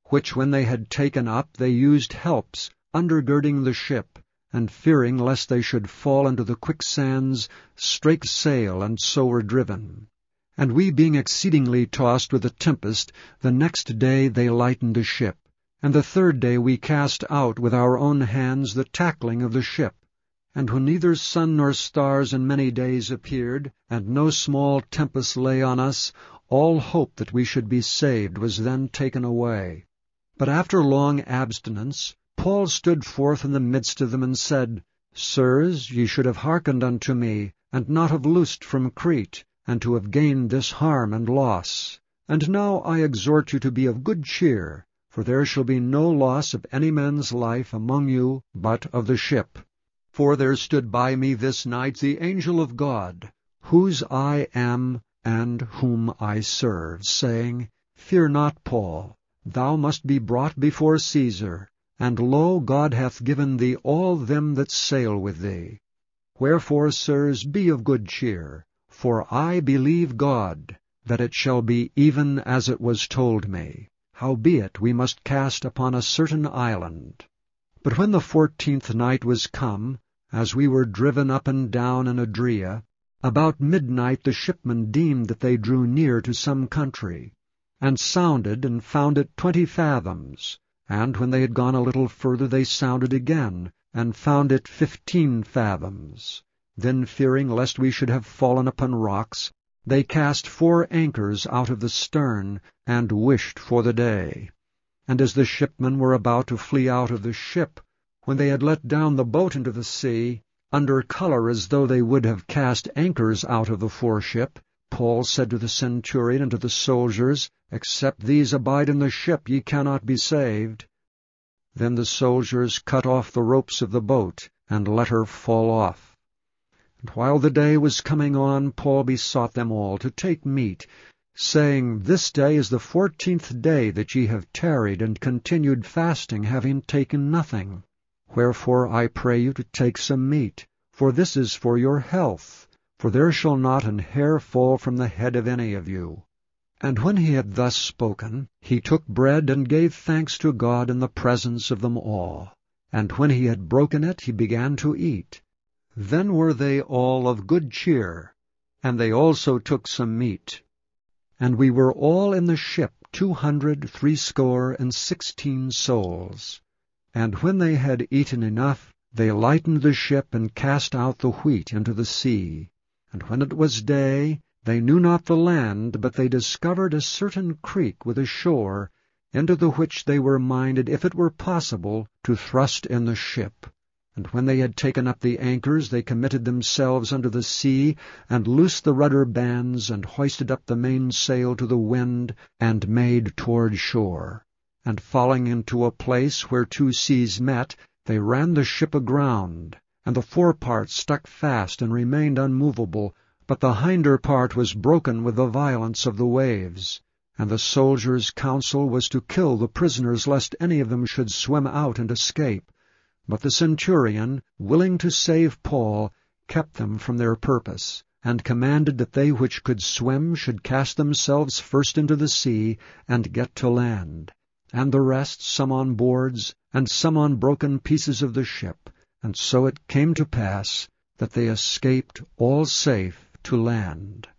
which when they had taken up they used helps, undergirding the ship, and fearing lest they should fall into the quicksands, strake sail, and so were driven. And we being exceedingly tossed with a tempest, the next day they lightened the ship. And the third day we cast out with our own hands the tackling of the ship. And when neither sun nor stars in many days appeared, and no small tempest lay on us, all hope that we should be saved was then taken away. But after long abstinence, Paul stood forth in the midst of them, and said, Sirs, ye should have hearkened unto me, and not have loosed from Crete, and to have gained this harm and loss. And now I exhort you to be of good cheer, for there shall be no loss of any man's life among you, but of the ship. For there stood by me this night the angel of God, whose I am, and whom I serve, saying, Fear not, Paul, thou must be brought before Caesar, and lo, God hath given thee all them that sail with thee. Wherefore, sirs, be of good cheer, for I believe God, that it shall be even as it was told me. Howbeit we must cast upon a certain island. But when the fourteenth night was come, as we were driven up and down in Adria, about midnight the shipmen deemed that they drew near to some country, and sounded, and found it twenty fathoms. And when they had gone a little further, they sounded again, and found it fifteen fathoms. Then fearing lest we should have fallen upon rocks, they cast four anchors out of the stern, and wished for the day. And as the shipmen were about to flee out of the ship, when they had let down the boat into the sea, under colour as though they would have cast anchors out of the foreship, Paul said to the centurion and to the soldiers, Except these abide in the ship, ye cannot be saved. Then the soldiers cut off the ropes of the boat, and let her fall off. And while the day was coming on, Paul besought them all to take meat, saying, This day is the fourteenth day that ye have tarried and continued fasting, having taken nothing. Wherefore I pray you to take some meat, for this is for your health, for there shall not an hair fall from the head of any of you. And when he had thus spoken, he took bread and gave thanks to God in the presence of them all. And when he had broken it, he began to eat. Then were they all of good cheer, and they also took some meat. And we were all in the ship two hundred threescore and sixteen souls. And when they had eaten enough, they lightened the ship, and cast out the wheat into the sea. And when it was day, they knew not the land, but they discovered a certain creek with a shore, into the which they were minded, if it were possible, to thrust in the ship. And when they had taken up the anchors, they committed themselves unto the sea, and loosed the rudder bands, and hoisted up the mainsail to the wind, and made toward shore. And falling into a place where two seas met, they ran the ship aground, and the forepart stuck fast and remained unmovable, but the hinder part was broken with the violence of the waves. And the soldiers' counsel was to kill the prisoners, lest any of them should swim out and escape. But the centurion, willing to save Paul, kept them from their purpose, and commanded that they which could swim should cast themselves first into the sea, and get to land, and the rest some on boards, and some on broken pieces of the ship. And so it came to pass that they escaped all safe to land.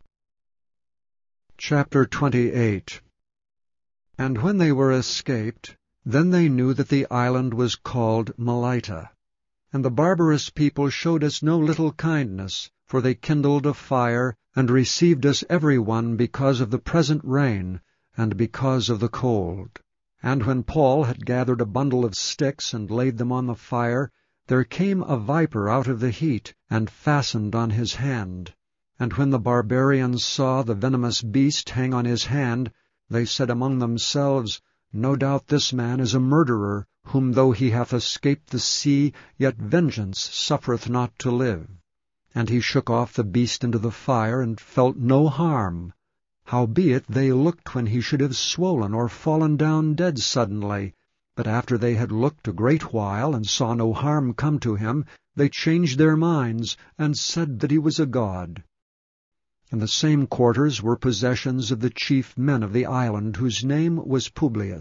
Chapter twenty-eight. And when they were escaped, then they knew that the island was called Melita. And the barbarous people showed us no little kindness, for they kindled a fire, and received us every one because of the present rain, and because of the cold. And when Paul had gathered a bundle of sticks, and laid them on the fire, there came a viper out of the heat, and fastened on his hand. And when the barbarians saw the venomous beast hang on his hand, they said among themselves, No doubt this man is a murderer, whom though he hath escaped the sea, yet vengeance suffereth not to live. And he shook off the beast into the fire, and felt no harm. Howbeit they looked when he should have swollen or fallen down dead suddenly. But after they had looked a great while, and saw no harm come to him, they changed their minds, and said that he was a god. In the same quarters were possessions of the chief men of the island, whose name was Publius.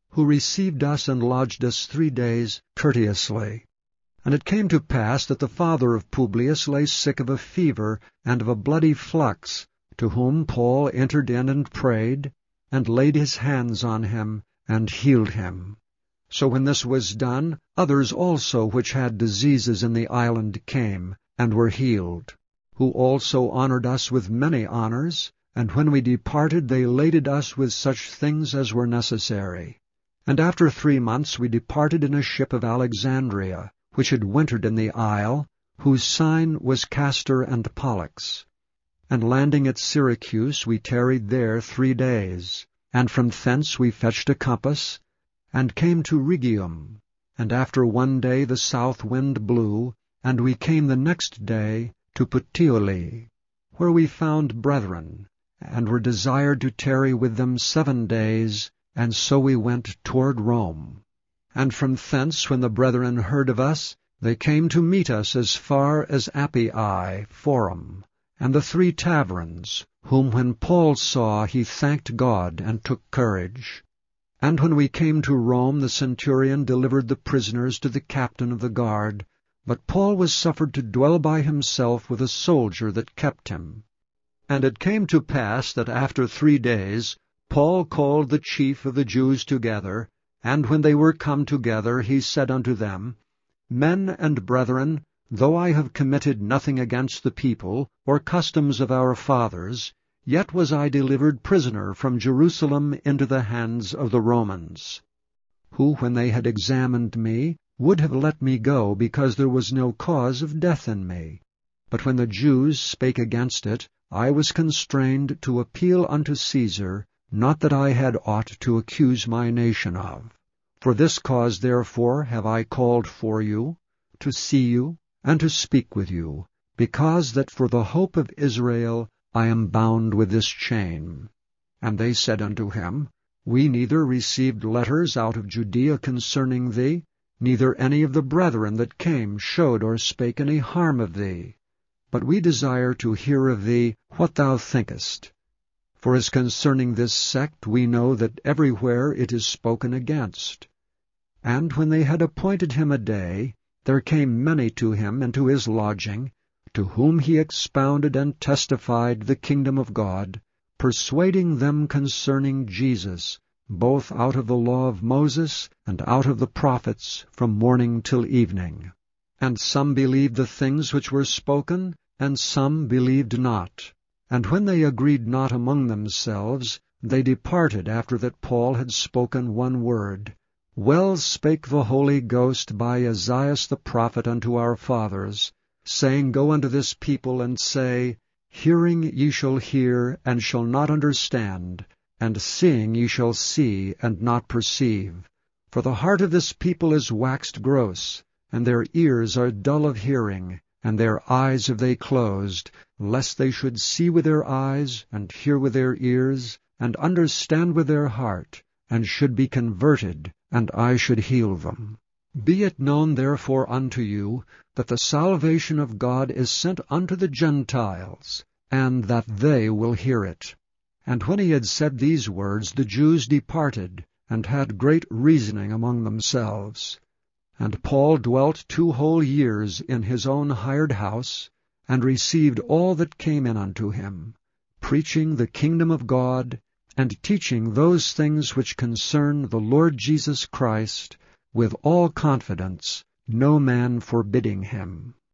who received us and lodged us three days courteously. And it came to pass that the father of Publius lay sick of a fever and of a bloody flux, to whom Paul entered in and prayed, and laid his hands on him, and healed him. So when this was done, others also which had diseases in the island came, and were healed, who also honored us with many honors, and when we departed they laded us with such things as were necessary. And after three months we departed in a ship of Alexandria, which had wintered in the isle, whose sign was Castor and Pollux. And landing at Syracuse, we tarried there three days, and from thence we fetched a compass, and came to Rhegium. And after one day the south wind blew, and we came the next day to Puteoli, where we found brethren, and were desired to tarry with them seven days, and so we went toward Rome. And from thence, when the brethren heard of us, they came to meet us as far as Appii Forum, and the three taverns, whom when Paul saw he thanked God and took courage. And when we came to Rome, the centurion delivered the prisoners to the captain of the guard, but Paul was suffered to dwell by himself with a soldier that kept him. And it came to pass that after three days Paul called the chief of the Jews together, and when they were come together, he said unto them, Men and brethren, though I have committed nothing against the people, or customs of our fathers, yet was I delivered prisoner from Jerusalem into the hands of the Romans, who, when they had examined me, would have let me go, because there was no cause of death in me. But when the Jews spake against it, I was constrained to appeal unto Caesar, not that I had aught to accuse my nation of. For this cause therefore have I called for you, to see you, and to speak with you, because that for the hope of Israel I am bound with this chain. And they said unto him, We neither received letters out of Judea concerning thee, neither any of the brethren that came showed or spake any harm of thee. But we desire to hear of thee what thou thinkest. For as concerning this sect we know that everywhere it is spoken against. And when they had appointed him a day, there came many to him into his lodging, to whom he expounded and testified the kingdom of God, persuading them concerning Jesus, both out of the law of Moses and out of the prophets, from morning till evening. And some believed the things which were spoken, and some believed not. And when they agreed not among themselves, they departed after that Paul had spoken one word. Well spake the Holy Ghost by Esaias the prophet unto our fathers, saying, Go unto this people, and say, Hearing ye shall hear, and shall not understand, and seeing ye shall see, and not perceive. For the heart of this people is waxed gross, and their ears are dull of hearing, and their eyes have they closed, lest they should see with their eyes, and hear with their ears, and understand with their heart, and should be converted, and I should heal them. Be it known therefore unto you, that the salvation of God is sent unto the Gentiles, and that they will hear it. And when he had said these words, the Jews departed, and had great reasoning among themselves. And Paul dwelt two whole years in his own hired house, and received all that came in unto him, preaching the kingdom of God, and teaching those things which concern the Lord Jesus Christ, with all confidence, no man forbidding him.